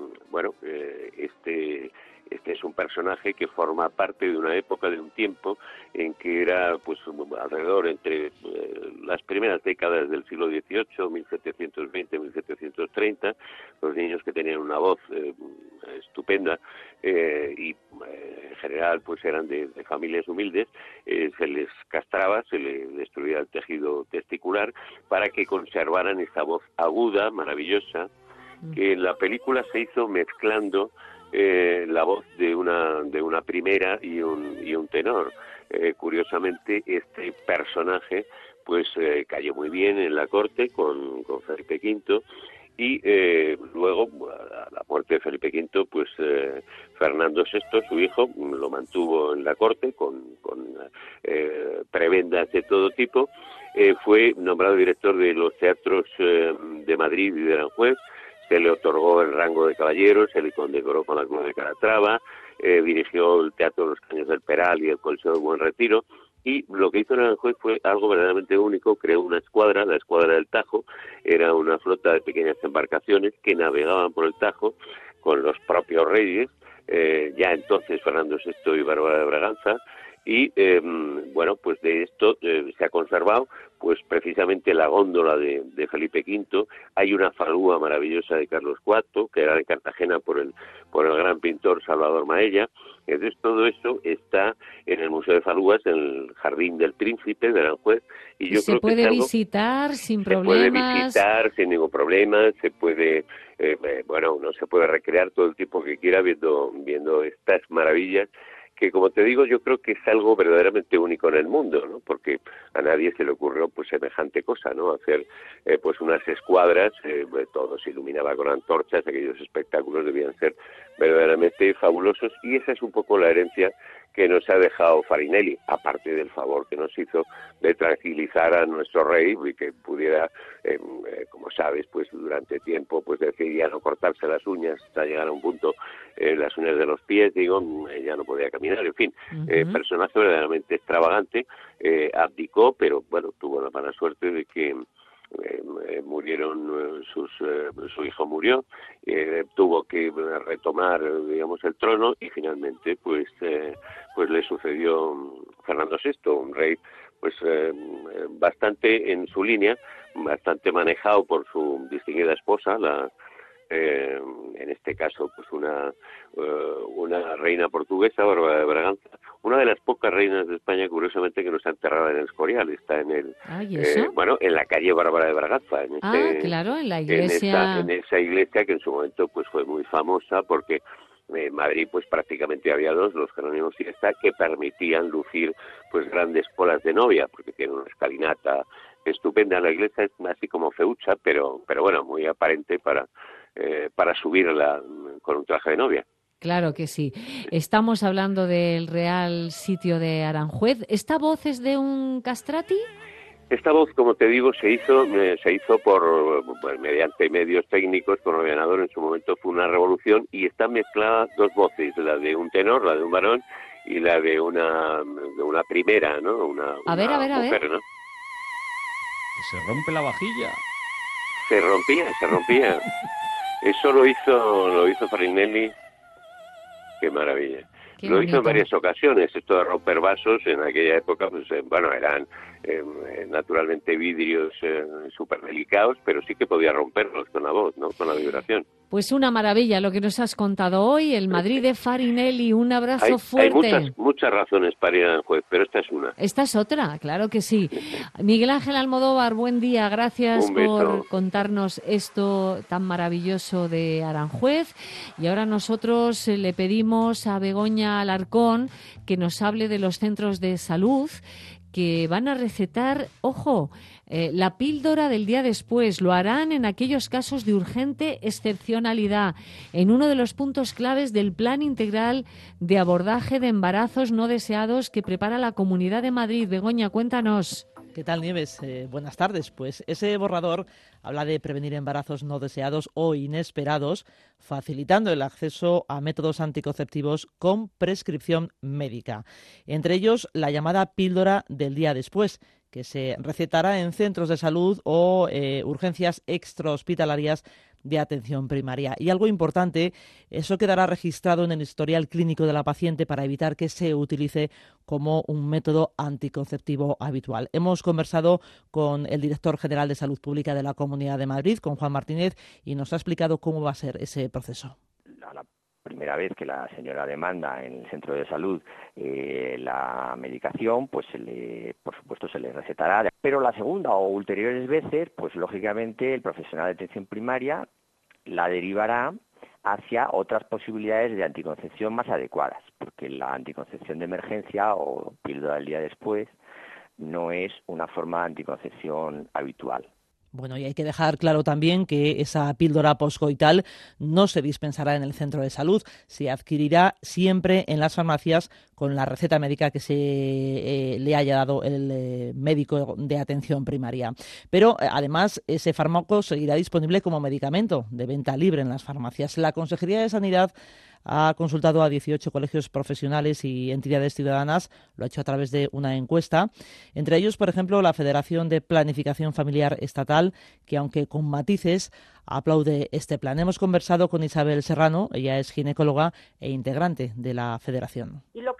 Speaker 16: este es un personaje que forma parte de una época, de un tiempo en que era pues alrededor entre las primeras décadas del siglo XVIII, 1720, 1730, los niños que tenían una voz estupenda y en general pues eran de familias humildes, se les castraba, se les destruía el tejido testicular para que conservaran esa voz aguda, maravillosa, que en la película se hizo mezclando la voz de una primera y un tenor. Curiosamente, este personaje pues cayó muy bien en la corte con Felipe V, y luego, a la muerte de Felipe V, pues Fernando VI, su hijo, lo mantuvo en la corte con prebendas de todo tipo. Fue nombrado director de los teatros de Madrid y de Aranjuez. Se le otorgó el rango de caballero, se le condecoró con la Cruz de Calatrava, dirigió el Teatro de los Caños del Peral y el Coliseo del Buen Retiro, y lo que hizo en Aranjuez fue algo verdaderamente único. Creó una escuadra, la Escuadra del Tajo. Era una flota de pequeñas embarcaciones que navegaban por el Tajo con los propios reyes, ya entonces Fernando VI y Bárbara de Braganza, y bueno, pues de esto se ha conservado pues precisamente la góndola de Felipe V. Hay una falúa maravillosa de Carlos IV, que era de Cartagena por el gran pintor Salvador Maella. Entonces todo eso está en el Museo de Falúas, en el Jardín del Príncipe de Aranjuez, y yo creo que
Speaker 1: puede visitar sin problemas.
Speaker 16: Se puede visitar sin ningún problema, se puede bueno, uno se puede recrear todo el tiempo que quiera viendo estas maravillas, que como te digo, yo creo que es algo verdaderamente único en el mundo, ¿no? Porque a nadie se le ocurrió pues semejante cosa, ¿no? Hacer pues unas escuadras, todo se iluminaba con antorchas, aquellos espectáculos debían ser verdaderamente fabulosos, y esa es un poco la herencia que nos ha dejado Farinelli, aparte del favor que nos hizo de tranquilizar a nuestro rey y que pudiera, como sabes, pues durante tiempo pues decidía no cortarse las uñas hasta llegar a un punto, las uñas de los pies, digo, ya no podía caminar, en fin, personaje verdaderamente extravagante, abdicó, pero bueno, tuvo la mala suerte de que murieron su hijo murió, tuvo que retomar, digamos, el trono, y finalmente pues le sucedió Fernando VI, un rey pues bastante en su línea, bastante manejado por su distinguida esposa, en este caso pues una reina portuguesa, Bárbara de Braganza, una de las pocas reinas de España, curiosamente, que no está enterrada en el Escorial, está en el bueno, en la calle Bárbara de Braganza,
Speaker 1: claro, en la iglesia,
Speaker 16: en esa iglesia que en su momento pues fue muy famosa porque en Madrid pues prácticamente había dos, los Jerónimos y esta, que permitían lucir pues grandes colas de novia, porque tiene una escalinata estupenda. La iglesia es así como feucha, pero bueno, muy aparente para subirla con un traje de novia.
Speaker 1: Claro que sí. Estamos hablando del Real Sitio de Aranjuez. ¿Esta voz es de un castrati?
Speaker 16: Esta voz, como te digo, se hizo mediante medios técnicos con ordenador. En su momento fue una revolución, y están mezcladas dos voces, la de un tenor, la de un varón, y la de una primera, ¿no?
Speaker 1: A ver.
Speaker 16: Mujer, ¿no?
Speaker 2: Se rompe la vajilla.
Speaker 16: Se rompía. Eso lo hizo Farinelli. Qué maravilla. Lo hizo en varias ocasiones, esto de romper vasos en aquella época, pues bueno, eran naturalmente vidrios súper delicados, pero sí que podía romperlos con la voz, ¿no? Con la vibración.
Speaker 1: Pues una maravilla lo que nos has contado hoy, el Madrid de Farinelli. Un abrazo fuerte.
Speaker 16: Hay muchas razones para ir a Aranjuez, pero esta es una.
Speaker 1: Esta es otra, claro que sí. Miguel Ángel Almodóvar, buen día, gracias por contarnos esto tan maravilloso de Aranjuez. Y ahora nosotros le pedimos a Begoña Alarcón que nos hable de los centros de salud que van a recetar, ojo, la píldora del día después. Lo harán en aquellos casos de urgente excepcionalidad, en uno de los puntos claves del Plan Integral de Abordaje de Embarazos No Deseados que prepara la Comunidad de Madrid. Begoña, cuéntanos.
Speaker 12: ¿Qué tal, Nieves? Buenas tardes. Pues ese borrador habla de prevenir embarazos no deseados o inesperados, facilitando el acceso a métodos anticonceptivos con prescripción médica. Entre ellos, la llamada píldora del día después, que se recetará en centros de salud o urgencias extrahospitalarias de atención primaria. Y algo importante, eso quedará registrado en el historial clínico de la paciente para evitar que se utilice como un método anticonceptivo habitual. Hemos conversado con el director general de Salud Pública de la Comunidad de Madrid, con Juan Martínez, y nos ha explicado cómo va a ser ese proceso.
Speaker 15: La primera vez que la señora demanda en el centro de salud la medicación, pues por supuesto se le recetará, pero la segunda o ulteriores veces, pues lógicamente el profesional de atención primaria la derivará hacia otras posibilidades de anticoncepción más adecuadas, porque la anticoncepción de emergencia o píldora del día después no es una forma de anticoncepción habitual.
Speaker 12: Bueno, y hay que dejar claro también que esa píldora poscoital no se dispensará en el centro de salud, se adquirirá siempre en las farmacias con la receta médica que se le haya dado el médico de atención primaria. Pero además ese fármaco seguirá disponible como medicamento de venta libre en las farmacias. La Consejería de Sanidad ha consultado a 18 colegios profesionales y entidades ciudadanas, lo ha hecho a través de una encuesta. Entre ellos, por ejemplo, la Federación de Planificación Familiar Estatal, que aunque con matices, aplaude este plan. Hemos conversado con Isabel Serrano, ella es ginecóloga e integrante de la Federación.
Speaker 19: Y lo que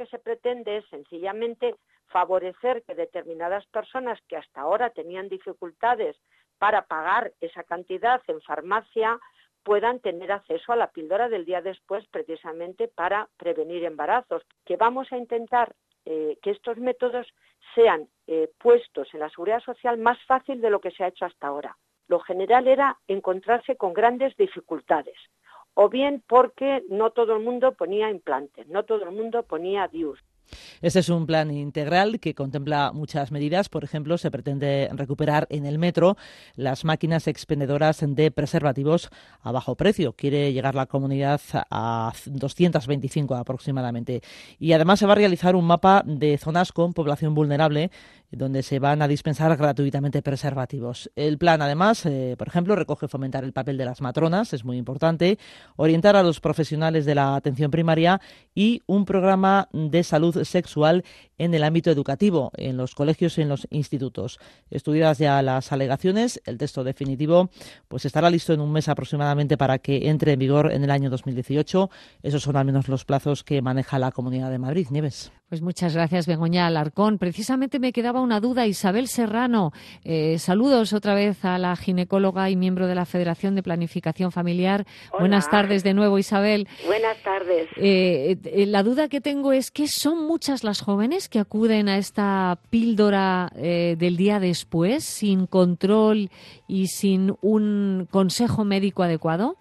Speaker 19: se pretende es sencillamente favorecer que determinadas personas que hasta ahora tenían dificultades para pagar esa cantidad en farmacia puedan tener acceso a la píldora del día después, precisamente para prevenir embarazos. Que vamos a intentar que estos métodos sean puestos en la Seguridad Social más fácil de lo que se ha hecho hasta ahora. Lo general era encontrarse con grandes dificultades, o bien porque no todo el mundo ponía implantes, no todo el mundo ponía DIUs.
Speaker 12: Este es un plan integral que contempla muchas medidas. Por ejemplo, se pretende recuperar en el metro las máquinas expendedoras de preservativos a bajo precio. Quiere llegar la comunidad a 225 aproximadamente. Y además se va a realizar un mapa de zonas con población vulnerable donde se van a dispensar gratuitamente preservativos. El plan, además, por ejemplo, recoge fomentar el papel de las matronas, es muy importante, orientar a los profesionales de la atención primaria y un programa de salud sexual en el ámbito educativo, en los colegios y en los institutos. Estudiadas ya las alegaciones, el texto definitivo pues estará listo en un mes aproximadamente para que entre en vigor en el año 2018. Esos son al menos los plazos que maneja la Comunidad de Madrid. Nieves.
Speaker 1: Pues muchas gracias, Begoña Alarcón. Precisamente me quedaba una duda. Isabel Serrano, saludos otra vez a la ginecóloga y miembro de la Federación de Planificación Familiar.
Speaker 20: Hola.
Speaker 1: Buenas tardes de nuevo, Isabel.
Speaker 20: Buenas tardes.
Speaker 1: La duda que tengo es que son muchas las jóvenes que acuden a esta píldora del día después, sin control y sin un consejo médico adecuado.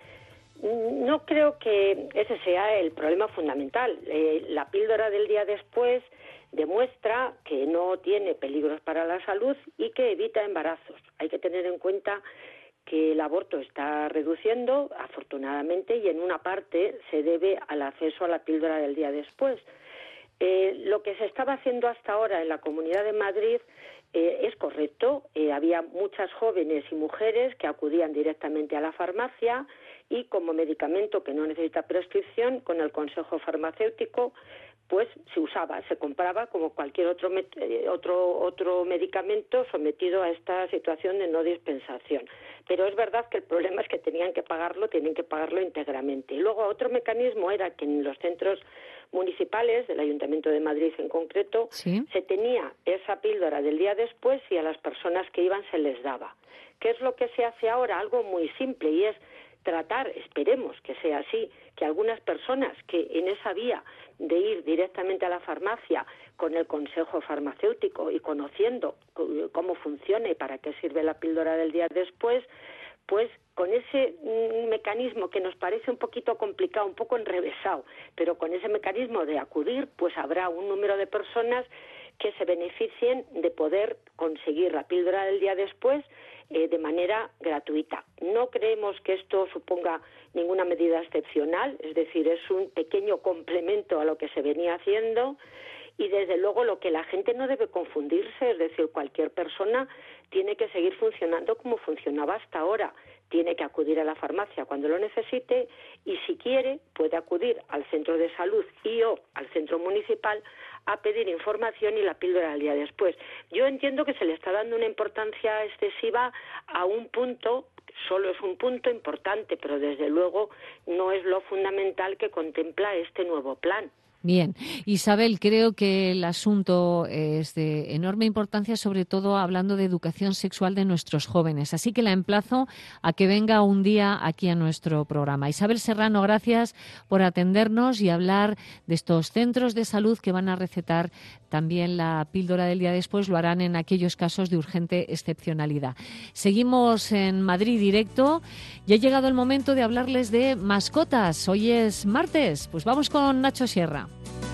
Speaker 20: No creo que ese sea el problema fundamental. La píldora del día después demuestra que no tiene peligros para la salud y que evita embarazos. Hay que tener en cuenta que el aborto está reduciendo, afortunadamente, y en una parte se debe al acceso a la píldora del día después. Lo que se estaba haciendo hasta ahora en la Comunidad de Madrid es correcto. Había muchas jóvenes y mujeres que acudían directamente a la farmacia y como medicamento que no necesita prescripción, con el consejo farmacéutico, pues se usaba, se compraba como cualquier otro medicamento sometido a esta situación de no dispensación. Pero es verdad que el problema es que tienen que pagarlo íntegramente. Y luego otro mecanismo era que en los centros municipales, del Ayuntamiento de Madrid en concreto,
Speaker 1: ¿sí?,
Speaker 20: se tenía esa píldora del día después y a las personas que iban se les daba. ¿Qué es lo que se hace ahora? Algo muy simple, y es tratar, esperemos que sea así, que algunas personas que en esa vía de ir directamente a la farmacia con el consejo farmacéutico y conociendo cómo funciona y para qué sirve la píldora del día después, pues con ese mecanismo que nos parece un poquito complicado, un poco enrevesado, pero con ese mecanismo de acudir, pues habrá un número de personas que se beneficien de poder conseguir la píldora del día después de manera gratuita. No creemos que esto suponga ninguna medida excepcional, es decir, es un pequeño complemento a lo que se venía haciendo y desde luego lo que la gente no debe confundirse, es decir, cualquier persona tiene que seguir funcionando como funcionaba hasta ahora. Tiene que acudir a la farmacia cuando lo necesite y si quiere puede acudir al centro de salud o al centro municipal a pedir información y la píldora al día después. Yo entiendo que se le está dando una importancia excesiva a un punto, solo es un punto importante, pero desde luego no es lo fundamental que contempla este nuevo plan.
Speaker 1: Bien, Isabel, creo que el asunto es de enorme importancia, sobre todo hablando de educación sexual de nuestros jóvenes. Así que la emplazo a que venga un día aquí a nuestro programa. Isabel Serrano, gracias por atendernos y hablar de estos centros de salud que van a recetar también la píldora del día después. Lo harán en aquellos casos de urgente excepcionalidad. Seguimos en Madrid Directo y ha llegado el momento de hablarles de mascotas. Hoy es martes, pues vamos con Nacho Sierra.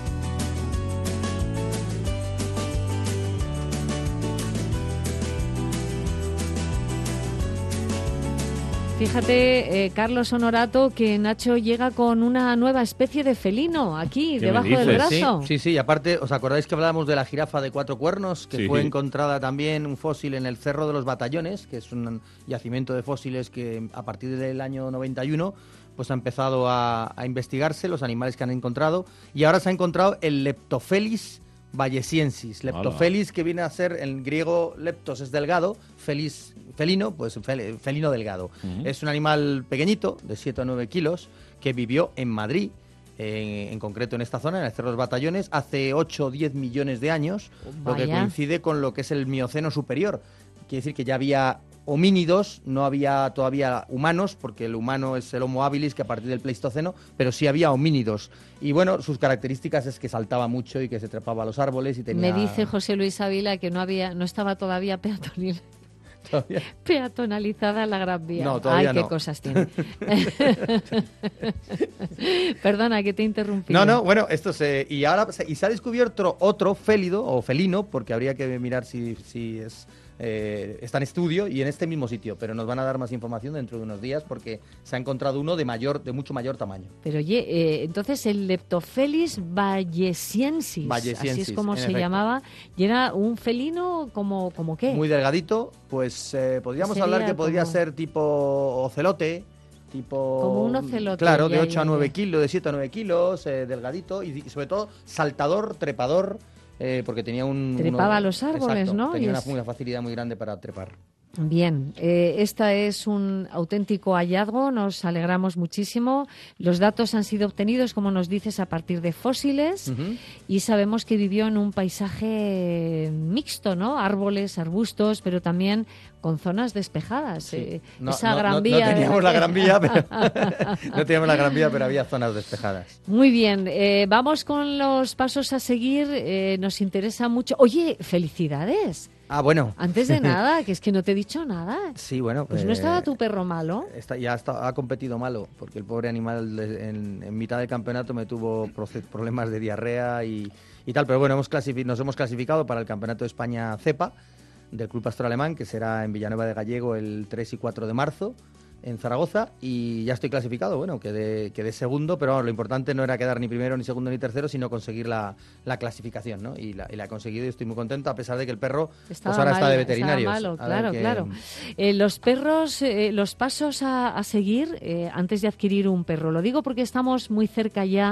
Speaker 1: Fíjate, Carlos Honorato, que Nacho llega con una nueva especie de felino aquí, debajo del brazo.
Speaker 21: Sí, y aparte, ¿os acordáis que hablábamos de la jirafa de 4 cuernos? Que fue encontrada también un fósil en el Cerro de los Batallones, que es un yacimiento de fósiles que a partir del año 91 pues ha empezado a investigarse los animales que han encontrado, y ahora se ha encontrado el Leptofelis bayesiensis. Leptofelis, que viene a ser, en griego leptos es delgado, felino, pues felino delgado. Es un animal pequeñito, de 7 a 9 kilos, que vivió en Madrid en concreto en esta zona, en el Cerro de los Batallones, hace 8 o 10 millones de años, lo que coincide con lo que es el Mioceno superior. Quiere decir que ya había homínidos, no había todavía humanos, porque el humano es el Homo habilis, que a partir del Pleistoceno, pero sí había homínidos. Y bueno, sus características es que saltaba mucho y que se trepaba a los árboles y tenía...
Speaker 1: Me dice José Luis Ávila que no estaba todavía peatonalizada la Gran Vía.
Speaker 21: No, todavía
Speaker 1: qué cosas tiene. Perdona, que te interrumpí.
Speaker 21: No, bueno, esto se ha descubierto otro félido o felino, porque habría que mirar si es... está en estudio y en este mismo sitio, pero nos van a dar más información dentro de unos días porque se ha encontrado uno de mucho mayor tamaño.
Speaker 1: Pero oye, entonces el Leptofelis bayesiensis, así es como se llamaba, y era un felino como ¿qué?
Speaker 21: Muy delgadito, pues podríamos hablar que podría ser tipo ocelote,
Speaker 1: como un ocelote.
Speaker 21: Claro, de 8 a 9 kilos, de 7 a 9 kilos, delgadito y sobre todo saltador, trepador. Porque tenía
Speaker 1: trepaba a los árboles,
Speaker 21: exacto,
Speaker 1: ¿no?
Speaker 21: Tenía una facilidad muy grande para trepar.
Speaker 1: Bien, esta es un auténtico hallazgo, nos alegramos muchísimo. Los datos han sido obtenidos, como nos dices, a partir de fósiles y sabemos que vivió en un paisaje mixto, ¿no? Árboles, arbustos, pero también con zonas despejadas.
Speaker 21: Sí.
Speaker 1: Esa Gran Vía.
Speaker 21: No teníamos la Gran Vía, pero no teníamos la Gran Vía, pero había zonas despejadas.
Speaker 1: Muy bien, vamos con los pasos a seguir. Nos interesa mucho. Oye, felicidades.
Speaker 21: Ah, bueno.
Speaker 1: Antes de nada, que es que no te he dicho nada.
Speaker 21: Sí, bueno.
Speaker 1: Pues no estaba tu perro malo.
Speaker 21: Ha competido malo, porque el pobre animal en mitad del campeonato me tuvo problemas de diarrea y tal. Pero bueno, nos hemos clasificado para el Campeonato de España Cepa del Club Pastor Alemán, que será en Villanueva de Gallego el 3 y 4 de marzo. En Zaragoza, y ya estoy clasificado, bueno, quedé segundo, pero bueno, lo importante no era quedar ni primero, ni segundo, ni tercero, sino conseguir la clasificación, ¿no? Y la he conseguido y estoy muy contento, a pesar de que el perro ahora está de veterinarios.
Speaker 1: Claro. Los perros, los pasos a seguir antes de adquirir un perro. Lo digo porque estamos muy cerca ya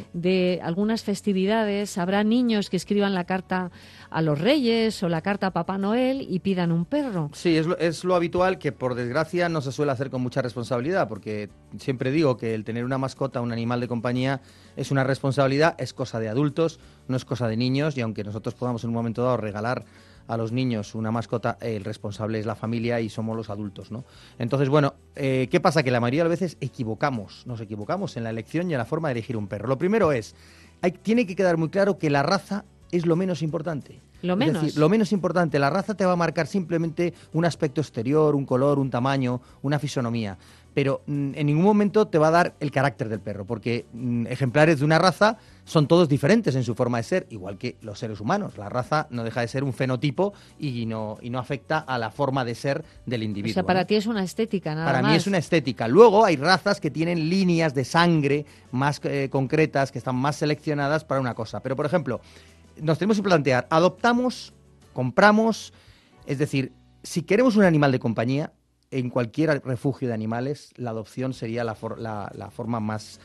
Speaker 1: de algunas festividades. Habrá niños que escriban la carta a los Reyes o la carta a Papá Noel y pidan un perro.
Speaker 21: Sí, es lo habitual, que por desgracia no se suele hacer con mucha responsabilidad, porque siempre digo que el tener una mascota, un animal de compañía, es una responsabilidad, es cosa de adultos, no es cosa de niños, y aunque nosotros podamos en un momento dado regalar a los niños una mascota, el responsable es la familia y somos los adultos, ¿no? Entonces, bueno, ¿qué pasa? Que la mayoría de las veces nos equivocamos en la elección y en la forma de elegir un perro. Lo primero tiene que quedar muy claro que la raza es lo menos importante.
Speaker 1: Es decir,
Speaker 21: lo menos importante. La raza te va a marcar simplemente un aspecto exterior, un color, un tamaño, una fisonomía. Pero en ningún momento te va a dar el carácter del perro, porque ejemplares de una raza son todos diferentes en su forma de ser, igual que los seres humanos. La raza no deja de ser un fenotipo y no afecta a la forma de ser del individuo.
Speaker 1: O sea, para ti es una estética, nada más.
Speaker 21: Para mí es una estética. Luego hay razas que tienen líneas de sangre más concretas, que están más seleccionadas para una cosa. Pero, por ejemplo, nos tenemos que plantear, adoptamos, compramos, es decir, si queremos un animal de compañía, en cualquier refugio de animales, la adopción sería la forma más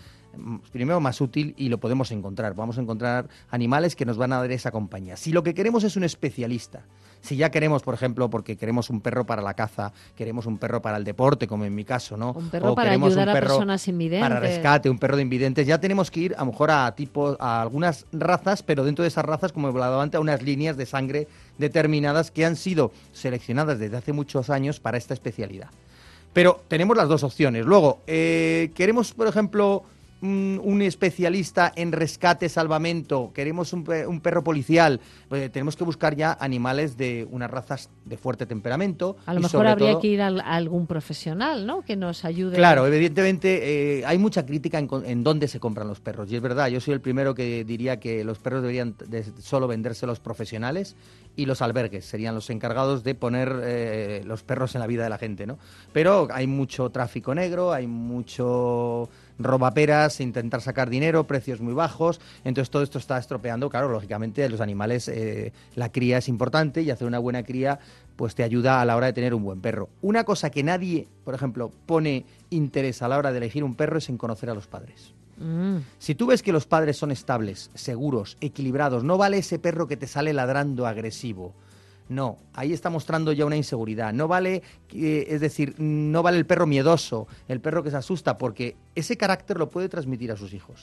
Speaker 21: útil, y lo podemos encontrar. Vamos a encontrar animales que nos van a dar esa compañía. Si lo que queremos es un especialista, si ya queremos, por ejemplo, porque queremos un perro para la caza, queremos un perro para el deporte, como en mi caso, ¿no?
Speaker 1: Un perro para ayudar a personas invidentes.
Speaker 21: Para rescate, un perro de invidentes. Ya tenemos que ir, a lo mejor, a algunas razas, pero dentro de esas razas, como he hablado antes, a unas líneas de sangre determinadas que han sido seleccionadas desde hace muchos años para esta especialidad. Pero tenemos las dos opciones. Luego, queremos, por ejemplo, un especialista en rescate, salvamento, queremos un perro policial, pues tenemos que buscar ya animales de unas razas de fuerte temperamento.
Speaker 1: A lo mejor habría que ir a algún profesional, ¿no?, que nos ayude.
Speaker 21: Claro, evidentemente hay mucha crítica en dónde se compran los perros, y es verdad, yo soy el primero que diría que los perros deberían solo venderse los profesionales, y los albergues serían los encargados de poner los perros en la vida de la gente, ¿no? Pero hay mucho tráfico negro, hay mucho robaperas, intentar sacar dinero, precios muy bajos, entonces todo esto está estropeando, claro, lógicamente los animales, la cría es importante, y hacer una buena cría pues te ayuda a la hora de tener un buen perro. Una cosa que nadie, por ejemplo, pone interés a la hora de elegir un perro es en conocer a los padres. Si tú ves que los padres son estables, seguros, equilibrados, no vale ese perro que te sale ladrando agresivo. No, ahí está mostrando ya una inseguridad. No vale, es decir, no vale el perro miedoso, el perro que se asusta, porque ese carácter lo puede transmitir a sus hijos.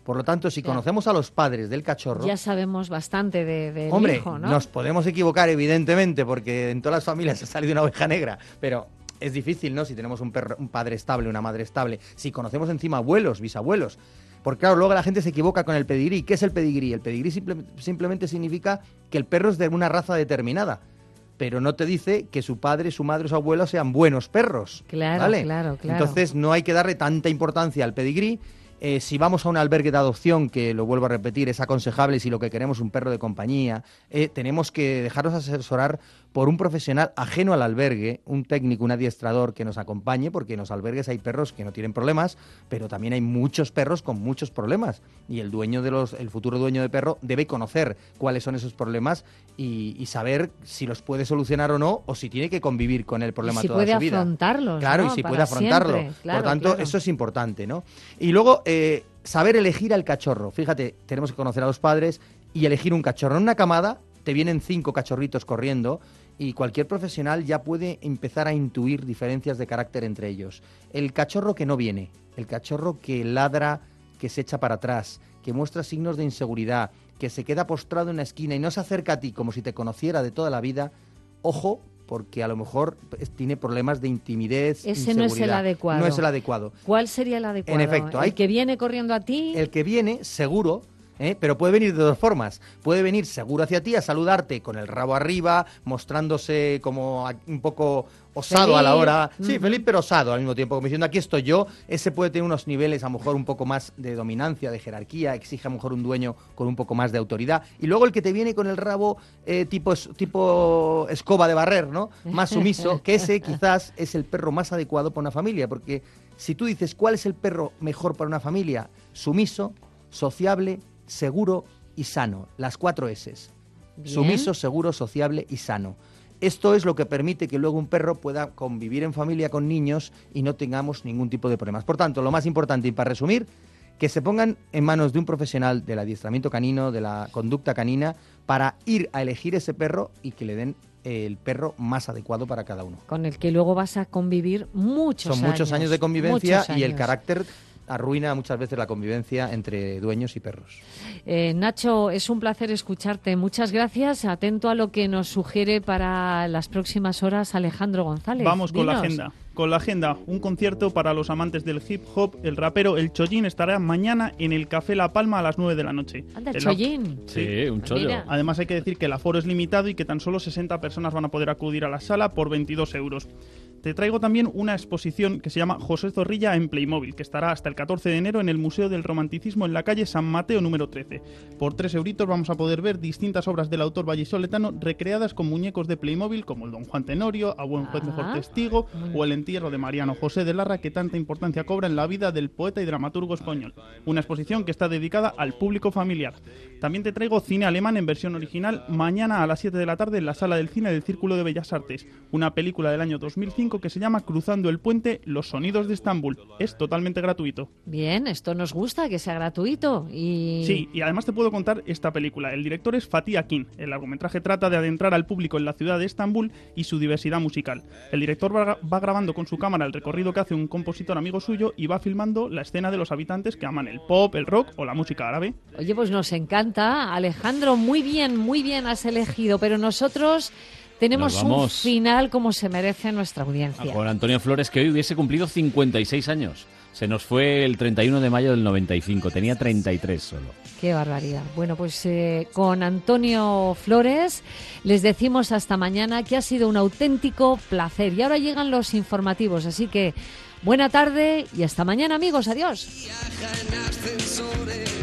Speaker 21: Por lo tanto, si conocemos a los padres del cachorro...
Speaker 1: Ya sabemos bastante del hijo, ¿no?
Speaker 21: Nos podemos equivocar, evidentemente, porque en todas las familias ha salido una oveja negra, pero es difícil, ¿no? Si tenemos un padre estable, una madre estable, si conocemos encima abuelos, bisabuelos... Porque claro, luego la gente se equivoca con el pedigrí. ¿Qué es el pedigrí? El pedigrí simplemente significa que el perro es de una raza determinada, pero no te dice que su padre, su madre o su abuelo sean buenos perros.
Speaker 1: Claro,
Speaker 21: ¿vale?
Speaker 1: claro.
Speaker 21: Entonces no hay que darle tanta importancia al pedigrí. Si vamos a un albergue de adopción, que lo vuelvo a repetir, es aconsejable si lo que queremos es un perro de compañía, tenemos que dejarnos asesorar por un profesional ajeno al albergue, un técnico, un adiestrador que nos acompañe, porque en los albergues hay perros que no tienen problemas, pero también hay muchos perros con muchos problemas, y el futuro dueño de perro debe conocer cuáles son esos problemas y saber si los puede solucionar o no, o si tiene que convivir con el problema toda su vida.
Speaker 1: Si puede afrontarlos.
Speaker 21: Claro,
Speaker 1: ¿no?
Speaker 21: y si
Speaker 1: Para
Speaker 21: puede afrontarlo.
Speaker 1: siempre. Claro,
Speaker 21: por tanto, eso es importante, ¿no? Y luego, saber elegir al cachorro. Fíjate, tenemos que conocer a los padres y elegir un cachorro. En una camada te vienen 5 cachorritos corriendo y cualquier profesional ya puede empezar a intuir diferencias de carácter entre ellos. El cachorro que no viene, el cachorro que ladra, que se echa para atrás, que muestra signos de inseguridad, que se queda postrado en una esquina y no se acerca a ti como si te conociera de toda la vida, ojo, porque a lo mejor tiene problemas de intimidez,
Speaker 1: Ese
Speaker 21: inseguridad.
Speaker 1: no es el adecuado.
Speaker 21: No es el adecuado.
Speaker 1: ¿Cuál sería el adecuado?
Speaker 21: En efecto,
Speaker 1: ¿El que viene corriendo a ti?
Speaker 21: El que viene, seguro, pero puede venir de dos formas. Puede venir seguro hacia ti a saludarte con el rabo arriba, mostrándose como un poco osado
Speaker 1: feliz.
Speaker 21: A la hora. Sí, feliz pero osado al mismo tiempo, como diciendo aquí estoy yo. Ese puede tener unos niveles a lo mejor un poco más de dominancia, de jerarquía, exige a lo mejor un dueño con un poco más de autoridad. Y luego el que te viene con el rabo tipo escoba de barrer, ¿no? Más sumiso, que ese quizás es el perro más adecuado para una familia, porque si tú dices cuál es el perro mejor para una familia, sumiso, sociable, seguro y sano, las 4 S's.
Speaker 1: Bien.
Speaker 21: Sumiso, seguro, sociable y sano. Esto es lo que permite que luego un perro pueda convivir en familia con niños y no tengamos ningún tipo de problemas. Por tanto, lo más importante, y para resumir, que se pongan en manos de un profesional del adiestramiento canino, de la conducta canina, para ir a elegir ese perro y que le den el perro más adecuado para cada uno.
Speaker 1: Con el que luego vas a convivir muchos años.
Speaker 21: Son muchos años de convivencia
Speaker 1: muchos
Speaker 21: y el
Speaker 1: años.
Speaker 21: carácter arruina muchas veces la convivencia entre dueños y perros.
Speaker 1: Nacho, es un placer escucharte. Muchas gracias. Atento a lo que nos sugiere para las próximas horas Alejandro González.
Speaker 3: Vamos con la
Speaker 1: Dinos.
Speaker 3: agenda. Con la agenda, un concierto para los amantes del hip hop. El rapero El Chollín estará mañana en el Café La Palma a las 9 de la noche.
Speaker 1: Anda, el Chollín.
Speaker 2: Sí, un chollo.
Speaker 1: Mira.
Speaker 3: Además hay que decir que el aforo es limitado y que tan solo 60 personas van a poder acudir a la sala por 22 euros. Te traigo también una exposición que se llama José Zorrilla en Playmobil, que estará hasta el 14 de enero en el Museo del Romanticismo en la calle San Mateo número 13. Por 3 euritos vamos a poder ver distintas obras del autor vallisoletano recreadas con muñecos de Playmobil como el Don Juan Tenorio, A Buen Juez Mejor Testigo o el entierro de Mariano José de Larra, que tanta importancia cobra en la vida del poeta y dramaturgo español. Una exposición que está dedicada al público familiar. También te traigo cine alemán en versión original mañana a las 7 de la tarde en la Sala del Cine del Círculo de Bellas Artes. Una película del año 2005 que se llama Cruzando el Puente, Los Sonidos de Estambul. Es totalmente gratuito.
Speaker 1: Bien, esto nos gusta, que sea gratuito.
Speaker 3: Sí, y además te puedo contar esta película. El director es Fatih Akin. El largometraje trata de adentrar al público en la ciudad de Estambul y su diversidad musical. El director va grabando con su cámara el recorrido que hace un compositor amigo suyo y va filmando la escena de los habitantes que aman el pop, el rock o la música árabe.
Speaker 1: Oye, pues nos encanta. Alejandro, muy bien has elegido, pero nosotros tenemos un final como se merece nuestra audiencia.
Speaker 2: Con Antonio Flores, que hoy hubiese cumplido 56 años. Se nos fue el 31 de mayo del 95, tenía 33 solo.
Speaker 1: Qué barbaridad. Bueno, pues con Antonio Flores les decimos hasta mañana, que ha sido un auténtico placer. Y ahora llegan los informativos, así que buena tarde y hasta mañana, amigos. Adiós.
Speaker 4: Viaja en ascensores.